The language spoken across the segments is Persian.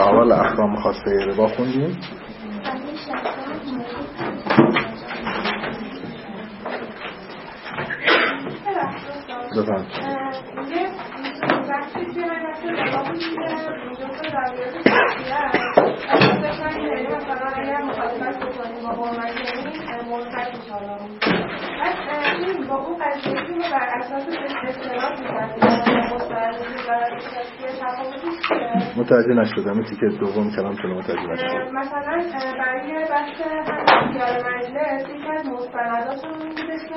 اول احکام خاصه ربا خوندیم. بفهم با اون قضیه‌ای که بر اساس استناد می‌کنیم متوجه نشدم. این تیکه دوم کلامتون رو متوجه نشدم. مثلا برای بحث اختیار مجلس یکی از مستنداتون میگه که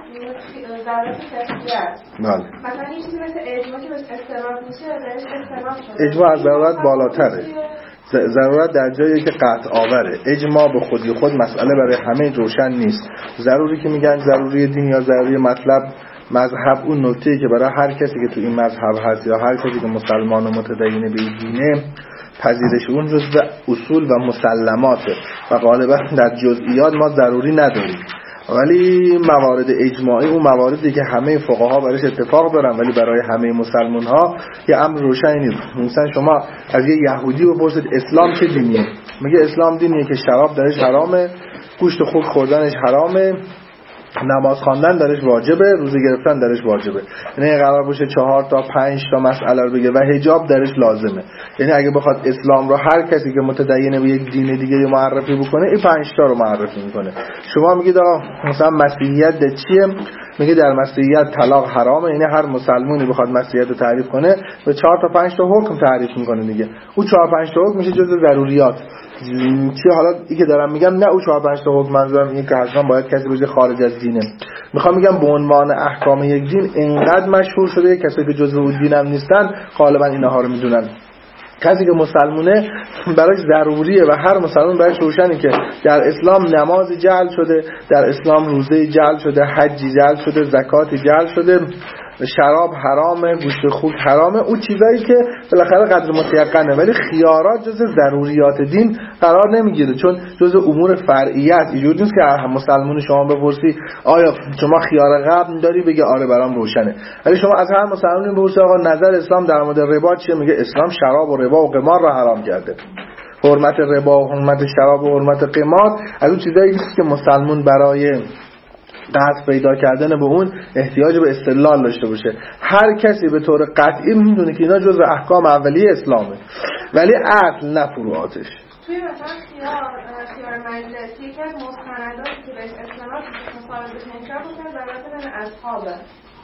این ضرورت فقهی است. بله. مثلا این چیزی مثل اجماع که بهش استناد میشه بهش استناد شده. اجماع از ضرورت بالاتره. ضرورت در جایی که قطع آوره. اجماع به خودی خود مسئله برای همه روشن نیست. ضروری که میگن ضروری دین یا ضروری مطلب مذهب، اون نکته‌ای که برای هر کسی که تو این مذهب هست یا هر کسی که مسلمان و متدین به این دینه پذیرش اون جزء اصول و مسلماته و غالبا در جزئیات ما ضروری نداریم. ولی موارد اجماعی اون مواردی که همه فقها برایش اتفاق دارن ولی برای همه مسلمان ها یه امر روشنی نیست. مثلا شما از یه یهودی بپرسید اسلام چه دینیه، میگه اسلام دینیه که شراب درش حرامه، گوشت خوک خوردنش حرامه، نماز خواندن درش واجبه، روزه گرفتن درش واجبه. یعنی قرار باشه 4 تا 5 تا مسئله رو بگه و حجاب درش لازمه. یعنی اگه بخواد اسلام رو هر کسی که متدین به یک دین دیگه معرفی بکنه این 5 تا رو معرفی میکنه. شما میگید آقا مثلا مسیحیت چیه؟ میگه در مسیحیت طلاق حرامه. یعنی هر مسلمانی بخواد مسیحیت رو تعریف کنه به 4 تا 5 تا حکم تعریف میکنه دیگه. اون 4 5 تا حکم میشه جزء ضروریات. چی حالا این که دارم میگم نه اون 4 5 تا حکم منظورم اینه که اصلا باید کسی بشه خارج از دینه. میخوام میگم به عنوان احکام یک دین اینقدر مشهور شده کسی که جزء اون دین هم نیستن غالبا اینها رو میدونن. کسی که مسلمونه براش ضروریه و هر مسلمان براش روشنه که در اسلام نماز جعل شده، در اسلام روزه جعل شده، حج جعل شده، زکات جعل شده، شراب حرامه، گوشت خوک حرامه، اون چیزایی که بالاخره قدر متيقنه ولی خیارات جز ضروریات دین قرار نمیگیره چون جز امور فرعیه است. اینجوری نیست که مسلمان شما بپرسی آیا شما خیار قبل داری بگه آره برام روشنه. ولی شما از هر مسلمانی بپرسی آقا نظر اسلام در مورد ربا چیه، میگه اسلام شراب و ربا و قمار را حرام کرده. حرمت ربا و حرمت شراب و حرمت قمار از اون چیزایی است که مسلمان برای قطع پیدا کردن به اون احتیاج به استدلال داشته باشه. هر کسی به طور قطعی میدونه که اینا جزء احکام اولیه اسلامه ولی اصل نه فروعاتش. توی مثلا خیار مجلس یکی از مستنداتی که بهش استناد مصالحه منکر بکنه ضرورت بین اصحابه.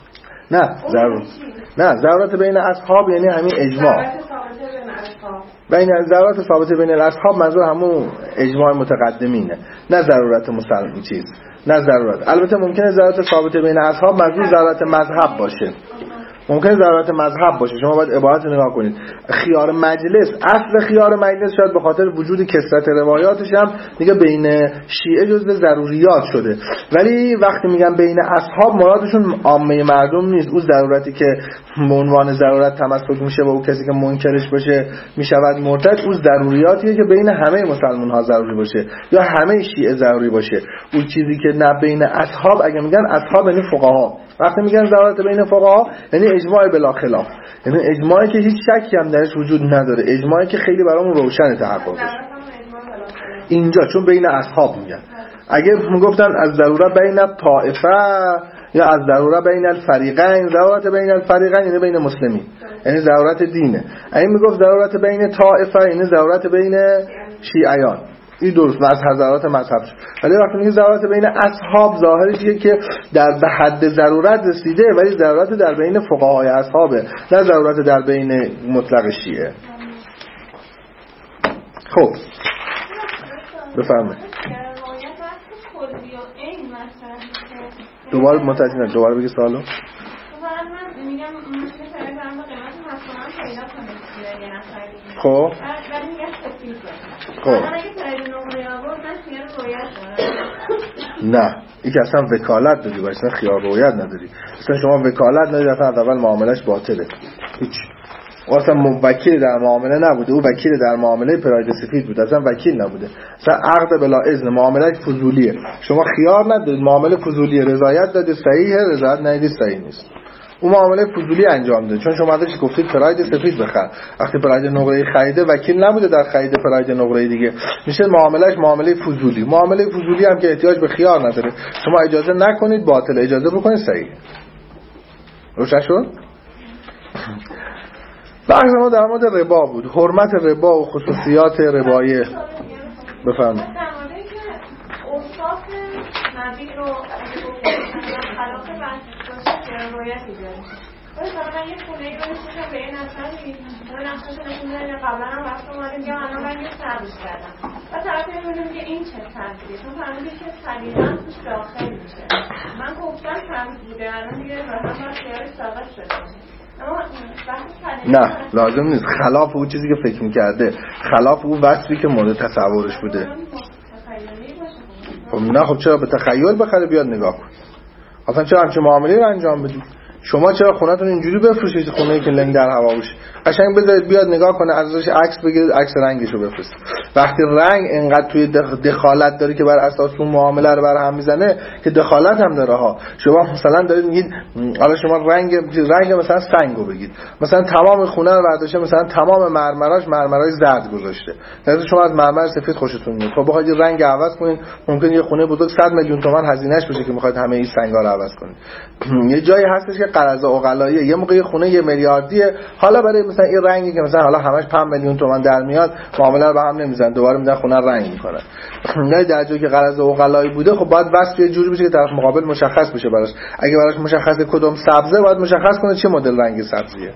نه ضرورت بین اصحاب یعنی همین اجماع. ضرورت ثابته بین الاصحاب منظور همون اجماع متقدمینه، نه ضرورت مسلمی چیز، نه ضرورت. البته ممکنه ضرورت ثابته بین اصحاب منظور ضرورت مذهب باشه. ممکنه ضرورت مذهب باشه. شما باید عبارت نگاه کنید. خیار مجلس، اصل خیار مجلس شاید به خاطر وجود کثرت روایاتش هم دیگه بین شیعه جزء ضروریات شده. ولی وقتی میگن بین اصحاب مرادشون عامه مردم نیست. اون ضرورتی که به عنوان ضرورت تمسک میشه و اون کسی که منکرش باشه میشود مرتد، اون ضروریاتیه که بین همه مسلمان ها ضروری باشه یا همه شیعه ضروری باشه. اون چیزی که نه بین اصحاب، اگه میگن اصحاب یعنی فقها، وقتی میگن ضرورت بین فقها یعنی اجماع بلا خلاف، یعنی اجماعی که هیچ شکی هم درش وجود نداره، اجماعی که خیلی برامون روشن تحققش اینجا، چون بین اصحاب میگن. اگه میگفتن از ضرورت بین طائفه یا از ضرورت بین الفریقین، ضرورت بین الفریقین یعنی بین مسلمین، یعنی ضرورت دینه. اگه میگفت ضرورت بین طائفه یعنی ضرورت بین شیعیان، این درست از حضرات مذهب شد. ولی وقتی میگه ضرورت بین اصحاب ظاهرش اینه که در به حد ضرورت رسیده ولی ضرورت در بین فقهای اصحابه، نه ضرورت در بین مطلق شیعه. خب بفرمایید. دوباره متوجه دوباره بگی سوالو. خب نه، این که اصلا وکالت داری باید، اصلا خیار رویت نداری. اصلا شما وکالت نداری، اصلا اول معاملش باطله. هیچ اصلا وکیل در معامله نبوده، او وکیل در معامله پراید سفید بود، اصلا وکیل نبوده. اصلا عقد بلا اذن، معامله فضولیه. شما خیار ندارید، معامله فضولیه. رضایت دادید صحیحه، رضایت ندید صحیح نیست. اون معامله فضولی انجام داده، چون شما ازش گفتید پراید سفید بخر. وقتی پراید نقره‌ای خریده وکیل نبوده در خرید پراید نقره‌ای دیگه، میشه معاملهش معامله فضولی. معامله فضولی هم که احتیاج به خیار نداره، شما اجازه نکنید باطل، اجازه بکنید صحیح. روشن شد؟ بحث ما در مورد ربا بود، حرمت ربا و خصوصیات ربایی. بفرمایید. اوصاف نبی رو خلاف بحث رویتی داریم. مثلا یه خونه‌ای رو می‌شوشم به این اصلی، اون نقشه‌شو نشون دادن قبلا هم وقت اومدیم یا الان رنگ سبز کردم. و طرف می‌بینیم که این چه سبزیه، چون فهمیدی که سلیقه‌ام توش داخل میشه. من گفتم سبز بوده، الان دیگه مثلا خیالش ثابت شده. نه لازم نیست، خلاف اون چیزی که فکر می‌کرده، خلاف اون وصفی که مورد تصورش بوده. خب نه، خب چرا به تخیل بخره بیاد نگاه کن. اصلا چرا همچین معامله‌ای رو انجام بدید؟ شما چرا خونه‌تون اینجوری بفروشید، خونه‌ای که لنگ در هوا باشه؟ قشنگ بذارید بیاد نگاه کنه، ازش عکس بگیرید، عکس رنگشو بفرستید. وقتی رنگ اینقدر توی دخالت داره که بر اساس اون معامله رو برهم میزنه، که دخالت هم داره ها. شما مثلا دارید میگید حالا شما رنگ مثلا سنگو بگید، مثلا تمام خونه رو برداشته، مثلا تمام مرمرای زرد گذاشته، مثلا شما از مرمر سفید خوشتون میاد، خب بخواید رنگ عوض کنین، ممکن یه خونه بزرگ 100 میلیون تومان هزینه‌اش بشه که میخواید همه این سنگا رو عوض کنید. یه جایی هستش که قرض عقلاییه، یه موقع خونه 1 میلیاردیه، حالا برای مثلا این رنگی که مثلا حالا همش 5 میلیون تومان در میاد، معامله رو به هم نمیزنن، دوباره میذارن خونه رنگ میکنن. نه در جایی که قرض عقلایی بوده، خب باید وصف یه جوری بشه که طرف مقابل مشخص بشه براش. اگه براش مشخصه کدوم سبزه، باید مشخص کنه چه مدل رنگی سبزیه.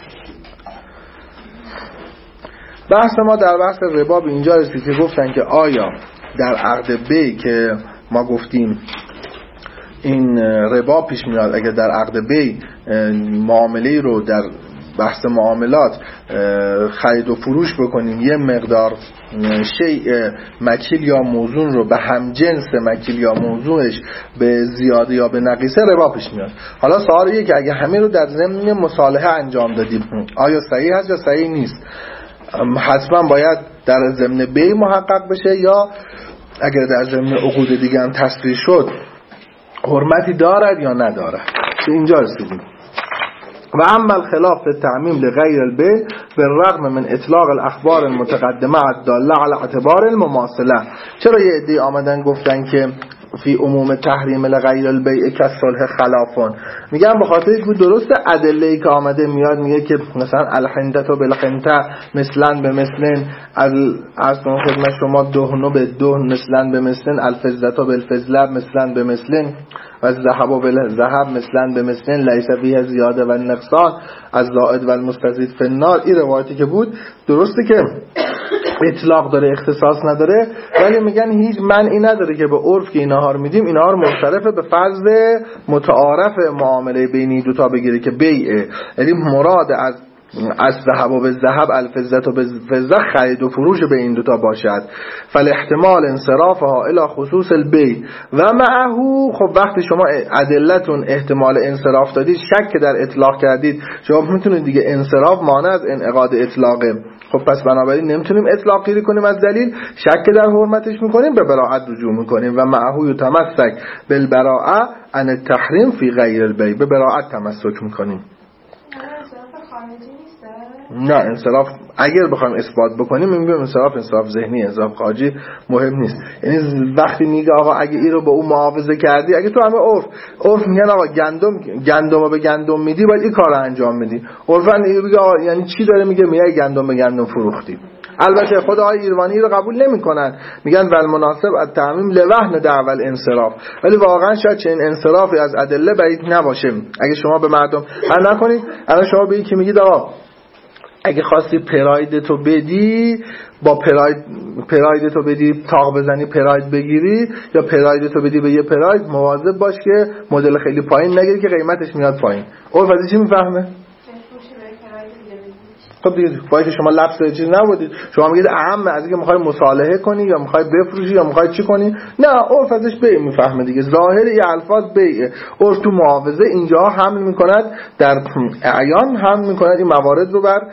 بحث ما در بحث ربا به اینجا رسید که گفتن که آیا در عقد بی که ما گفتیم این ربا پیش میاد، اگر در عقد بی معامله رو در بحث معاملات خرید و فروش بکنیم، یه مقدار شیء مکیل یا موزون رو به هم جنس مکیل یا موزونش به زیاده یا به نقیصه، ربا پیش میاد. حالا سوال اینه که اگه همه رو در ضمن مصالحه انجام دادیم، آیا صحیح هست یا صحیح نیست؟ حتما باید در ضمن بی محقق بشه، یا اگر در ضمن عقود دیگه هم تصریح شد حرمتی دارد یا ندارد؟ به اینجا رسیدیم. و اما الخلاف في التعميم لغير البيع بالرغم من اطلاق الاخبار المتقدمه الداله على اعتبار المماثله. چرا یه عده آمدن گفتن که فی عموم تحریم لغیر البیع کالصلح خلافون؟ میگم به خاطر اینکه درسته ادله‌ای که آمده میاد میگه که مثلا الحنطه بالحنطه مثلا به مثلن، از خدمت شما دهن به دهن مثلا به مثلن، الفضه بالفضه مثلا به مثلن، و الذهب بالذهب مثلا به مثلن لیس فیه زیاده و نقصان الزائد و المستزید فی النار. این روایتی که بود درسته که اطلاق داره، اختصاص نداره، ولی میگن هیچ منعی نداره که به عرف که اینها رو میدیم، اینها رو منصرفه به فرض متعارف معامله بینی دوتا بگیره که بیعه، یعنی مراد از ذهب و بالذهب الفضه و بالفضه خرید و فروش به این دوتا باشد. فالاحتمال انصرافها الى خصوص البیع و معه. خب وقتی شما ادلتون احتمال انصراف دادید، شک در اطلاق کردید، شما میتونید دیگه انصراف مانع از انعقاد اطلاقه. خب پس بنابراین نمیتونیم اطلاق گیری کنیم از دلیل، شک در حرمتش میکنیم، به براءت رجوع میکنیم. و معه یتمسک بالبراءه عن التحریم فی غیر البیع، به براءت تمسک میکنیم. نه انصراف اگر بخوایم اثبات بکنیم میگیم انصراف ذهنی، انصراف خارجی مهم نیست. یعنی وقتی میگه آقا اگه این رو به اون محافظه کردی، اگه تو همه عرف میگن آقا گندم رو به گندم میدی، باید این کار رو انجام میدی. عرفاً میگه آقا یعنی چی داره میگه گندم به گندم فروختی. البته خود آقای ایروانی رو قبول نمیکنن، میگن ول مناسب التعمیم لوهن دعوی الانصراف، ولی واقعا شاید چنین انصرافی از ادله بعید نباشه. اگه شما به مردم نکنید، الان شما به یکی میگید آقا اگه خواستی پراید تو بدی، با پراید تو بدی تاق بزنی پراید بگیری، یا پراید تو بدی به یه پراید، مواظب باش که مدل خیلی پایین نگیری که قیمتش میاد پایین. عرف از چی میفهمه؟ خب دیگه باید که شما لفظ چیز نبودید، شما میگید اهم از اینکه میخوای مصالحه کنی یا میخوای بفروشی یا میخوای چی کنی، نه عرف ازش بیع میفهمه دیگه. ظاهر این الفاظ بیعه. عرف تو معاوضه اینجا حمل میکند، در اعیان حمل میکند این موارد رو بر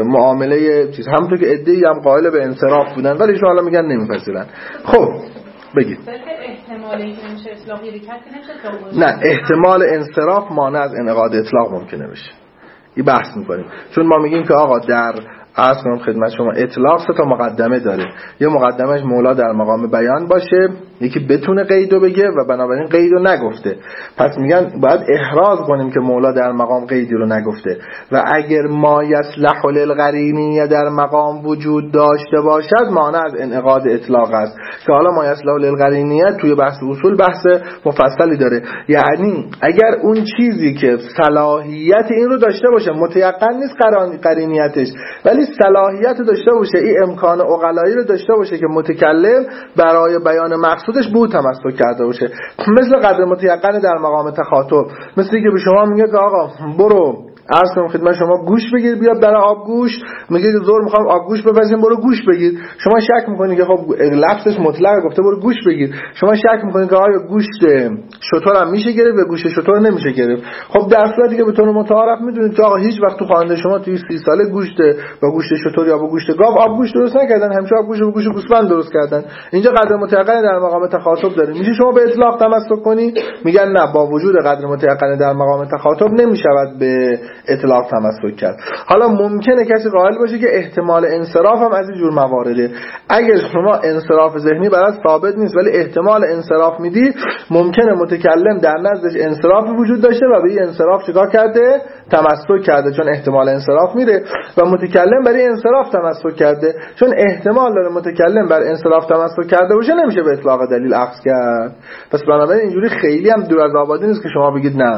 معامله چیز، همونطور که عده‌ای هم قائل به انصراف بودن ولی شما حالا میگن نمیپذیرن. خب بگید. احتمال اینکه نمیشه اطلاق یه کسی نمیشه. نه، احتمال انصراف مانع از انعقاد اطلاق ممکنه بشه. این بحث میکنیم، چون ما میگیم که آقا در عرض کنم خدمت شما اطلاق 3 تا مقدمه داره. یه مقدمش مولا در مقام بیان باشه، یکی بتونه قیدو بگه و بنابراین قیدو نگفته. پس میگن باید احراز کنیم که مولا در مقام قیدی رو نگفته. و اگر ما یصلح للقرینیه در مقام وجود داشته باشد مانع از انعقاد اطلاق است، که حالا ما یصلح للقرینیه توی بحث اصول بحث مفصلی داره. یعنی اگر اون چیزی که صلاحیت این رو داشته باشه، متيقن نیست قرینیتش، ولی صلاحیت داشته باشه، این امکان عقلایی رو داشته باشه که متکلم برای بیان مقصودش به او تمسک کرده باشه، مثل قدر متيقن در مقام تخاطب. مثل که به شما میگه که آقا برو عرض کنم خدمت شما گوش بگیر، بیا برای آب گوش، میگه که زور میخوام آب گوش بپزیم، برو گوش بگیر. شما شک میکنید که خب لفظش مطلق گفته برو گوش بگیر، شما شک میکنید که آیا گوشت شتر هم میشه گرفت و گوشت شتر نمیشه گرفت. خب در صورتی که به طور متعارف میدونید که آقا هیچ وقت تو خانواده شما توی 30 ساله گوشت با گوشت شتر یا با گوشت گاو آب گوش درست نکردن، همیشه آب گوش و گوشت گوسفند درست کردن. اینجا قدر متيقن در مقام تخاطب داریم، میشه شما به اطلاق تمسک کنی؟ میگن نه، با وجود قدر متيقن در مقام تخاطب نمیشود به اطلاق تمسک کرد. حالا ممکنه کسی قائل باشه که احتمال انصراف هم از این جور موارده. اگر شما انصراف ذهنی برات ثابت نیست ولی احتمال انصراف میدی، ممکنه متکلم در نزدش انصرافی وجود داشته و به این انصراف چیکار کرده؟ تمسک کرده، چون احتمال انصراف میره و متکلم برای انصراف تمسک کرده. چون احتمال داره متکلم بر انصراف تمسک کرده باشه، نمیشه به اطلاق دلیل اخذ کرد. پس بنابراین اینجوری خیلی هم دور از آبادی نیست که شما بگید نه.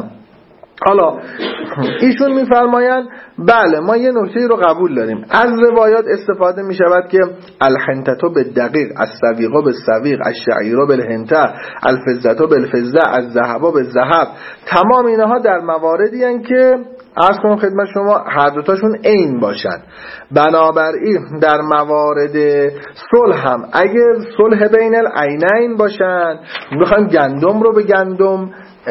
حالا ایشون میفرمایند بله ما یه نکته رو قبول داریم، از روایات استفاده می شود که الحنتتو بالدقیق، السویقو بالسویق، الشعیرو بالحنته، الفزتو بالفزه، الذهبو بالذهب. تمام اینها در مواردی هستند که عرض کنم خدمت شما هر دوتاشون عین باشن. بنابراین در موارد صلح هم اگر صلح بین العینین باشن، میخوایم گندم رو به گندم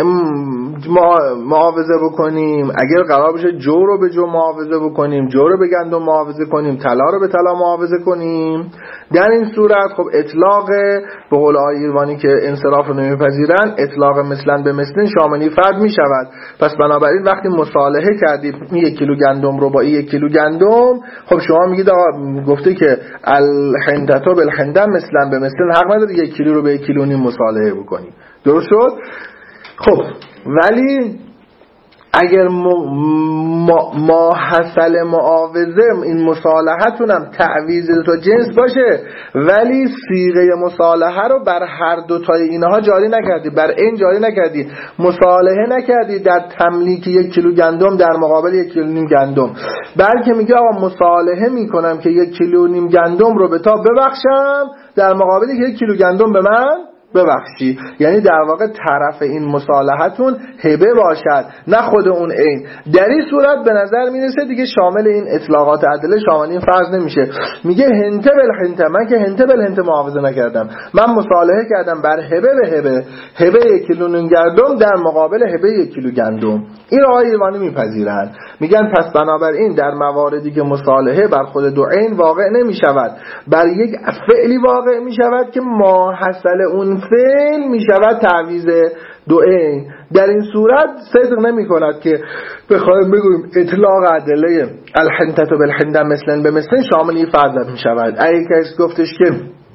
معاوضه بکنیم، اگر قرار بشه جو رو به جو معاوضه بکنیم، جو رو به گندم معاوضه کنیم، طلا رو به طلا معاوضه کنیم، در این صورت خب اطلاق به قول آقای ایروانی که انصراف رو نمیپذیرن، اطلاق مثلا به مثلن شاملی فرد می شود. پس بنابراین وقتی مصالحه کردید این 1 کیلو گندم رو با این 1 کیلو گندم، خب شما میگید آقا گفته که الحنتتو بالحنده مثلا به مثلن، حق نداری 1 کیلو رو به 1 کیلو نیم مصالحه بکنی. درست شد؟ خب ولی اگر ما حاصل معاوضه این مصالحتون هم تعویض دو تا جنس باشه، ولی صیغه مصالحه رو بر هر دو تای اینها جاری نکردی، بر این جاری نکردی، مصالحه نکردی در تملیک 1 کیلو گندم در مقابل 1 کیلو نیم گندم، بلکه میگه آقا مصالحه میکنم که 1 کیلو نیم گندم رو به تا ببخشم در مقابل 1 کیلو گندم به من ببخشی. یعنی در واقع طرف این مصالحتون هبه باشد نه خود اون عین. در این صورت به نظر میرسه دیگه شامل این اطلاقات عدله شامل این فرض نمیشه. میگه هنته بالهنته، من که هنته بالهنته معاوضه نکردم، من مصالحه کردم بر هبه به هبه، هبه 1 کیلو نون گندم در مقابل هبه 1 کیلو گندم. این آقای ایروانی میپذیرند، میگن پس بنابراین در مواردی که مصالحه بر خود دو عین واقع نمیشود، بر یک فعلی واقع میشود که ما حاصل اون فعل می شود تعویض دو عین. در این صورت صدق نمی کند که بخوایم بگویم اطلاق ادله الحنتة بالحنده مثلا به مثلا شامل فرض می شود. اگه کسی گفتش که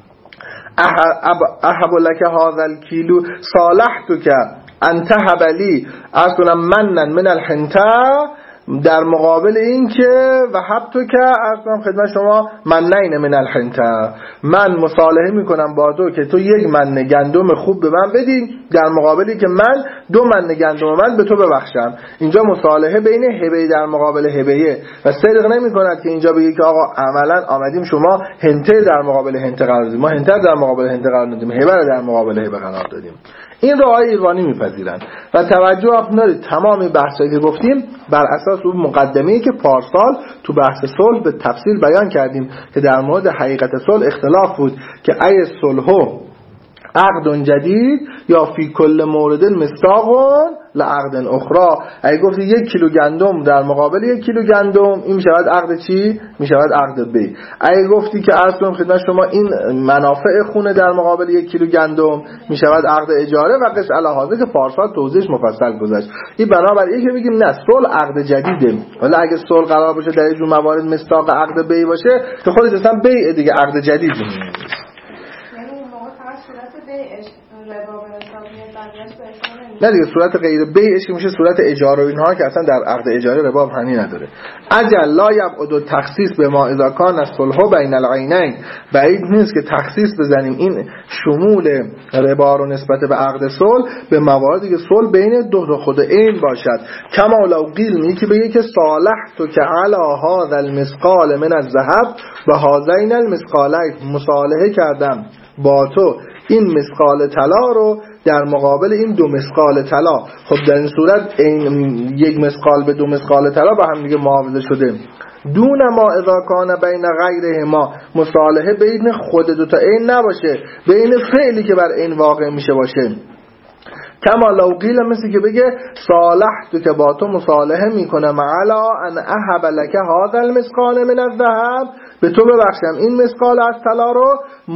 احب لک هذا الکیلو صالحتک ان تهب لی اصلا منن من الحنته، در مقابل این که وهبتو که ارزم خدمت شما منین من الحنته، من مصالحه میکنم با تو که تو 1 من گندم خوب به من بدی در مقابلی که من 2 من گندم من به تو ببخشم. اینجا مصالحه بین هبه در مقابل هبه و صدق نمی کند که اینجا بگی که آقا عملا آمدیم شما هنته در مقابل هنته قرار دادیم، ما هنته در مقابل هنته قرار دادیم، هبه در مقابل هبه قرار دادیم. این رو آقای ایروانی میپذیرند و توجه دارید تمام بحثایی که گفتیم بر اساس اون مقدمه‌ای که پارسال تو بحث صلح به تفصیل بیان کردیم که در مورد حقیقت صلح اختلاف بود که ای صلحو عقد جدید یا فی کل مورد مصداق لعقد اخرى. اگه گفتی 1 کیلو گندم در مقابل 1 کیلو گندم، این میشود عقد چی؟ میشود عقد بی. اگه گفتی که عرض کنم خدمت شما این منافع خونه در مقابل 1 کیلو گندم، میشود عقد اجاره و قص علی هذا که پارسال توضیحش مفصل گذشت. این بنابراین که میگیم نه صلح عقد جدیده، ولی اگه صلح قرار باشه در این موارد مصداق عقد بی باشه که خودت اصلا بیع دیگه، عقد جدید میشه. یعنی اون موقع فقط صورت بیعش ربا به حساب میاد، بقیه‌اش به حساب نمیاد. نه دیگه صورت غیر بیعش که میشه صورت اجاره و اینها که اصلا در عقد اجاره ربا معنی نداره. اجل لا یبعد تخصیص به ما اذا کان الصلح بین العینین، بعید نیست که تخصیص بزنیم این شمول ربا رو نسبت به عقد صلح به مواردی که صلح بین دو خود عین باشد. کما لو قیل، می که بگه که صالحت که علی هذا المثقال من الذهب و هذین المثقالین، مصالحه کردم با تو این مثقال طلا رو در مقابل این 2 مثقال طلا. خب در این صورت این 1 مثقال به 2 مثقال طلا با هم دیگه معاوضه شده. دون ما اذا کان بین غیرهما، مصالحه بین خود دو تا این نباشه، بین فعلی که بر این واقع میشه باشه. کما لو قیل، مثل که بگه صالحت که با تو مصالحه میکنم علا ان اهب لک هذا المثقال من الذهب، به تو ببخشم این مثقال از طلا رو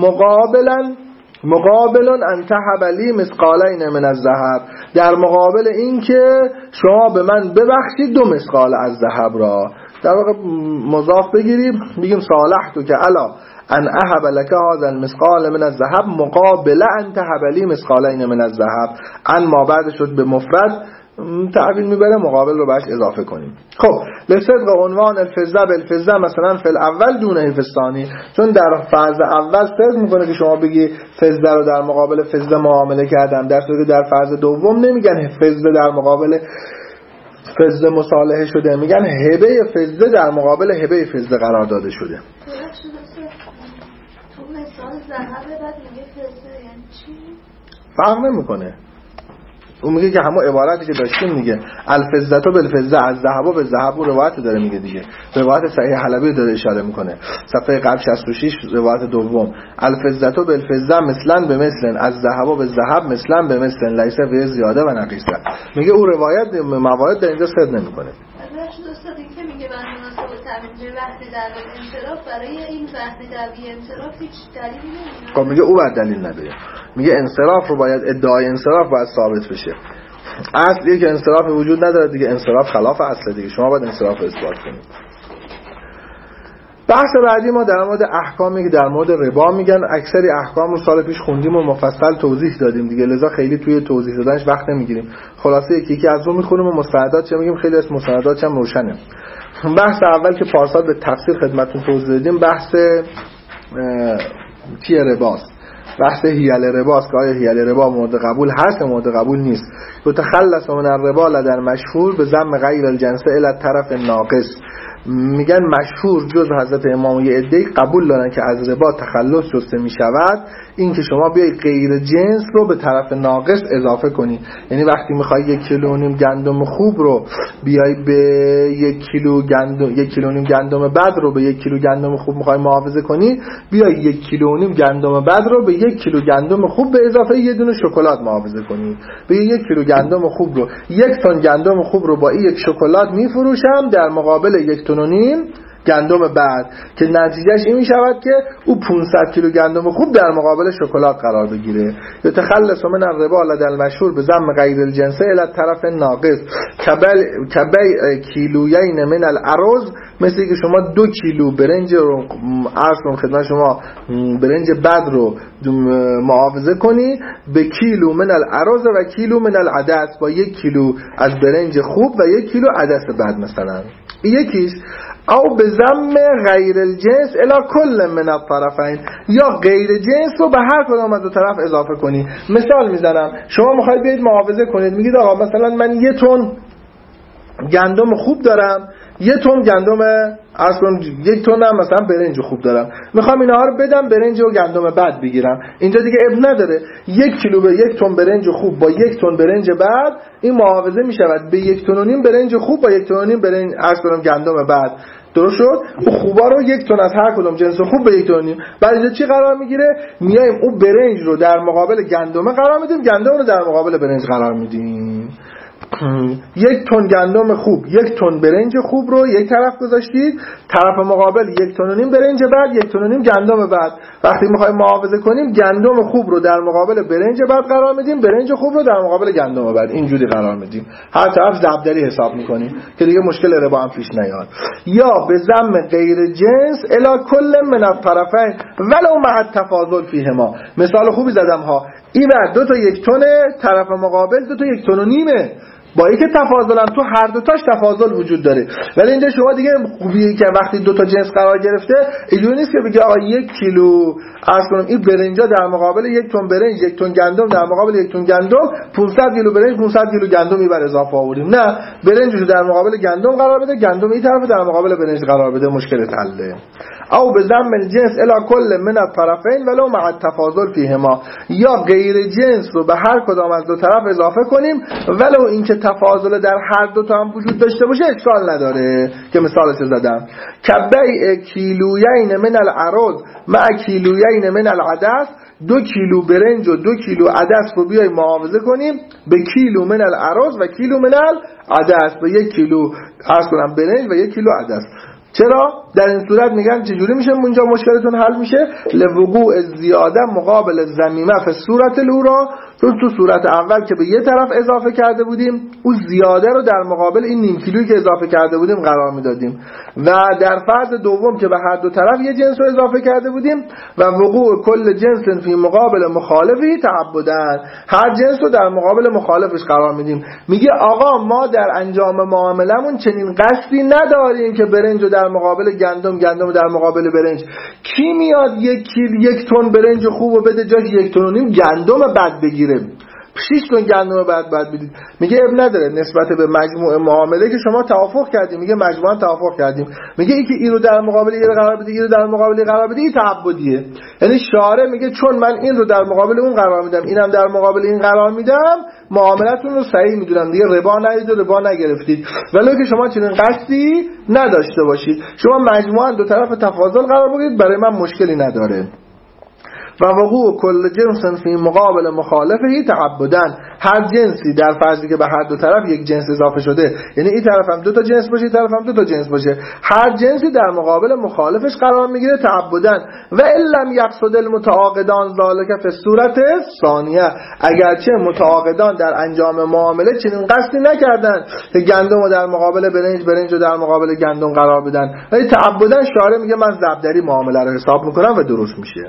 مقابل ان تهب لی مثقالین من الذهب، در مقابل این که شما به من ببخشید 2 مثقال از ذهب را. در واقع مضاف بگیریم بگیم صالحت که علا ان اهب لک هذا المثقال من الذهب مقابل ان تهب لی مثقالین من الذهب. ان ما بعد شد به مفرد تعبیر میبره، مقابل رو بهش اضافه کنیم. خب لصدق عنوان الفضه بالفضه مثلا فی الاول دونه فی الثانی، چون در فاز اول صدق میکنه که شما بگی فضه رو در مقابل فضه معامله کردم، در صورتی که در فاز دوم نمیگن فضه در مقابل فضه مصالحه شده، میگن هبه فضه در مقابل هبه فضه قرار داده شده. تو مثال ذهب بعد میگه فضه یعنی چی؟ فرق نمیکنه. اون میگه که همون عبارتی که داشتیم میگه الفضه بالفضه، از ذهب به ذهب، روایت داره میگه دیگه، روایت صحیح حلبی داره اشاره میکنه صفحه قبل 66 روایت دوم، الفضه بالفضه مثلا به مثلا، از ذهب به ذهب مثلا به مثلا، لیس به زیاده و نقیصه. میگه اون روایت موارد در اینجا صد نمیکنه. دوستان که میگه بر مناسبت ترجمه وحدت دعوی انصراف، برای این وحدت دعوی انصراف هیچ دلیلی نمیاد. خب میگه او باید دلیل نداره، میگه انصراف رو باید، ادعای انصراف باید ثابت بشه. اصلیه که انصراف وجود نداره دیگه، انصراف خلاف اصله دیگه، شما باید انصراف رو اثبات کنید. بحث بعدی ما در مورد احکامی که در مورد ربا میگن. اکثری احکام رو سال پیش خوندیم و مفصل توضیح دادیم دیگه، لذا خیلی توی توضیح دادنش وقت نمیگیریم. خلاصه یکی از اون میخونیم و مستندات چه میگیم، خیلی از مستندات هم روشنه. بحث اول که پارسال به تفصیل خدمتتون توضیح دادیم بحث چیه رباست، بحث هیل رباست که آیا هیل ربا مورد قبول هست یا مورد قبول نیست. و تخلص من الربا لدر مشهور به ضم غیر الجنس الی الطرف ناقص. میگن مشهور جز حضرت امام یه عده‌ای قبول دارن که از ربا تخلص جسته میشود این که شما بیای غیر جنس رو به طرف ناقص اضافه کنی. یعنی وقتی میخوای 1.5 کیلو گندم خوب رو بیای به 1 کیلو گندم، 1.5 کیلو گندم بد رو به 1 کیلو گندم خوب میخوای محافظه کنی، بیای 1.5 کیلو گندم بد رو به 1 کیلو گندم خوب به اضافه یه دونه شکلات محافظه کنی. به 1 کیلو گندم خوب رو، 1 تن گندم خوب رو با 1 شکلات میفروشم در مقابل 1.5 تن گندم بعد، که نتیجهش این میشود که او 500 کیلو گندم خوب در مقابل شکلات قرار بگیره. یا تخلص من الربا لدى المشهور به ضم غیر الجنس الی الطرف ناقص کبی کیلویین من الارز، مثل که شما 2 کیلو برنج رو عرض کنم خدمت شما، برنج بد رو محافظه کنی به کیلو من الارز و کیلو من العدس، با 1 کیلو از برنج خوب و 1 کیلو عدس بد مثلا. یکیش او به ضم غیر الجنس الی کل من الطرفین، یا غیر جنس رو به هر کدام از دو طرف اضافه کنی. مثال میزنم، شما میخواید بیاید محافظه کنید، میگید آقا مثلا من 1 تن گندم خوب دارم، 1 تن گندم اصلا 1 تن هم مثلا برنج خوب دارم، میخوام اینها رو بدم برنج و گندم بد بگیرم. اینجا دیگه اب نداره، 1 کیلو به 1 تن برنج خوب با 1 تن برنج بد، این محافظه میشود به 1.5 تن برنج خوب با 1.5 تن برنج اصلا گندم بد. درست شد؟ اون خوبا رو 1 تن از هر کدوم جنس خوب به 1 تن نیم. بعد اینجا چی قرار میگیره؟ میایم اون برنج رو در مقابل گندم قرار میدیم، گندم رو در مقابل برنج قرار میدیم. 1 تن گندم خوب 1 تن برنج خوب رو یک طرف گذاشتید، طرف مقابل 1.5 تن برنج بعد 1.5 تن گندم بعد. وقتی میخوایم محافظه کنیم گندم خوب رو در مقابل برنج بعد قرار میدیم، برنج خوب رو در مقابل گندم بعد، اینجوری قرار میدیم. هر طرف ضربدری حساب میکنیم که دیگه مشکل ربا هم پیش نیاد. یا به ضم غیر جنس الی کل من الطرفین ولو مع التفاضل فیهما. مثال خوبی زدم ها، این بر 2 تا 1 تن، طرف مقابل 2 تا 1.5 تن، با اینکه تفاضلن تو هر دو تاش تفاضل وجود داره. ولی اینجا شما دیگه خوبیه که وقتی 2 تا جنس قرار گرفته اینجوری نیست که بگی آقا 1 کیلو عرض کنم این برنجا در مقابل 1 تن برنج 1 تن گندم در مقابل 1 تن گندم 500 کیلو برنج 500 کیلو گندم میبر اضافه آوریم. نه، برنجشو در مقابل گندم قرار بده، گندم این طرف در مقابل برنج قرار بده، مشکل حله. او به ضم الجنس الی کل من الطرفین ولو مع التفاضل فیهما. یا غیر جنس رو به هر کدام از دو طرف اضافه کنیم ولو اینکه تفاضل در هر دو تا هم وجود داشته باشه اشکال نداره که مثالش زدم. کبیع کیلویین من العرض مع کیلویین من العدس، 2 کیلو برنج و 2 کیلو عدس رو بیایم معاوضه کنیم به کیلو من العرض و کیلو من العدس، به 1 کیلو عرض کنم برنج و 1 کیلو عدس. چرا؟ در این صورت میگن چجوری میشه اونجا مشکلتون حل میشه؟ لوقوع زیاده مقابل ضمیمه فی صورت الاولى، تو صورت اول که به یه طرف اضافه کرده بودیم اون زیاده رو در مقابل این نیم کیلویی که اضافه کرده بودیم قرار میدادیم، و در فرض دوم که به هر دو طرف یه جنس رو اضافه کرده بودیم و وقوع کل جنس فی مقابل مخالفی تعبدن، هر جنس رو در مقابل مخالفش قرار میدیم. میگه آقا ما در انجام معاملمون چنین قصدی نداریم که برنج رو در مقابل گندم، گندم در مقابل برنج. کی میاد 1 تن برنج خوب رو بده جاش 1.5 تن گندم بد بگیره، 6 تن گندم بعد بدید؟ میگه اب نداره نسبت به مجموع معامله که شما توافق کردیم، میگه مجموعاً توافق کردیم، میگه این که این رو در مقابل این قرار بده، این رو در مقابل این قرار بده، این تعبدیه. یعنی شارع میگه چون من این رو در مقابل اون قرار میدم، اینم در مقابل این قرار میدم، معاملتون رو صحیح میدونم دیگه، ربا ندید و ربا نگرفتید. ولی که شما چنین قصدی نداشته باشید، شما مجموعاً دو طرف تفاضل قرار بگیرید، برای من مشکلی نداره. و وقوع کل جنس فی مقابل مخالفه تعبدن، هر جنسی در فرضی که به هر دو طرف یک جنس اضافه شده، یعنی این طرف هم 2 تا جنس باشه، این طرف هم 2 تا جنس باشه، هر جنسی در مقابل مخالفش قرار میگیره تعبدن. و ان لم یقصد المتعاقدان ذلک فی صورت ثانیه، اگرچه متعاقدان در انجام معامله چنین قصدی نکردن که گندم رو در مقابل برنج، برنج رو در مقابل گندم قرار بدن، ولی تعبدن شارع میگه من ضربدری معامله رو حساب میکنم و درست میشه.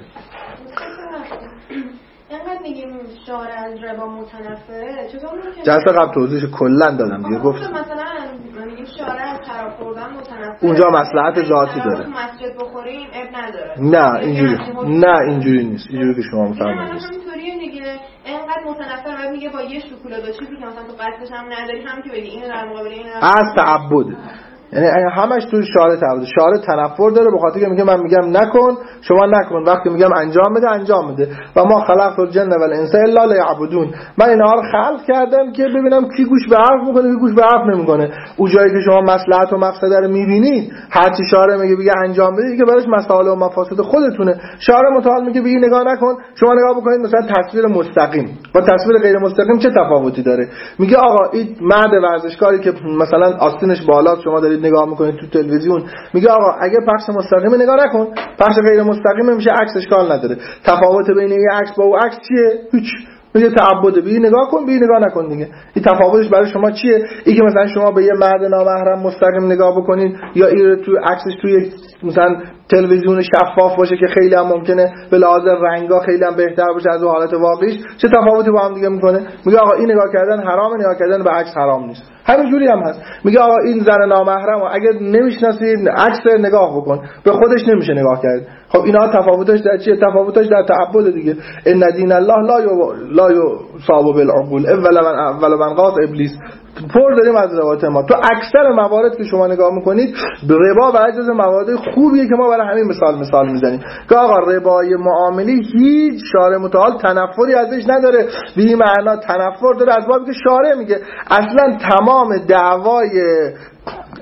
میگیم شارع از ربا متنفره، چطور ممکنه؟ جلسه قبل توضیحش کلا دادم دیگه، گفت مثلا میگیم شارع از طرف خوردن متنفره، اونجا مصلحت ذاتی داره، مسجد بخوریم اب نداره. نه اینجوری نیست، اینجوری که شما میفهمید همینطوریه دیگه. اینقدر متنفر بعد میگه با یه شکلات و چیزی که مثلا تو قصدش هم نداری هم که بگی اینو در مقابل این از تعبد، یعنی همش تو شارع تعبد، شارع تنفر داره به خاطر که میگه من میگم نکن شما نکن، وقتی میگم انجام بده انجام بده. و ما خلقت الجن والانس الا لیعبدون، من اینها رو خلق کردم که ببینم کی گوش به حرف میکنه کی گوش به حرف نمیکنه. اون جایی که شما مصلحت و مقصد رو میبینید، هر چی شارع میگه انجام بده دیگه براش مسائل و مفاسد خودتونه. شارع متعال میگه بگی نگاه نکن، شما نگاه بکنید مثلا تصویر مستقیم با تصویر غیر مستقیم چه تفاوتی داره. میگه آقا این مرد ورزشکاری که مثلا آستینش بالاست شما دارید نگاه میکنید تو تلویزیون، میگه آقا اگه پخش مستقیم نگاه نکن، پخش غیر مستقیم میشه عکس، اشکال نداره. تفاوت بین این عکس با اون عکس چیه؟ هیچ. میگه تعبده، بی نگاه کن بی نگاه نکن دیگه. این تفاوتش برای شما چیه؟ این که مثلا شما به یه مرد نامحرم مستقیم نگاه بکنید یا این تو عکسش توی مثلا تلویزیون شفاف باشه که خیلی هم ممکنه به لحاظ رنگا خیلی هم بهتر باشه از اون حالت واقعیش، چه تفاوتی با هم دیگه میکنه؟ میگه آقا این نگاه کردن حرامه، نگاه کردن به عکس حرام نیست. همین جوری هم هست. میگه آقا این زن نامحرم اگه نمیشناسید عکس نگاه بکن، به خودش نمیشه نگاه کرد. خب اینا تفاوتش در چیه؟ تفاوتش در تعبد دیگه. ان دین الله لا یصاب بالعقول اول من قاط ابلیس. پر داریم از روایت ما. تو اکثر موارد که شما نگاه میکنید ربا و جز موارد خوبیه که ما برای همین مثال میزنیم که آقا ربای معاملی هیچ شارع متعال تنفری ازش نداره. به این معنا تنفر داره از بابی که شارع میگه اصلا تمام دعوای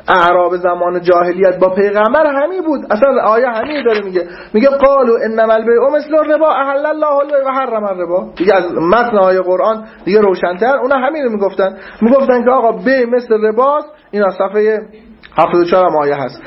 اعراب زمان جاهلیت با پیغمبر همین بود. اصلا آیه همین داره میگه قالوا انما البیع مثل الربا احل الله البیع و حرم الربا. دیگه از متن آیه قرآن دیگه روشن‌تر اونا همین رو میگفتن که آقا بیع مثل رباست. اینا صفحه 74 هم آیه هست.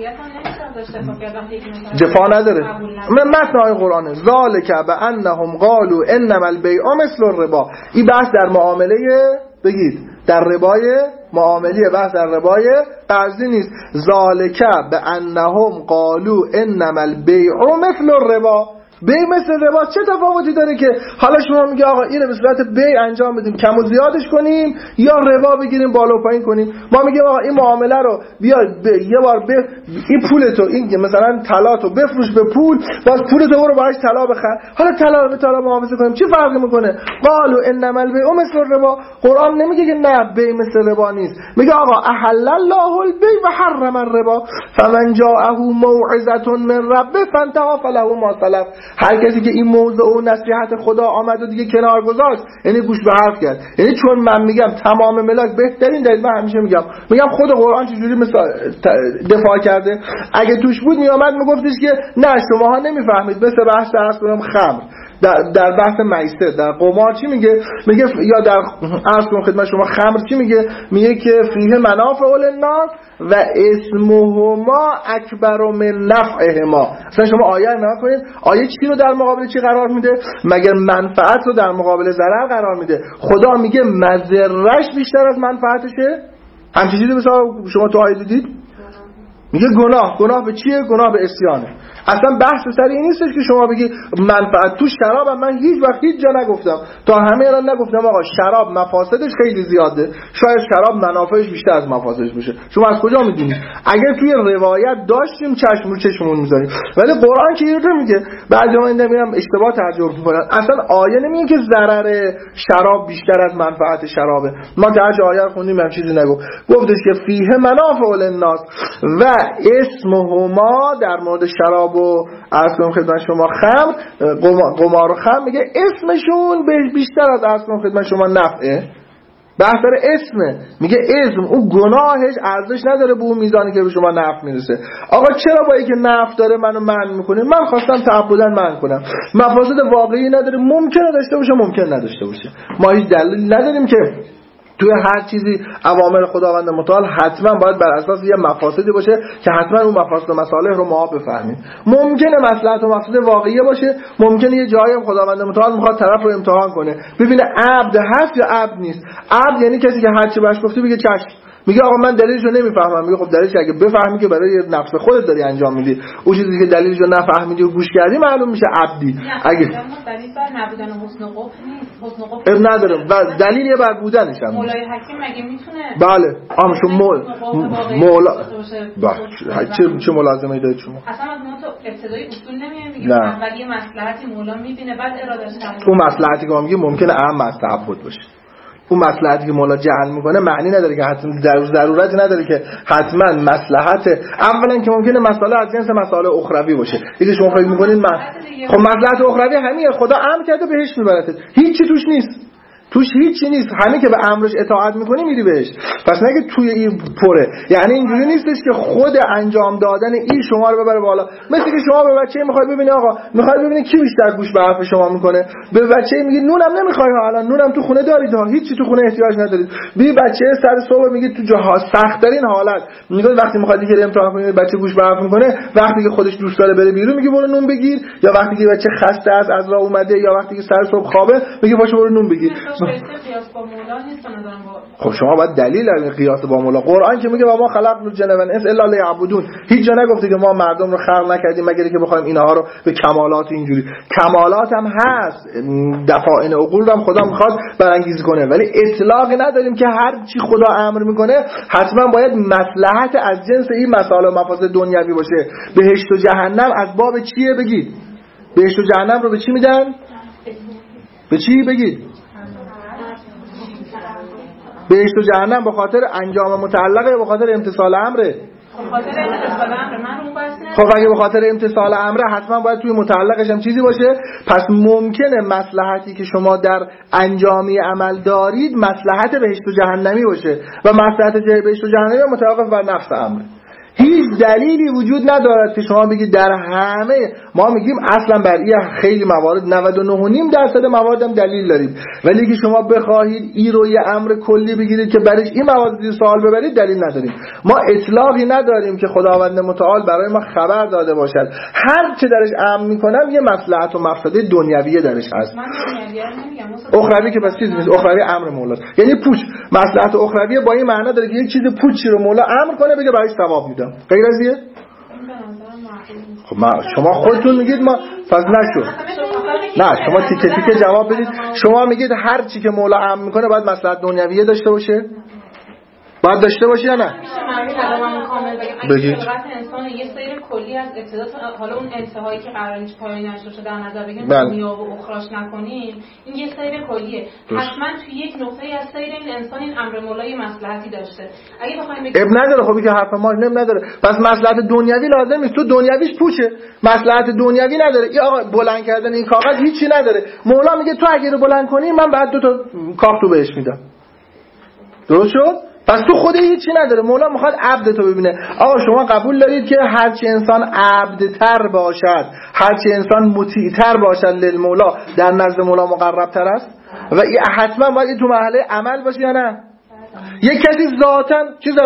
دفاع نداره. من متن آیه قرآنه. ذالک بانهم قالوا انما البیع مثل الربا. این بحث در معامله بگید در ربای معاملی، بحث در ربای قرضی نیست. ذالک بانهم قالوا انما البیع مثل الربا. بیع مثل ربا چه تفاوتی داره که حالا شما میگه آقا اینو به صورت بیع انجام بدیم کم و زیادش کنیم یا ربا بگیریم بالا و پایین کنیم؟ ما میگیم آقا این معامله رو بیا یه بار این پولتو این مثلا طلاتو بفروش به پول، باز پولتو برو باهاش طلا بخر. حالا طلا به طلا محافظه کنیم چه فرقی میکنه؟ قالوا انما البیع مثل الربا. قرآن نمیگه که نه بیع مثل ربا نیست، میگه آقا احل الله البیع و حرم الربا فمن جاءه موعظه من ربه فانتهى فله ما سلف. هر کسی که این موضوع و نصیحت خدا آمد و دیگه کنار گذاشت یعنی گوش به حرف کرد. یعنی چون من میگم تمام ملاک بهترین دلیل، من همیشه میگم خود قرآن چجوری مثلا دفاع کرده. اگه توش بود میامد میگفتش که نه شماها نمیفهمید، مثل بحث عرض کنم خمر در بحث میسر در قمار چی میگه یا در عرض کنم خدمت شما خمر چی میگه که فیه منافع للناس و اسمهما اکبر من نفعهما. مثلا شما آیه نگاه کنید، آیه چی رو در مقابل چی قرار میده؟ مگر منفعت رو در مقابل ضرر قرار میده؟ خدا میگه مضرش بیشتر از منفعتشه. همچین چیزی مثلا شما تو آیه دیدید؟ میگه گناه به چیه؟ گناه به عصیانه. اصلا بحث سر این نیستش که شما بگی منفعت تو شراب. من هیچ وقت هیچ جا نگفتم، تا همه الان نگفتم آقا شراب مفاسدش خیلی زیاده، شاید شراب منافعش بیشتر از مفاسدش باشه. شما از کجا میدونید؟ اگر توی روایت داشتیم چشم رو چشمون میذاریم، ولی قرآن که اینو میگه. بعضی من نمیگم اشتباه ترجمه میکنن، اصلا آیه نمیگه که ضرر شراب بیشتر از منفعت شرابه. ما که هر آیه خوندیم هم چیزی نگفت، گفتش که فیه منافع للناس و اسمهما در مورد شراب و عرض کنم خدمت شما خمر قمار و خمر میگه اسمشون بیشتر از عرض کنم خدمت شما نفعه. بحث داره اسمه، میگه اسم اون گناهش ارزش نداره به اون میزانی که به شما نفع میرسه. آقا چرا با اینکه نفع داره منو منع میکنه؟ من خواستم تعبداً منع کنم، مفاسد واقعی نداره، ممکنه داشته باشه ممکن نداشته باشه. ما هیچ دلیل نداریم که توی هر چیزی اوامر خداوند متعال حتما باید بر اساس یه مفاسدی باشه که حتما اون مفاسد و مصالح رو ما بفهمیم. ممکنه مصلحت و مفسد واقعی باشه، ممکنه یه جایی خداوند متعال میخواد طرف رو امتحان کنه ببینه عبد هست یا عبد نیست. عبد یعنی کسی که هر چی بهش گفته بگه چشم، میگه آقا من دلیلشو نمیفهمم. میگه خب دلیلش اگه بفهمی که برای نفس خودت داری انجام میدی، اون چیزی که دلیلشو نفهمیدی و گوش کردی معلوم میشه عبدی. اگه دلیل بر نبودن حسن قف نیست، حسن قف نداره و دلیلی بر بودنش هم مولای حکیم مگه میتونه؟ بله شما مولا چه ملازمه‌ای دارید شما؟ اصلا از ما تو ابتدای اصول نمیایم دیگه، اولی مصلحتی مولا میبینه بعد ارادهش تمام. اون مصلحتی که ما میگیم ممکنه اهم از تعبد باشه. اون مصلحتی که مولا جعل میکنه معنی نداره که حتما ضرورتی نداره که حتما مصلحت. اولا که ممکنه مسئله از جنس مسائل اخروی باشه. دیگه شما فکر میکنین خب مصلحت اخروی همین خدا امر کرده بهش میبرته، هیچی توش نیست، توش هیچی نیست، همین که به امرش اطاعت میکنی میری بهش. پس نگه توی این پره، یعنی اینجوری نیستش که خود انجام دادن این شما رو ببره بالا. مثل که شما به بچه‌ای میخواد ببینی آقا میخواد ببینی کی بیشتر گوش به حرف شما میکنه، به بچه‌ای میگی نونم نمیخوای الان، نونم تو خونه دارید ها، هیچی تو خونه احتیاج ندارید. بی بچه سر صبح میگی تو جاها سخت ترین حالت میگه وقتی میخواد دیگه امتحان کنی بچه گوش به حرف میکنه، وقتی که خودش دوست داره بره بیرون میگه برو نون بگیر، یا وقتی که بچه خسته از راه اومده یا وقتی که سر صبح خوابه میگه پاشو برو نون بگیر. خب شما باید دلیل از قیاس با مولا. قرآن که میگه و ما خلقنا الجن و الانس الا لیعبدون، هیچ جا نگفته که ما مردم رو خلق نکردیم مگر اینکه بخوایم اینها رو به کمالات اینجوری. کمالات هم هست، دفاعن عقول هم خدا میخواد برانگیز کنه، ولی اطلاقی نداریم که هر چی خدا امر میکنه حتما باید مصلحت از جنس این مسائل و مفاسد دنیوی باشه. بهشت و جهنم از باب چیه بگید؟ بهشت و جهنم رو به چی میدن؟ به چی بگید؟ بهشت و جهنم به خاطر انجام متعلقه یا به خاطر امتثال امره؟ خب اگه به خاطر امتثال امره حتما باید توی متعلقش هم چیزی باشه. پس ممکنه مصلحتی که شما در انجامی عمل دارید مصلحت بهشت و جهنمی باشه و مصلحت بهشت و جهنمی متوقف بر نفس امره. هیچ دلیلی وجود ندارد که شما بگید در همه، ما میگیم اصلا بر این خیلی موارد 99.5% موارد هم دلیل دارید، ولی که شما بخواهید این رو یه امر کلی بگیرید که برایش این موارد زیر سوال ببرید دلیل نداریم. ما اطلاقی نداریم که خداوند متعال برای ما خبر داده باشد هر چه درش امر میکنم یه مصلحت و مفسده دنیویه درش هست. اخروی که بس چیزی نیست، اخروی امر مولاست. یعنی پوچ مصلحت اخروی با این معنی داره که یک چیز پوچی رو مولا امر کنه بگه برایش ثواب میدم. غیر از اینه؟ خب شما خودتون میگید ما پس نشد. نه شما تیکه تیکه جواب بدید. شما میگید هر چی که مولا امر میکنه باید مصلحت دنیویه داشته باشه؟ باید داشته باشه یا نه؟ بگید. انسان یه سیر کلی از ابتدا حالا اون انتهایی که قرار نیست پایانی نشه در نظر بگیریم دنیا و اخراش نکنیم، این یه سیر کلیه. حتما توی یک نقطه‌ای از سیر این انسان این امر مولای مصلحتی داشته. اگه بخوایم بگیم اب نداره، خب که حرف ما نداره. پس مصلحت دنیوی لازم نیست. تو دنیویش پوچه. مصلحت دنیوی نداره. این آقا بلند کردن این کاغذ هیچی نداره. مولا میگه تو اگه رو بلند کنی من بعد 2 تا کاغذ تو بهش میدم. درست شد؟ پس تو خود هیچی نداره. مولا میخواد عبد تو ببینه. آقا شما قبول دارید که هرچی انسان عبدتر باشد، هرچی انسان مطیعتر باشد للمولا در نزد مولا مقربتر است و حتما باید تو مرحله عمل باشه یا نه؟ یک کسی ذاتاً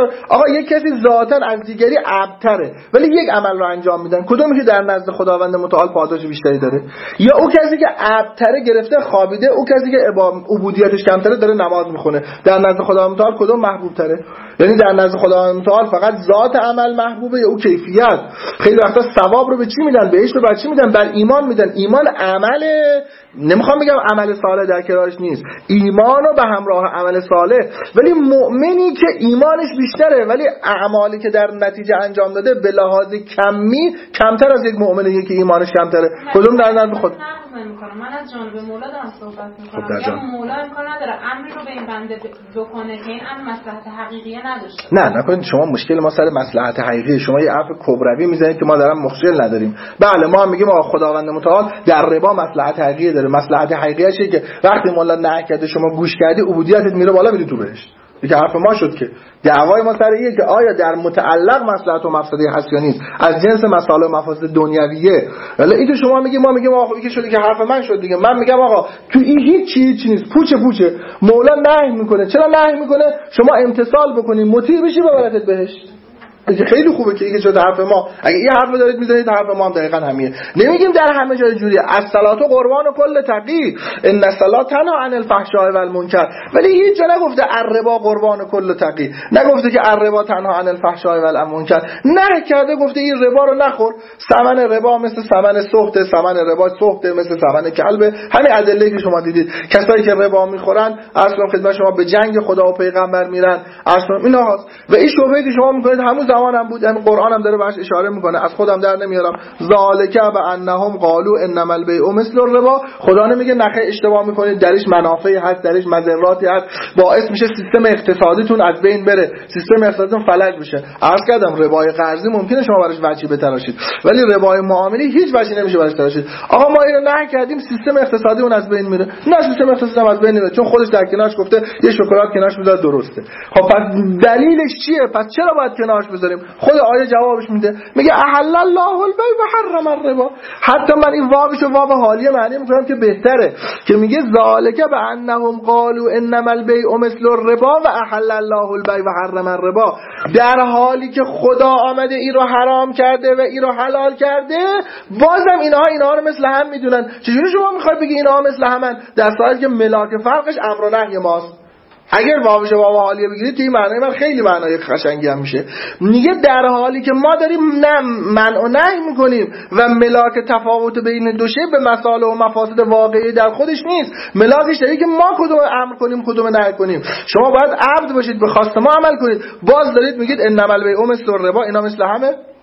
یک کسی ذاتاً از دیگری عبدتره ولی یک عمل رو انجام میدن، کدومی که در نزد خداوند متعال پاداش بیشتری داره؟ یا او کسی که عبدتره گرفته خوابیده، او کسی که عبودیتش کمتره داره نماز میخونه، در نزد خداوند متعال کدوم محبوب تره؟ یعنی در نزد خداوند متعال فقط ذات عمل محبوبه یا او کیفیت؟ خیلی وقتا ثواب رو به چی میدن؟ بهشت رو بر چی میدن؟ بر ایمان میدن. ایمان عمله، نمیخوام بگم عمل صالح در کنارش نیست، ایمان رو به همراه عمل صالح، ولی مؤمنی که ایمانش بیشتره ولی اعمالی که در نتیجه انجام داده به لحاظ کمی کمتر از یک مؤمنی که ایمانش کمتره، کدوم در نظر خود؟ من از جانب مولا دارم صحبت میکنم. خب مولا امکان نداره امری رو به این بنده بکنه که این امر مصلحت حقیقیه نداشته. نه نکنید شما مشکل ما سر مصلحت حقیقی، شما یه حرف کبروی میزنید که ما دارم مشکل نداریم. بله ما هم میگیم آقا خداوند متعال در ربا مصلحت حقیقی داره. مصلحت حقیقیه چیه که وقتی مولا نهی کرده شما گوش کردی عبودیتت میره بالا، میری تو بهشت. دیگه حرف ما شد که دعوای ما سر اینه که آیا در متعلق مصلحت و مفسده هست یا نیست، از جنس مصالح و مفاسد دنیویه. ولی این که شما میگیم ما میگیم آقا این که شده که حرف من شد دیگه. من میگم آقا تو این هیچ چیزی نیست، پوچه مولا نهی میکنه. چرا نهی میکنه؟ شما امتثال بکنی مطیع بشی ببرتت بهشت. دیگه خیلی خوبه که این شده حرف ما. اگه این حرف دارید میذارید حرف ما هم دقیقاً همینه. نمیگیم در همه جای جوریه الصلاه قربان کل تقی ان الصلاه تنها عن الفحشاء والمنکر، ولی هیچ جا نگفته الربا قربان کل تقی، نگفته که الربا تنها عن الفحشاء والمنکر، نه کرده گفته این ربا رو نخور. ثمن ربا مثل ثمن سخت، ثمن ربا سخت مثل ثمن کلب. همین ادله که شما دیدید کسایی که ربا میخورن اصلا خدمت شما به جنگ خدا و پیغمبر میرن، اصلا اینا هست. و این شبهه که شما میکنید همون زمانم بود، یعنی قرآن هم داره بهش اشاره میکنه، از خودم در نمیارم. ذالک بانهم قالوا انما البیع مثل الربا. خدا نمیگه نخه اشتباه میکنید، درش منافعی هست، درش مضراتی هست، باعث میشه سیستم اقتصادیتون از بین بره، سیستم اقتصادیتون فلج بشه. عرض کردم ربای قرضی ممکنه شما براش وجهی بتراشید ولی ربای معاملی هیچ وجهی نمیشه براش تراشید. آقا ما اینو نه کردیم سیستم اقتصادی اون از بین میره. نه سیستم اقتصادی از بین نمیره چون خودش در کنارش گفته یه شکلات کنارش بذار درسته. خب پس دلیلش چیه؟ پس چرا باید کنارش بذاریم؟ خود آیه جوابش میده، میگه احل الله البیع و حرم الربا. حتی من این واوشو واو حالیه معنی میکنم که بهتره که میگه ذالک بانهم قالوا انما البیع مثل الربا و احل الله البیع و حرم الربا. در حالی که خدا آمده این رو حرام کرده و این رو حلال کرده، بازم اینها رو مثل هم میدونن. چجوری شما میخواید بگی اینها مثل همن در صورتی که ملاک فرقش امر و نهی ماست؟ اگر واوش واو حالیه بگیرید که این معنی من خیلی معنای قشنگی هم میشه. میگه در حالی که ما داریم نه منع و نهی میکنیم و ملاک تفاوت بین دو شی به مصالح و مفاسد واقعی در خودش نیست. ملاکش داره که ما کدوم امر کنیم کدوم نهی کنیم. شما باید عبد باشید به خواست ما عمل کنید. باز دارید میگید انما البیع مثل الربا، اینا مثل همه.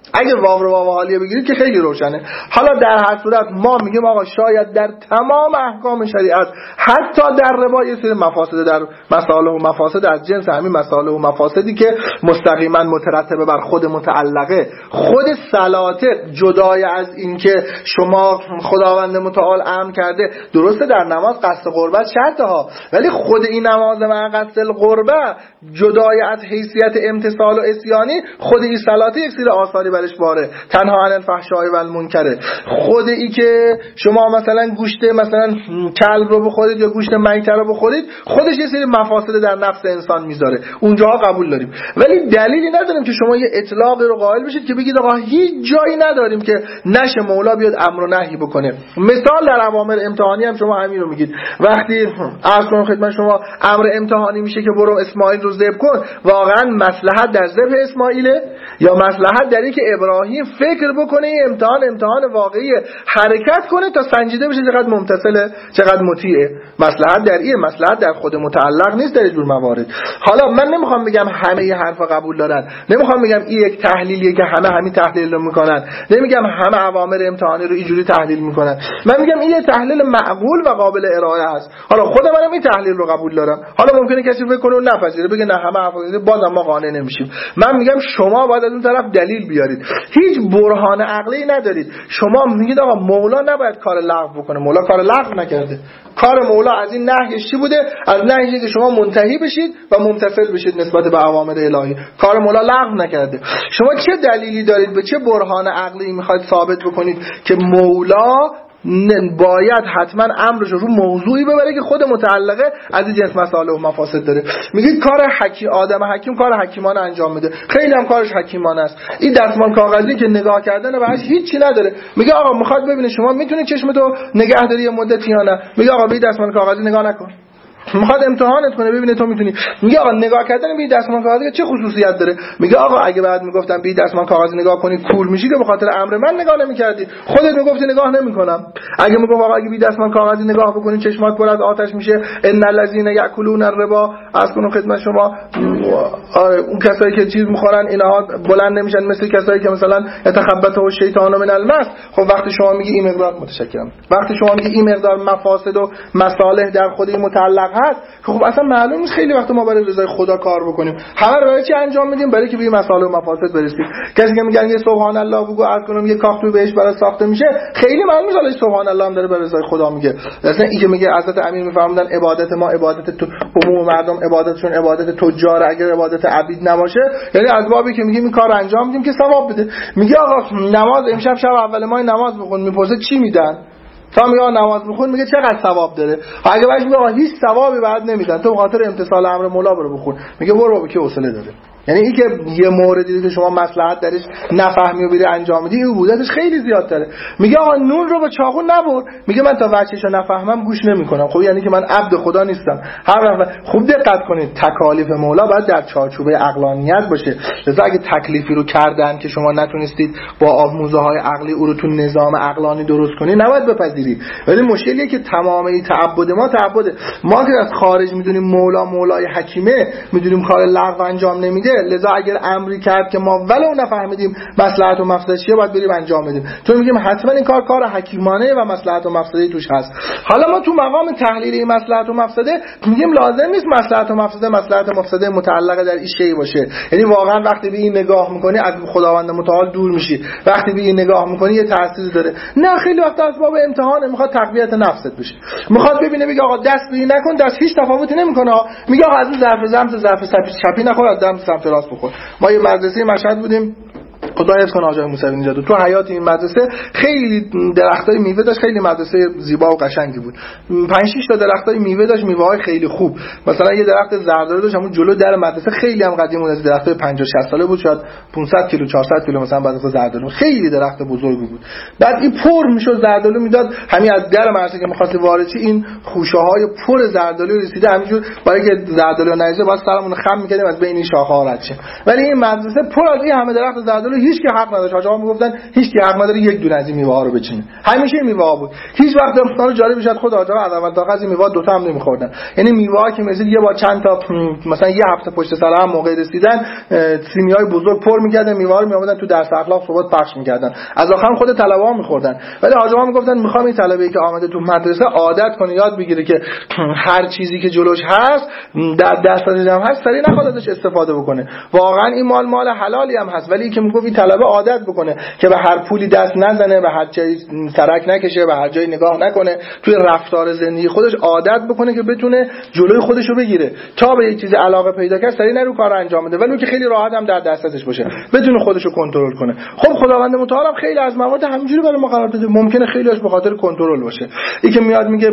اگه واو رو واو حالیه بگیرید که خیلی روشنه. حالا در هر صورت ما میگیم آقا شاید در تمام احکام شریعت حتی در ربا یه سری مفاسد در مصالح و مفاسد از جنس همین مصالح و مفاسدی که مستقیما مترتبه بر خود متعلقه، خود صلات جدای از این که شما خداوند متعال امر کرده، درسته در نماز قصد قربت شرطه ها، ولی خود این نماز مع قصد القربه جدای از حیثیت امتثال و عصیانی، خود این صلات یک سری آثاری برش باره، تنها عن الفحشاء و المنکر. خود ای که شما مثلا گوشت مثلا کلب رو بخورید یا گوشت میته رو بخورید، خودش یه سری مفاسد در نفس انسان میذاره، اونجاها قبول داریم، ولی دلیلی نداریم که شما یه اطلاق رو قائل بشید که بگید آقا هیچ جایی نداریم که نشه مولا بیاد امر و نهی بکنه. مثال در اوامر امتحانی هم شما همین رو میگید. وقتی عرض کنم خدمت شما امر امتحانی میشه که برو اسماعیل رو ذبح کن، واقعا مصلحت در ذبح اسماعیله یا مصلحت در این که ابراهیم فکر بکنه این امتحان واقعی، حرکت کنه تا سنجیده بشه چقدر ممتثله چقدر مطیعه؟ مصلحت در این، مصلحت در خود متعلق نیست در اینجور موارد. حالا من نمیخوام بگم همه ی حرفا قبول دارن، نمیخوام بگم این یک تحلیلیه که همه همین تحلیل رو میکنن، نمیگم همه اوامر امتحانی رو اینجوری تحلیل میکنن، من میگم این یه تحلیل معقول و قابل ارائه است. حالا خود منم این تحلیل رو قبول دارم، حالا ممکنه کسی فکر کنه نپذیره بگه نه همه حرفا بازم ما قانع نمیشیم. من میگم شما باید از اون طرف دلیل بیارید، هیچ برهان عقلی ندارید. شما میگید آقا مولا نباید کار لغو بکنه، مولا کار لغو نکرده، کار مولا از این نهیش چی بوده؟ از نهیه که شما منتهی بشید و ممتثل بشید نسبت به اوامر الهی. کار مولا لغو نکرده. شما چه دلیلی دارید، به چه برهان عقلی میخواید ثابت بکنید که مولا باید حتما امرش رو موضوعی ببره که خود متعلقه از این جنس مصالح و مفاسد داره؟ میگید کار آدم حکیم کار حکیمانه انجام میده، خیلی هم کارش حکیمانه است. این دستمال کاغذی که نگاه کردن بهش هیچی نداره، میگه آقا میخواد ببینه شما میتونی چشمتو نگه داری یه مدتی یا نه، میگه آقا به دستمال کاغذی نگاه نکن. میخواد امتحانت کنه ببینه تو میتونی، میگه آقا نگاه کردن به دستمال کاغذی چه خصوصیت داره؟ میگه آقا اگه بعد میگفتم به دستمال کاغذی نگاه کنی کور میشی که به خاطر امر من نگاه نمیکردی، خودت میگفتی نگاه نمیکنم. اگه میگم آقا اگه به دستمال کاغذی نگاه بکنی چشمات پر از آتش میشه، ان الذين یاکلون الربا، از کنم خدمت شما اون کسایی که چیز میخورن اینها بلند نمیشن مثل کسایی که مثلا يتخبطه الشیطان من المس. خب وقتی شما میگی این مقدار متشکرم، وقتی شما میگی این مقدار مفاسد و مصالح در خود این متعلق هست، خب اصلا معلوم نیست خیلی وقت ما برای رضای خدا کار بکنیم، همه رو برای چی انجام میدیم؟ برای که به مصالح و مفاسد برسیم. کسی که میگن یه سبحان الله بگو عرض کنم یه کاخ تو بهش برای ساخته میشه، خیلی معلوم نیست سبحان الله هم داره برای رضای خدا میگه. اصلا این که میگه حضرت امیر میفرمودن عبادت ما عبادت تو عموم مردم عبادتشون عبادت تجار، اگر عبادت عبید نباشه، یعنی از بابی که میگه این کار انجام میدیم که ثواب بده. میگه آقا نماز امشب شب اول ما نماز بخون، میپرسه چی میدن؟ تا میگه نماز بخون، میگه چقدر ثواب داره؟ اگه بهش میگه هیچ ثوابی بعد نمیدن، تو به خاطر امتثال امر مولا برو بخون، میگه برو به که حوصله داره. یعنی این که یه موردی که شما مصلحت درش نفهمی و بری انجام میدی، این بودتش خیلی زیادتره. میگه آقا نون رو با چاقو نبر، میگه من تا وجهشو نفهمم گوش نمیکنم. خب یعنی که من عبد خدا نیستم. هر وقت خوب دقت کنید، تکالیف مولا باید در چارچوبه عقلانیت باشه. لذا اگه تکلیفی رو کردن که شما نتونستید با آموزه های عقلی او رو تو نظام عقلانی درست کنی، نباید بپذیری. ولی مشکلیه که تمامی تعبد ما که از خارج میدونیم مولا مولای حکیمه، میدونیم کار لغو انجام نمیده، لذا اگر امری کرد که ما ولو نفهمیدیم مصلحت و مفسد چیه باید بریم انجام بدیم، چون میگیم حتما این کار حکیمانه و مصلحت و مفسدی توش هست. حالا ما تو مقام تحلیل این مصلحت و مفسده میگیم لازم نیست مصلحت و مفسده متعلقه در این شی باشه. یعنی واقعا وقتی به این نگاه میکنی از خداوند متعال دور میشی، وقتی به این نگاه میکنی یه تأثیری داره. نه خیلی وقت از باب امتحان میخواد تقویت نفست بشه، میخواد ببینه بگه آقا دست بی نکن، دست هیچ تفاوتی نمیکنه، میگه آقا از این ظرف چپی نخور، از دم راست بخور. ما یه مدرسه مشهد بودیم، خدا حفظ کنه آقای موسوی نژاد، تو حیات این مدرسه خیلی درختای میوه داشت، خیلی مدرسه زیبا و قشنگی بود. 5-6 تا درختای میوه داشت، میوه‌های خیلی خوب. مثلا یه درخت زردالو داشت همون جلو در مدرسه، خیلی هم قدیمی بود، از درختای 50-60 ساله بود، شاید 500 کیلو 400 کیلو مثلا بعد از زردالو، خیلی درخت بزرگی بود. بعد این پر میشد زردالو میداد، همین از در مدرسه که می‌خواست وارد شه این خوشه‌های پر زردالو رسیده، همینجور برای که زردالو نریزه باید سرمون خم می‌کردیم از بین این شاخه‌ها رد شه. ولی این مدرسه پر از این همه درخت زردالو، هیچ کی حق نداشت. حاجی ها میگفتن هیچ کی حق نداره یک دونه از این میوه‌ها رو بچینه. همیشه میوه‌ها بود. هیچ وقت امکان جالب میشد خود حاجی ها از اول تا آخر میوه دو تا هم نمی‌خوردن. یعنی میوه‌ها که مثلا یه بار چند تا مثلا یه هفته پشت سر هم موقع رسیدن سینی‌های بزرگ پر می‌کردن میوه‌ها رو می‌آوردن تو درس اخلاق صحبت پخش می‌کردن. از آخر خود طلبه‌ها می‌خوردن. ولی حاجی ها میگفتن می‌خوام این طلبه‌ای که آمده تو مدرسه عادت کنه یاد بگیره که هر چیزی که جلوش هست در دستش هم هست سری نخواد ازش استفاده بکنه. واقعا این مال حلالی هم هست، ولی که میگه این طلبه عادت بکنه که به هر پولی دست نزنه، به هر جایی سرک نکشه، به هر جایی نگاه نکنه، توی رفتار زندگی خودش عادت بکنه که بتونه جلوی خودش رو بگیره. تا به یک چیز علاقه پیدا کنه سری نرو کار انجام بده، ولی که خیلی راحت هم در دستش باشه، بتونه خودش رو کنترل کنه. خب خداوند متعال هم خیلی از موارد همینجوری برای ما قرار داده، ممکنه خیلیش به خاطر کنترل باشه. این که میاد میگه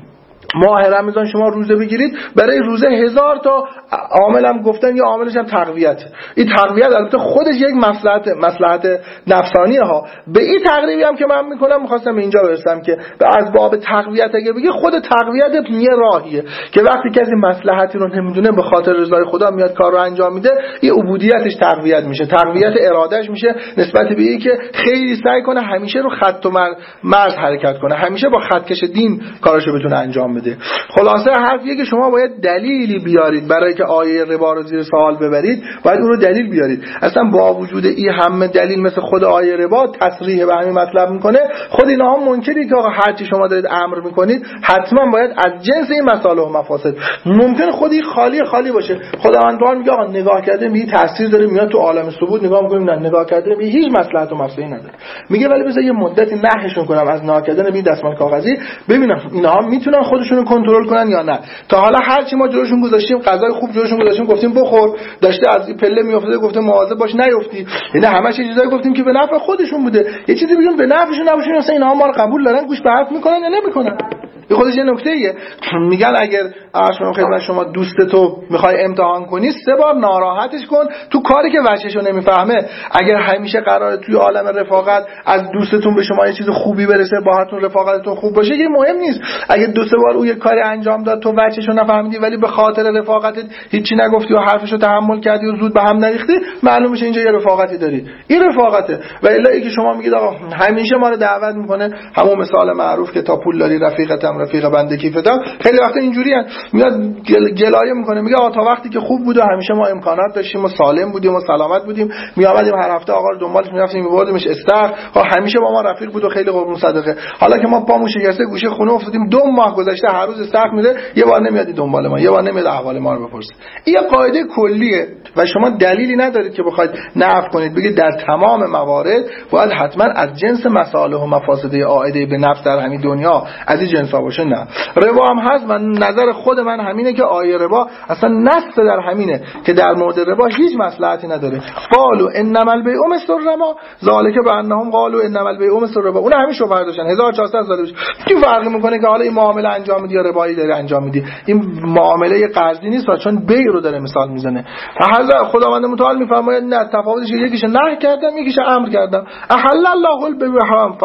ماه رمضان شما روزه بگیرید، برای روزه 1000 تا عامل هم گفتن، یا عاملش هم تقویت. این تقویت البته خودش یک مصلحت نفسانیه ها. به این تقریبی هم که من میکنم میخواستم اینجا برسم که از باب تقویت اگه بگی خود تقویت یه راهیه که وقتی کسی مصلحتی رو نمیدونه به خاطر رضای خدا میاد کار رو انجام میده، این عبودیتش تقویت میشه، تقویت ارادهش میشه نسبت به اینکه خیلی سعی کنه همیشه رو خط و مرز حرکت کنه، همیشه با خطکش دین کاراشو بتونه انجام بده. خلاصه حرفیه که شما باید دلیلی بیارید برای که آیه ربا رو زیر سوال ببرید، باید اون رو دلیل بیارید. اصلا با وجود این همه دلیل مثل خود آیه ربا تصریح به همین مطلب میکنه، خود اینا هم منکری که آقا هر چی شما دارید امر میکنید حتما باید از جنس این مصالح و مفاسد. ممکن خودی خالی باشه. خداوند تعالی میگه آقا نگاه کرده می تاثیر داره، میاد تو عالم ثبوت نگاه میکنیم، نه نگاه کرده می هیچ مصلحت و مفسدی نداره. میگه ولی بذار یه مدتی نهشون کنم از نگاه کردن به دستمال کاغذی، ببینم اینها میتونن خودشون کنترل کنن یا نه. تا حالا هر چی ما جلوشون گذاشتیم، غذای خوب جلوشون گذاشتیم، گفتیم بخور، داشته از این پله میافتاده گفتیم مواظب باش نیفتی، یعنی همش چیزایی گفتیم که به نفع خودشون بوده. یه چیزی بگیم به نفعشون نباشه، مثلا اینها ما رو قبول دارن، گوش به حرف میکنن یا نمیکنن. این خودش یه نکته‌ایه. میگن اگر عرض خدمت شما دوستتو میخوای امتحان کنی 3 بار ناراحتش کن تو کاری که وجهشو نمیفهمه. اگر همیشه قراره توی عالم رفاقت از دوستتون به شما یه چیز خوبی برسه، باهاتون رفاقتتون خوب باشه، یه مهم نیست. اگه 2-3 بار اون یه کاری انجام داد تو وجهشو نفهمیدی ولی به خاطر رفاقتت هیچی نگفتی و حرفشو تحمل کردی و زود به هم نریختی، معلوم میشه اینجا یه رفاقتی داری. این رفاقته. و الا اینکه شما میگید آقا همیشه ما رو دعوت میکنه، همون مثال معروف که تا پول داری رفیقتم رفیق بنده کیفتم، خیلی وقتا اینجوریه. میاد گلایه میکنه، میگه آقا تا وقتی که خوب بود و همیشه ما امکانات داشتیم و سالم بودیم و سلامت بودیم، میآمدیم هر هفته آقا رو دنبالش میرفتیم میبردیمش استخر، همیشه با ما رفیق بود و خیلی قربون صدقه. حالا که ما پامون شکسته گوشه خونه افتادیم، 2 ماه گذشته هر روز استخر میده، یه بار نمیادی دنبال ما، یه بار نمیاد احوال ما رو بپرسه. این قاعده کلیه و شما دلیلی ندارید که بخواید نفی کنید بگید در تمام موارد باید حتما از جنس مصالح و مفاسد عائده به نفس در همین دنیا از این جنسا باشه. نه، ربا هم هست و نظر خود من همینه که آیه ربا اصلا نص در همینه که در مورد ربا هیچ مصلحتی نداره. قالوا انما البیع مثل الربا ذالک بانهم قالوا انما البیع مثل الربا. اون همین شو برداشتن 1400 سال پیش. چی فرقی میکنه که حالا این معامله انجام میدی یا ربایی داره انجام میدی؟ این معامله قرضی نیست چون بیع رو داره مثال میزنه. حالا خداوند متعال میفرماید نه، تفاوتش یکیش نهی کردم یکیش امر کردم. احل الله البیع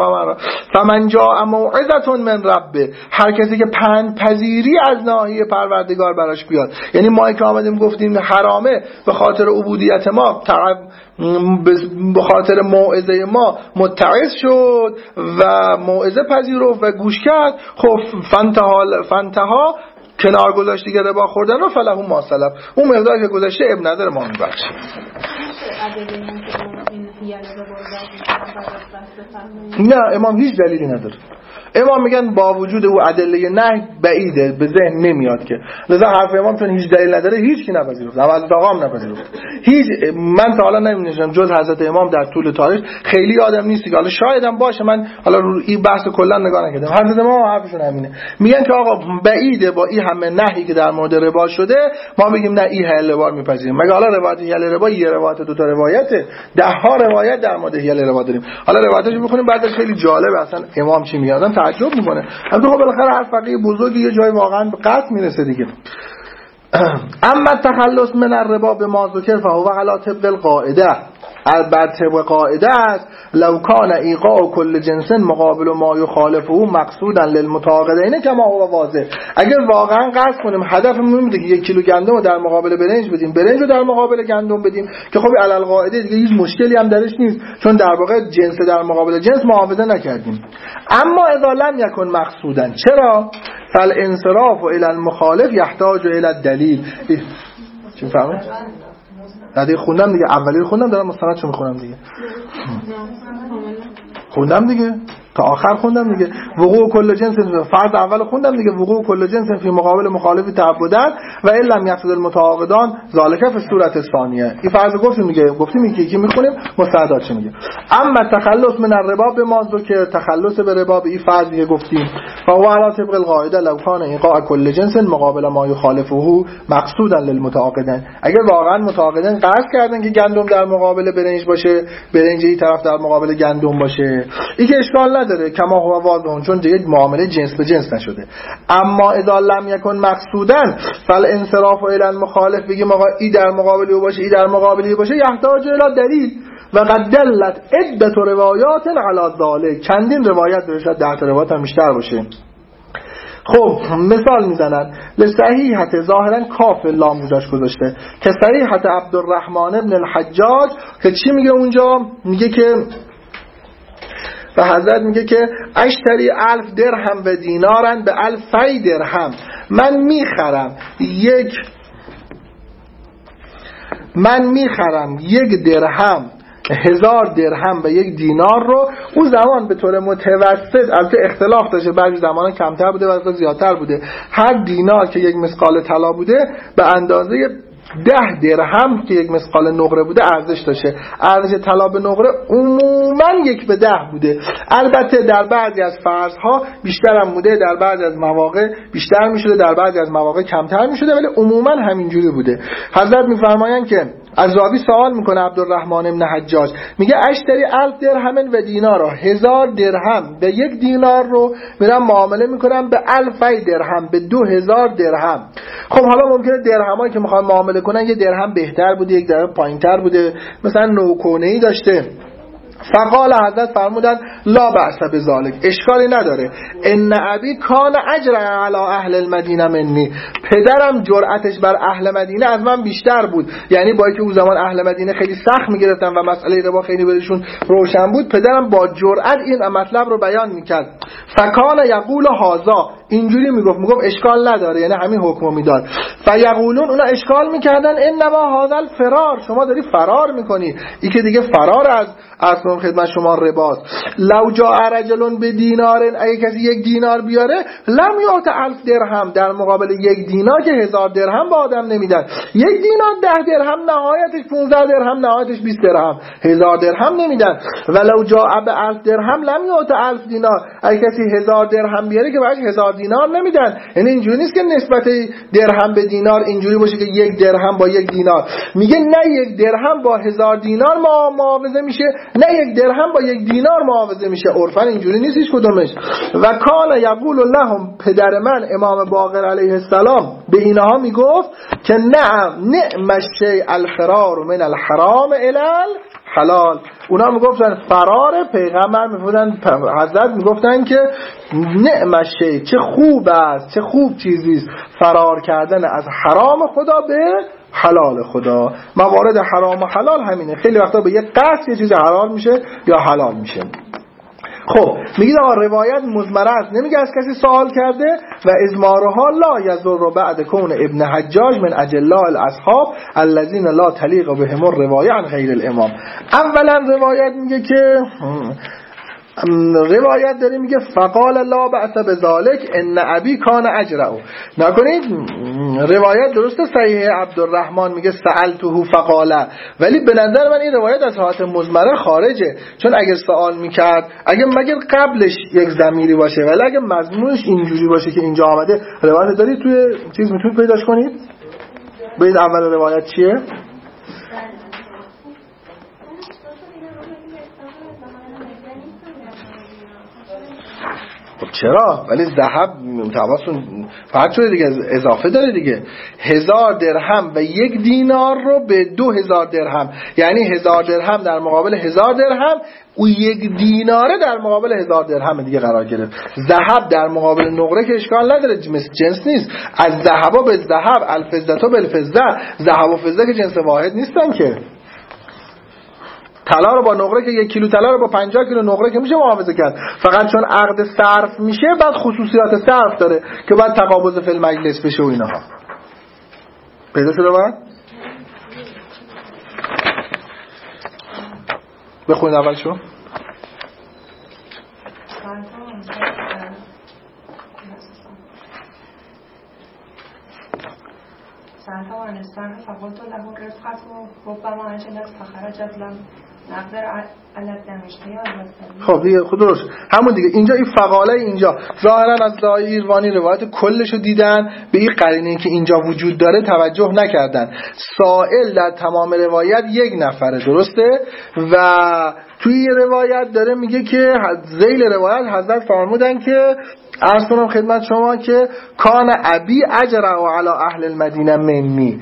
فمن جاء موعظه من ربه. هر کسی که پذیری از ناحیه پروردگار براش بیاد، یعنی ما که آمدیم گفتیم حرامه به خاطر عبودیت ما، به خاطر موعظه ما متعظ شد و موعظه پذیرفت و گوش کرد، خب فانتها کنار گذاشتی که ربا خوردن رو فله ما سلف، اون مقدار که گذاشته اب نداره ما میبخشیم. نه، امام هیچ دلیلی نداره. امام میگن با وجود او ادله نهی بعیده، به ذهن نمیاد که، لذا حرف امام چون هیچ دلیل نداره هیچ کی نپذیرفت، هم حضرت آقا هم نپذیرفت. هیچ من تا حالا نمی‌دونم جز حضرت امام در طول تاریخ خیلی آدم نیست که حالا شاید هم باشه، من حالا رو این بحث کلا نگاه نکردم. حضرت امام حرفشون همینه، میگن که آقا بعیده با این همه نهی که در مورد ربا شده ما بگیم نه این حل ربا میپذیریم. مگه حالا روایت حل ربا یه روایت دو تا روایته، 10 ها روایت در مورد حل ربا داریم. حالا روایتاشو می‌خونیم بعدش خیلی جالب اصلا امام چی میگه آدم تعجب میکنه. البته خب بالاخره هر فقیه بزرگی یه جای واقعا به قطع میرسه دیگه. اما تخلص من الربا به ما ذکر فهو علی طبق القاعده. البته و قاعده است لو کان ایقاع کل جنس مقابل ما یخالفه مقصودا للمتعاقدین کما هو واضح. اگر واقعا قصد کنیم هدفمون اینه که 1 کیلو گندم رو در مقابل برنج بدیم، برنج رو در مقابل گندم بدیم، که خب علل قاعده دیگه هیچ مشکلی هم درش نیست، چون در واقع جنس در مقابل جنس معاوضه نکردیم. اما اذا لم یکن مقصودا، چرا؟ فالانصراف الى المخالف یحتاج الى الدلیل. چی فهمید؟ دیگه خوندم دیگه، اولی رو خوندم، دارم مستندشو میخونم دیگه. خوندم دیگه تا آخر خوندم دیگه. وقوع کل جنس، فرض اول خوندم دیگه، وقوع کل جنس فی مقابل مخالف تعبدن و ان لم یقصد المتعاقدان ذالک فی صورت ثانیه. این فرض گفتیم دیگه، گفتیم یکی میخونیم مستندات چه میگه. اما تخلص من الربا به ما که تخلص به ربا به این فرض دیگه گفتیم، فهو علی طبق القاعده لو کان ایقاع کل جنس مقابل ما یخالفه مقصودا للمتعاقدین. اگر واقعا متعاقدین قصد کردن که گندم در مقابل برنج باشه، برنج این طرف در مقابل گندم باشه، این که اشکال نداره، کما هو واضح، چون دیگه معامله جنس به جنس نشده. اما اذا لم یکن مقصودا فالانصراف الى المخالف، بگیم آقا ای در مقابلی باشه ای در مقابلی باشه، یحتاج الی دلیل و قد دلت عده روایات علی ذلک. چندین روایت داره، شاید 10 تا روایت هم بیشتر باشه. خب مثال میزنن لصحیحت، ظاهرا کاف لام جاش گذاشته، که صحیحت عبدالرحمن ابن الحجاج که چی میگه اونجا؟ میگه که و حضرت میگه که اشتری 1000 درهم و دینارن به 1000 درهم، من میخرم 1 درهم 1000 درهم به 1 دینار رو. اون زمان به طور متوسط، البته اختلاف داشته، بعضی زمانا کمتر بوده بعضی زیادتر بوده، هر دینار که 1 مثقال طلا بوده به اندازه 10 درهم که 1 مثقال نقره بوده ارزش داشته. ارزش طلا به نقره عموما 1 به 10 بوده. البته در بعضی از فرضها بیشتر هم بوده، در بعضی از مواقع بیشتر میشده، در بعضی از مواقع کمتر میشده، ولی عموما همینجوری بوده. حضرت میفرمایند که از راوی سوال میکنه عبدالرحمن ابن حجاج، میگه اشتری 1000 درهم و دینار، 1000 درهم به 1 دینار رو میرم معامله میکنم به 1000 درهم به 2000 درهم. خب حالا ممکنه درهمایی که میخوان معامله کنن یه درهم بهتر بوده، 1 درهم پایینتر بوده، مثلا نوکونه‌ای داشته. فقال حضرت فرمودن لا بأس بذلک، اشکالی نداره. ان ابی کان اجر علی اهل المدینه منی، پدرم جرأتش بر اهل مدینه از من بیشتر بود. یعنی با اینکه اون زمان اهل مدینه خیلی سخت میگرفتن و مسئله ربا خیلی برشون روشن بود، پدرم با جرأت این مطلب رو بیان میکرد. فکان یقول هذا، اینجوری میگفت اشکال نداره، یعنی همین حکمو میداد. فیقولون، اونا اشکال میکردن انما هذا الفرار، شما داری فرار میکنی، این که دیگه فرار از اصلا خدمت شما رباست. لو جاء رجل به دینار، اگه کسی 1 دینار بیاره، لم یعط 1000 درهم، در مقابل 1 دینار که 1000 درهم به آدم نمیدن. 1 دینار 10 درهم نهایتش 15 درهم نهایتش 20 درهم، 1000 درهم نمیدن. ولو جاء به 1000 درهم لم یعط 1000 دینار، اگه کسی 1000 درهم بیاره که براش 1000 دینار نمیدن. یعنی اینجوری نیست که نسبت درهم به دینار اینجوری باشه که 1 درهم با 1 دینار. میگه نه 1 درهم با 1000 دینار معاوضه میشه، نه 1 درهم با 1 دینار معاوضه میشه. عرفاً اینجوری نیست هیچ کدومش. و کان یقول لهم، پدر من امام باقر علیه السلام به اینها میگفت که نعم الشیء الفرار من الحرام الی الحلال. اونا میگفتن فرار، پیغمبر میگفتن، حضرت میگفتن که نعم الشیء، چه خوب است، چه خوب چیزی است فرار کردن از حرام خدا به حلال خدا. موارد حرام و حلال همینه، خیلی وقتا به یه قصد یه چیز حلال میشه یا حلال میشه. خب میگید آقا روایت مضمره است، نمیگه از کسی سوال کرده. و ازمارها لا یضر بعد کون ابن حجاج من اجلاء الاصحاب الذين لا تلیق بهم الروايه عن غیر الامام. اولا روایت میگه که روایت داره میگه فقال لا بأس بذلک ان ابی کان اجرؤ. نکنید روایت درسته صحیح عبدالرحمن میگه سألته فقال، ولی به نظر من این روایت از حالت مضمره خارجه، چون اگر سوال میکرد مگر قبلش یک ضمیری باشه، ولی اگه مضمونش اینجوری باشه که اینجا آمده، روایت دارید توی چیز میتونید پیداش کنید؟ ببینید اول روایت چیه؟ چرا؟ ولی ذهب تواسون فرق شده دیگه، اضافه داره دیگه. 1000 درهم و 1 دینار رو به 2000 درهم، یعنی 1000 درهم در مقابل 1000 درهم، او 1 دیناره در مقابل 1000 درهم دیگه قرار گرفت. ذهب در مقابل نقره که اشکال نداره، جنس نیست. از ذهب به ذهب، الفضه بالفضه، ذهب و فضه که جنس واحد نیستن که. طلا رو با نقره که 1 کیلو طلا رو با 50 کیلو نقره که میشه معاوضه کرد، فقط چون عقد صرف میشه بعد خصوصیات صرف داره که بعد تقابض فی المجلس بشه و اینها. پیدا شده بعد؟ بخونید اول شو. ساعتها و انستان فقلت له رفقت و ربما انشدت فخرجت لم نقدر علت دمشقی. خب دیگه خود درست همون دیگه. اینجا این فقاله اینجا ظاهرا از دایروانی روایت کلشو دیدن، به این قرینه که اینجا وجود داره توجه نکردن. سائل در تمام روایت 1 نفره، درسته؟ و توی روایت داره میگه که ذیل روایت حضرت فرمودن که عرض کنم خدمت شما که کان ابی اجرا و علی اهل المدینه منی.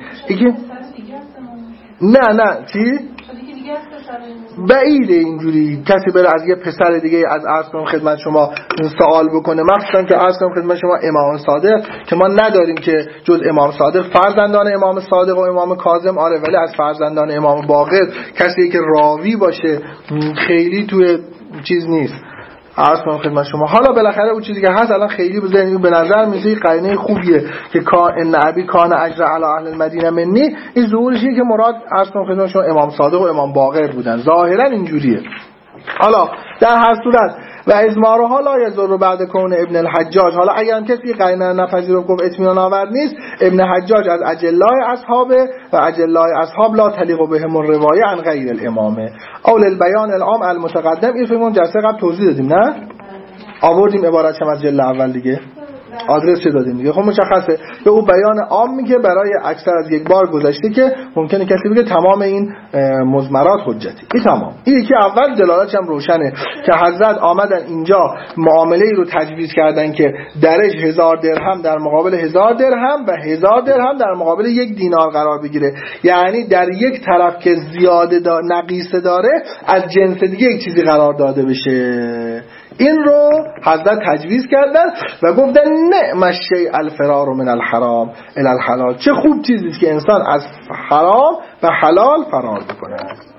نه چی؟ بعیده اینجوری کسی بره از یه پسر دیگه از عرض کنم خدمت شما سوال بکنه، مخصوصا که عرض کنم خدمت شما امام صادق که ما نداریم که جز امام صادق فرزندان امام صادق و امام کاظم، آره، ولی از فرزندان امام باقر کسی که راوی باشه خیلی توی چیز نیست. عرض کنم خدمت شما حالا بالاخره اون چیزی که هست الان خیلی به نظر میاد قرینه خوبیه که ان ابی کان اجر علی اهل المدینه منی. این ظهورشی که مراد عرض کنم خدمت شما امام صادق و امام باقر بودن، ظاهرا اینجوریه. حالا در هر صورت و ازمارها لا یضر بعد کون ابن الحجاج، حالا اگر هم کسی قرینه نپذیره گفت اطمینان آورد نیست، ابن حجاج از اجلای اصحابه و اجلای اصحاب لا تلیق بهم الروایه عن غیر الامامه. اول البیان العام المتقدم، این فهمون جلسه قبل توضیح دادیم نه؟ آوردیم عبارت هم از جلد اول دیگه، آدرس چه دادیم دیگه. خب مشخصه به اون بیان عام میگه برای اکثر از 1 بار گذشته که ممکنه کسی بگه تمام این مزمرات حجتی. این تمام. این یکی اول دلالتش هم روشنه که حضرت آمدن اینجا معامله‌ای رو تجویز کردن که درش 1000 درهم در مقابل 1000 درهم و 1000 درهم در مقابل 1 دینار قرار بگیره، یعنی در یک طرف که زیاده نقیصه داره از جنس دیگه یک چیزی قرار داده بشه. این رو حضرت تجویز کردن و گفتن نعم الشیء الفرار من الحرام الی الحلال، چه خوب چیزی که انسان از حرام و حلال فرار بکنه.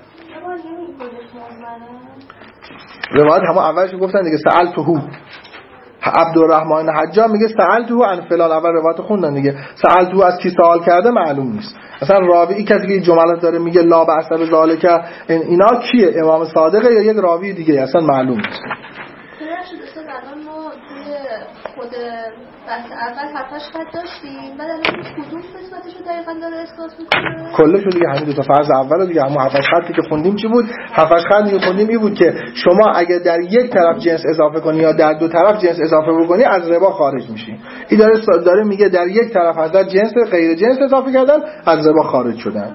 روایت همون اولش گفتن دیگه، سألته عبدالرحمن حجام میگه سألته عن فلان، اول روایت خوندن دیگه، سألته از کی سوال کرده معلوم نیست. اصلا راوی کسی که جملات داره میگه لا بأس بذالک اینا کیه؟ امام صادقه یا یک راوی دیگه؟ اصلا معلوم نیست. خود بحث اول 7-8 خط داشتیم، بعد الان کدوم قسمتش رو دقیقاً داره اثبات میکنه؟ کلش رو دیگه همین دو تا فرض اول دیگه همون 7-8 خطی که خوندیم چی بود؟ 7-8 خط دیگه خوندیم این بود که شما اگه در یک طرف جنس اضافه کنی یا در دو طرف جنس اضافه بکنی از ربا خارج میشی. این داره میگه در یک طرف حضرت جنس غیر جنس اضافه کردن از ربا خارج شدن.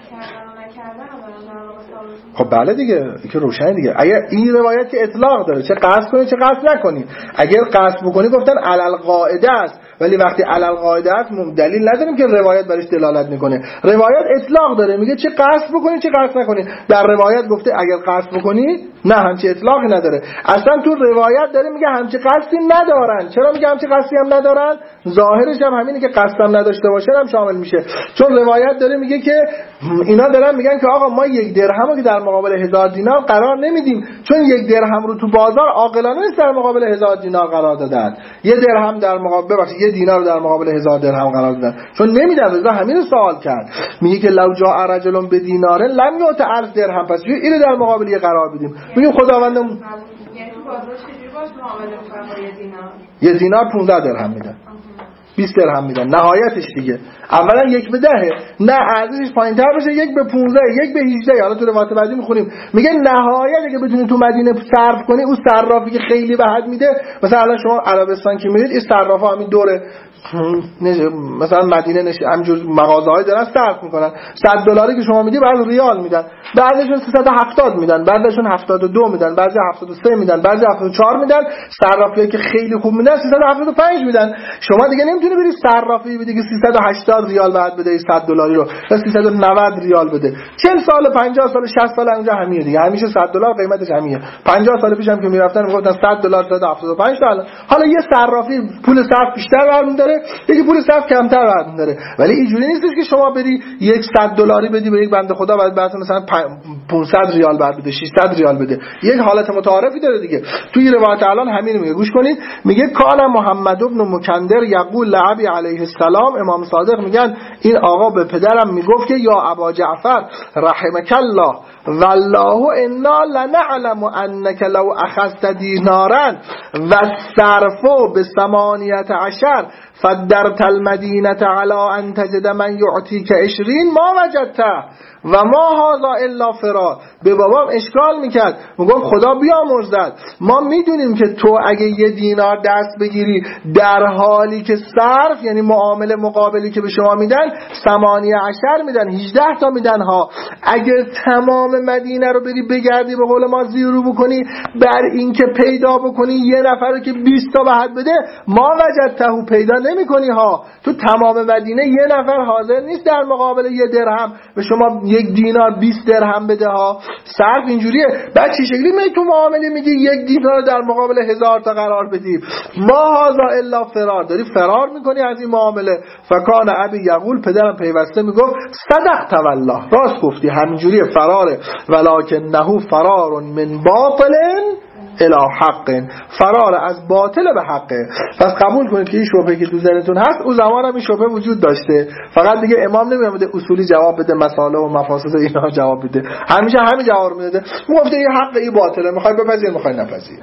خب بله دیگه، این که روشنه دیگه. اگر این روایت که اطلاق داره، چه قصد کنی چه قصد نکنی. اگر قصد بکنی گفتن علل قاعده است، ولی وقتی علل قاعده است دلیل نداریم که روایت برش دلالت میکنه. روایت اطلاق داره، میگه چه قصد بکنی چه قصد نکنی. در روایت گفته اگر قصد بکنی، نه همچی اطلاقی نداره. اصلا تو روایت داره میگه همچی قصدی ندارن. چرا میگه همچی قصدی هم ندارن؟ ظاهرش هم همینه که قصدم نداشته باشه هم شامل میشه. چون روایت داره میگه که اینا دارن میگن که آقا ما 1 درهم که در مقابل 1000 دینار قرار نمیدیم، چون 1 درهم رو تو بازار عاقلانه نیست در مقابل 1000 دینار قرار دادن. 1 درهم در مقابل 1 دینار رو در مقابل 1000 درهم قرار دادن، چون نمیدن. رضا همین رو سوال کرد، میگه که لو جاء رجل بدینار لم یؤت الف درهم، پس اینو در مقابل یه قرار بدیم. میگیم خداوندم یعنی بازار چجوری باش معامله می‌کنه؟ 1 دینار 15 درهم میدن، 20 درهم میدن نهایتش دیگه. اولا 1 به 10 نه ارزشش پایین‌تر بشه 1 به 15 1 به 18. حالا تو روایت بعدی میخونیم میگه نهایت اگه بتونی تو مدینه صرف کنی اون صرافی که خیلی بهت میده، مثلا الان شما عربستان که میرید این صرافا همین دوره مثلا مدینه همینجور مغازه‌های دارن صرف میکنن، $100 که شما میدی بعد ریال میدن. بعضیشون 370 میدن، بعضیشون 72 میدن، بعضی 73 میدن، بعضی 74 میدن. صرافیایی که خیلی خوب میدن 375 میدن. شما دیگه نمیتونی بری صرافی بدی که 380 ریال بعد بده $100 رو یا 390 ریال بده. 40 سال 50 سال 60 سال اونجا همینه دیگه، همیشه $100 قیمتش همینه. 50 سال پیشم که میرفتن میگفتن $100 175 تا. حالا یه صرافی پول صرف بیشتر برمی‌داره، یکی پول صرف کمتر برمی‌داره، ولی اینجوری نیستش که شما بری $100 بدی به یک بنده خدا بعد براتون مثلا 500 ریال بعد بده، 600 ریال بده. یک حالت متعارفی داره دیگه. توی روایت الان همین میگه، گوش کنید، میگه کان محمد بن مکندر یقول لعبی علیه السلام، امام صادق میگن این آقا به پدرم میگفت که یا ابا جعفر رحمک الله والله انا لنعلم انك لو اخذت دینارا والصرف ب18 فدرت المدینه علی ان تجد من یعطیک 20 ما وجدته و ما هذا الا فرار. به بابام اشکال میکرد، میگم خدا بیامرزد، ما میدونیم که تو اگه یه دینار دست بگیری در حالی که صرف یعنی معامله مقابلی که به شما میدن 18 میدن، 18 تا میدن ها. اگه تمام مدینه رو بری بگردی به قول ما زیرو بکنی بر این که پیدا بکنی یه نفر رو که 20 تا بهت بده، ما وجدته پیدا نمی کنی ها. تو تمام مدینه یه نفر حاضر نیست در مقابل یه درهم به شما 1 دینار 20 درهم بده ها. صرف اینجوریه. بعد چه شکلی می تو معامله میگی 1 دینار در مقابل 1000 تا قرار بدی؟ ما هذا الا فرار، داری فرار میکنی از این معامله. فکان ابی یقول، پدرم پیوسته میگفت صدقت والله، راست گفتی، همینجوریه فراره. ولکنه فرار من باطل الی حق، فرار از باطل به حقه. پس قبول کنید که این شبهه که تو ذهنتون هست اون زمان هم این شبهه وجود داشته، فقط دیگه امام نمیاد اصولی جواب بده، مسائل و مفاسد اینا جواب بده، همیشه همین جواب میده. میگفته این حق این باطله، میخوای بپذیر میخوای نپذیر.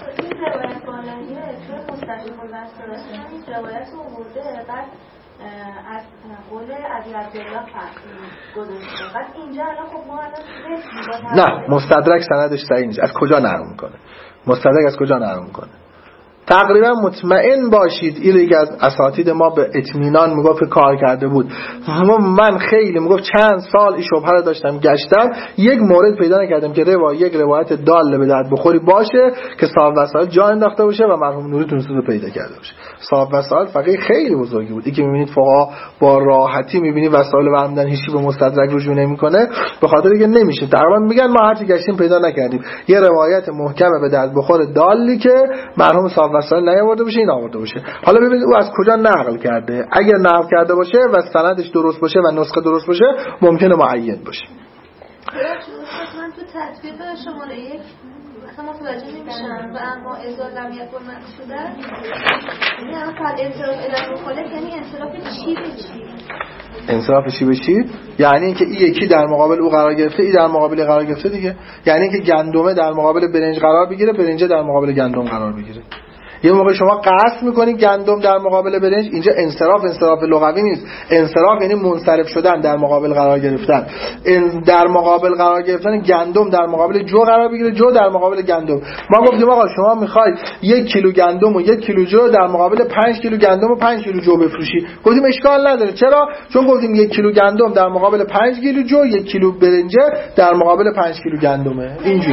از قول علی عبدالله گذاشته. بعد اینجا الان خب ما الان نه مستدرک سندش صحیح نیست. از کجا نقل میکنه؟ مستدرک از کجا نقل میکنه؟ تقریبا مطمئن باشید این یکی از اساتید ما به اطمینان میگفت کار کرده بود. من خیلی میگفت چند سال این شبهه رو داشتم گشتم، یک مورد پیدا نکردم که یک روایت دال به درد بخوری باشه که صاحب وسائل جا انداخته باشه و مرحوم نوری تونسته رو پیدا کرده باشه. صاحب وسائل فقیه خیلی بزرگی بود. این که میبینید فقها با راحتی میبینید وسائل ورمدن هیچی به مستدرک رجوع نمیکنه، به خاطر اینکه نمیشه. تقریبا میگن ما هرچی گشتیم پیدا نکردیم یه روایت محکم به درد بخور دالی که مرحوم صاحب وسائل نیاورده باشه این آورده باشه. حالا ببینید او از کجا نقل کرده. اگر نقل کرده باشه و سندش درست باشه و نسخه درست باشه ممکنه معین باشه. من تو تطبیق شماره 1 مثلا متوجه نمیشم و اما اذا لم یکن مقصودا یعنی الان فقط انصراف الی مخالف یعنی انصراف چی به چی؟ انصراف چی به چی؟ یعنی اینکه این یکی در مقابل او قرار گرفته، این در مقابل قرار گرفته دیگه. یعنی اینکه گندمه در مقابل برنج قرار بگیره، برنج در مقابل گندم قرار بگیره. یه موقع شما قصد میکنید گندم در مقابل برنج، اینجا انصراف لغوی نیست. انصراف یعنی منصرف شدن، در مقابل قرار گرفتن. در مقابل قرار گرفتن گندم در مقابل جو قرار بگیره، جو در مقابل گندم. ما گفتیم آقا شما میخواید 1 کیلو گندم و 1 کیلو جو در مقابل 5 کیلو گندم و 5 کیلو جو بفروشی. گفتیم اشکال نداره. چرا؟ چون گفتیم 1 کیلو گندم در مقابل 5 کیلو جو، 1 کیلو برنج در مقابل 5 کیلو گندمه. اینجوری.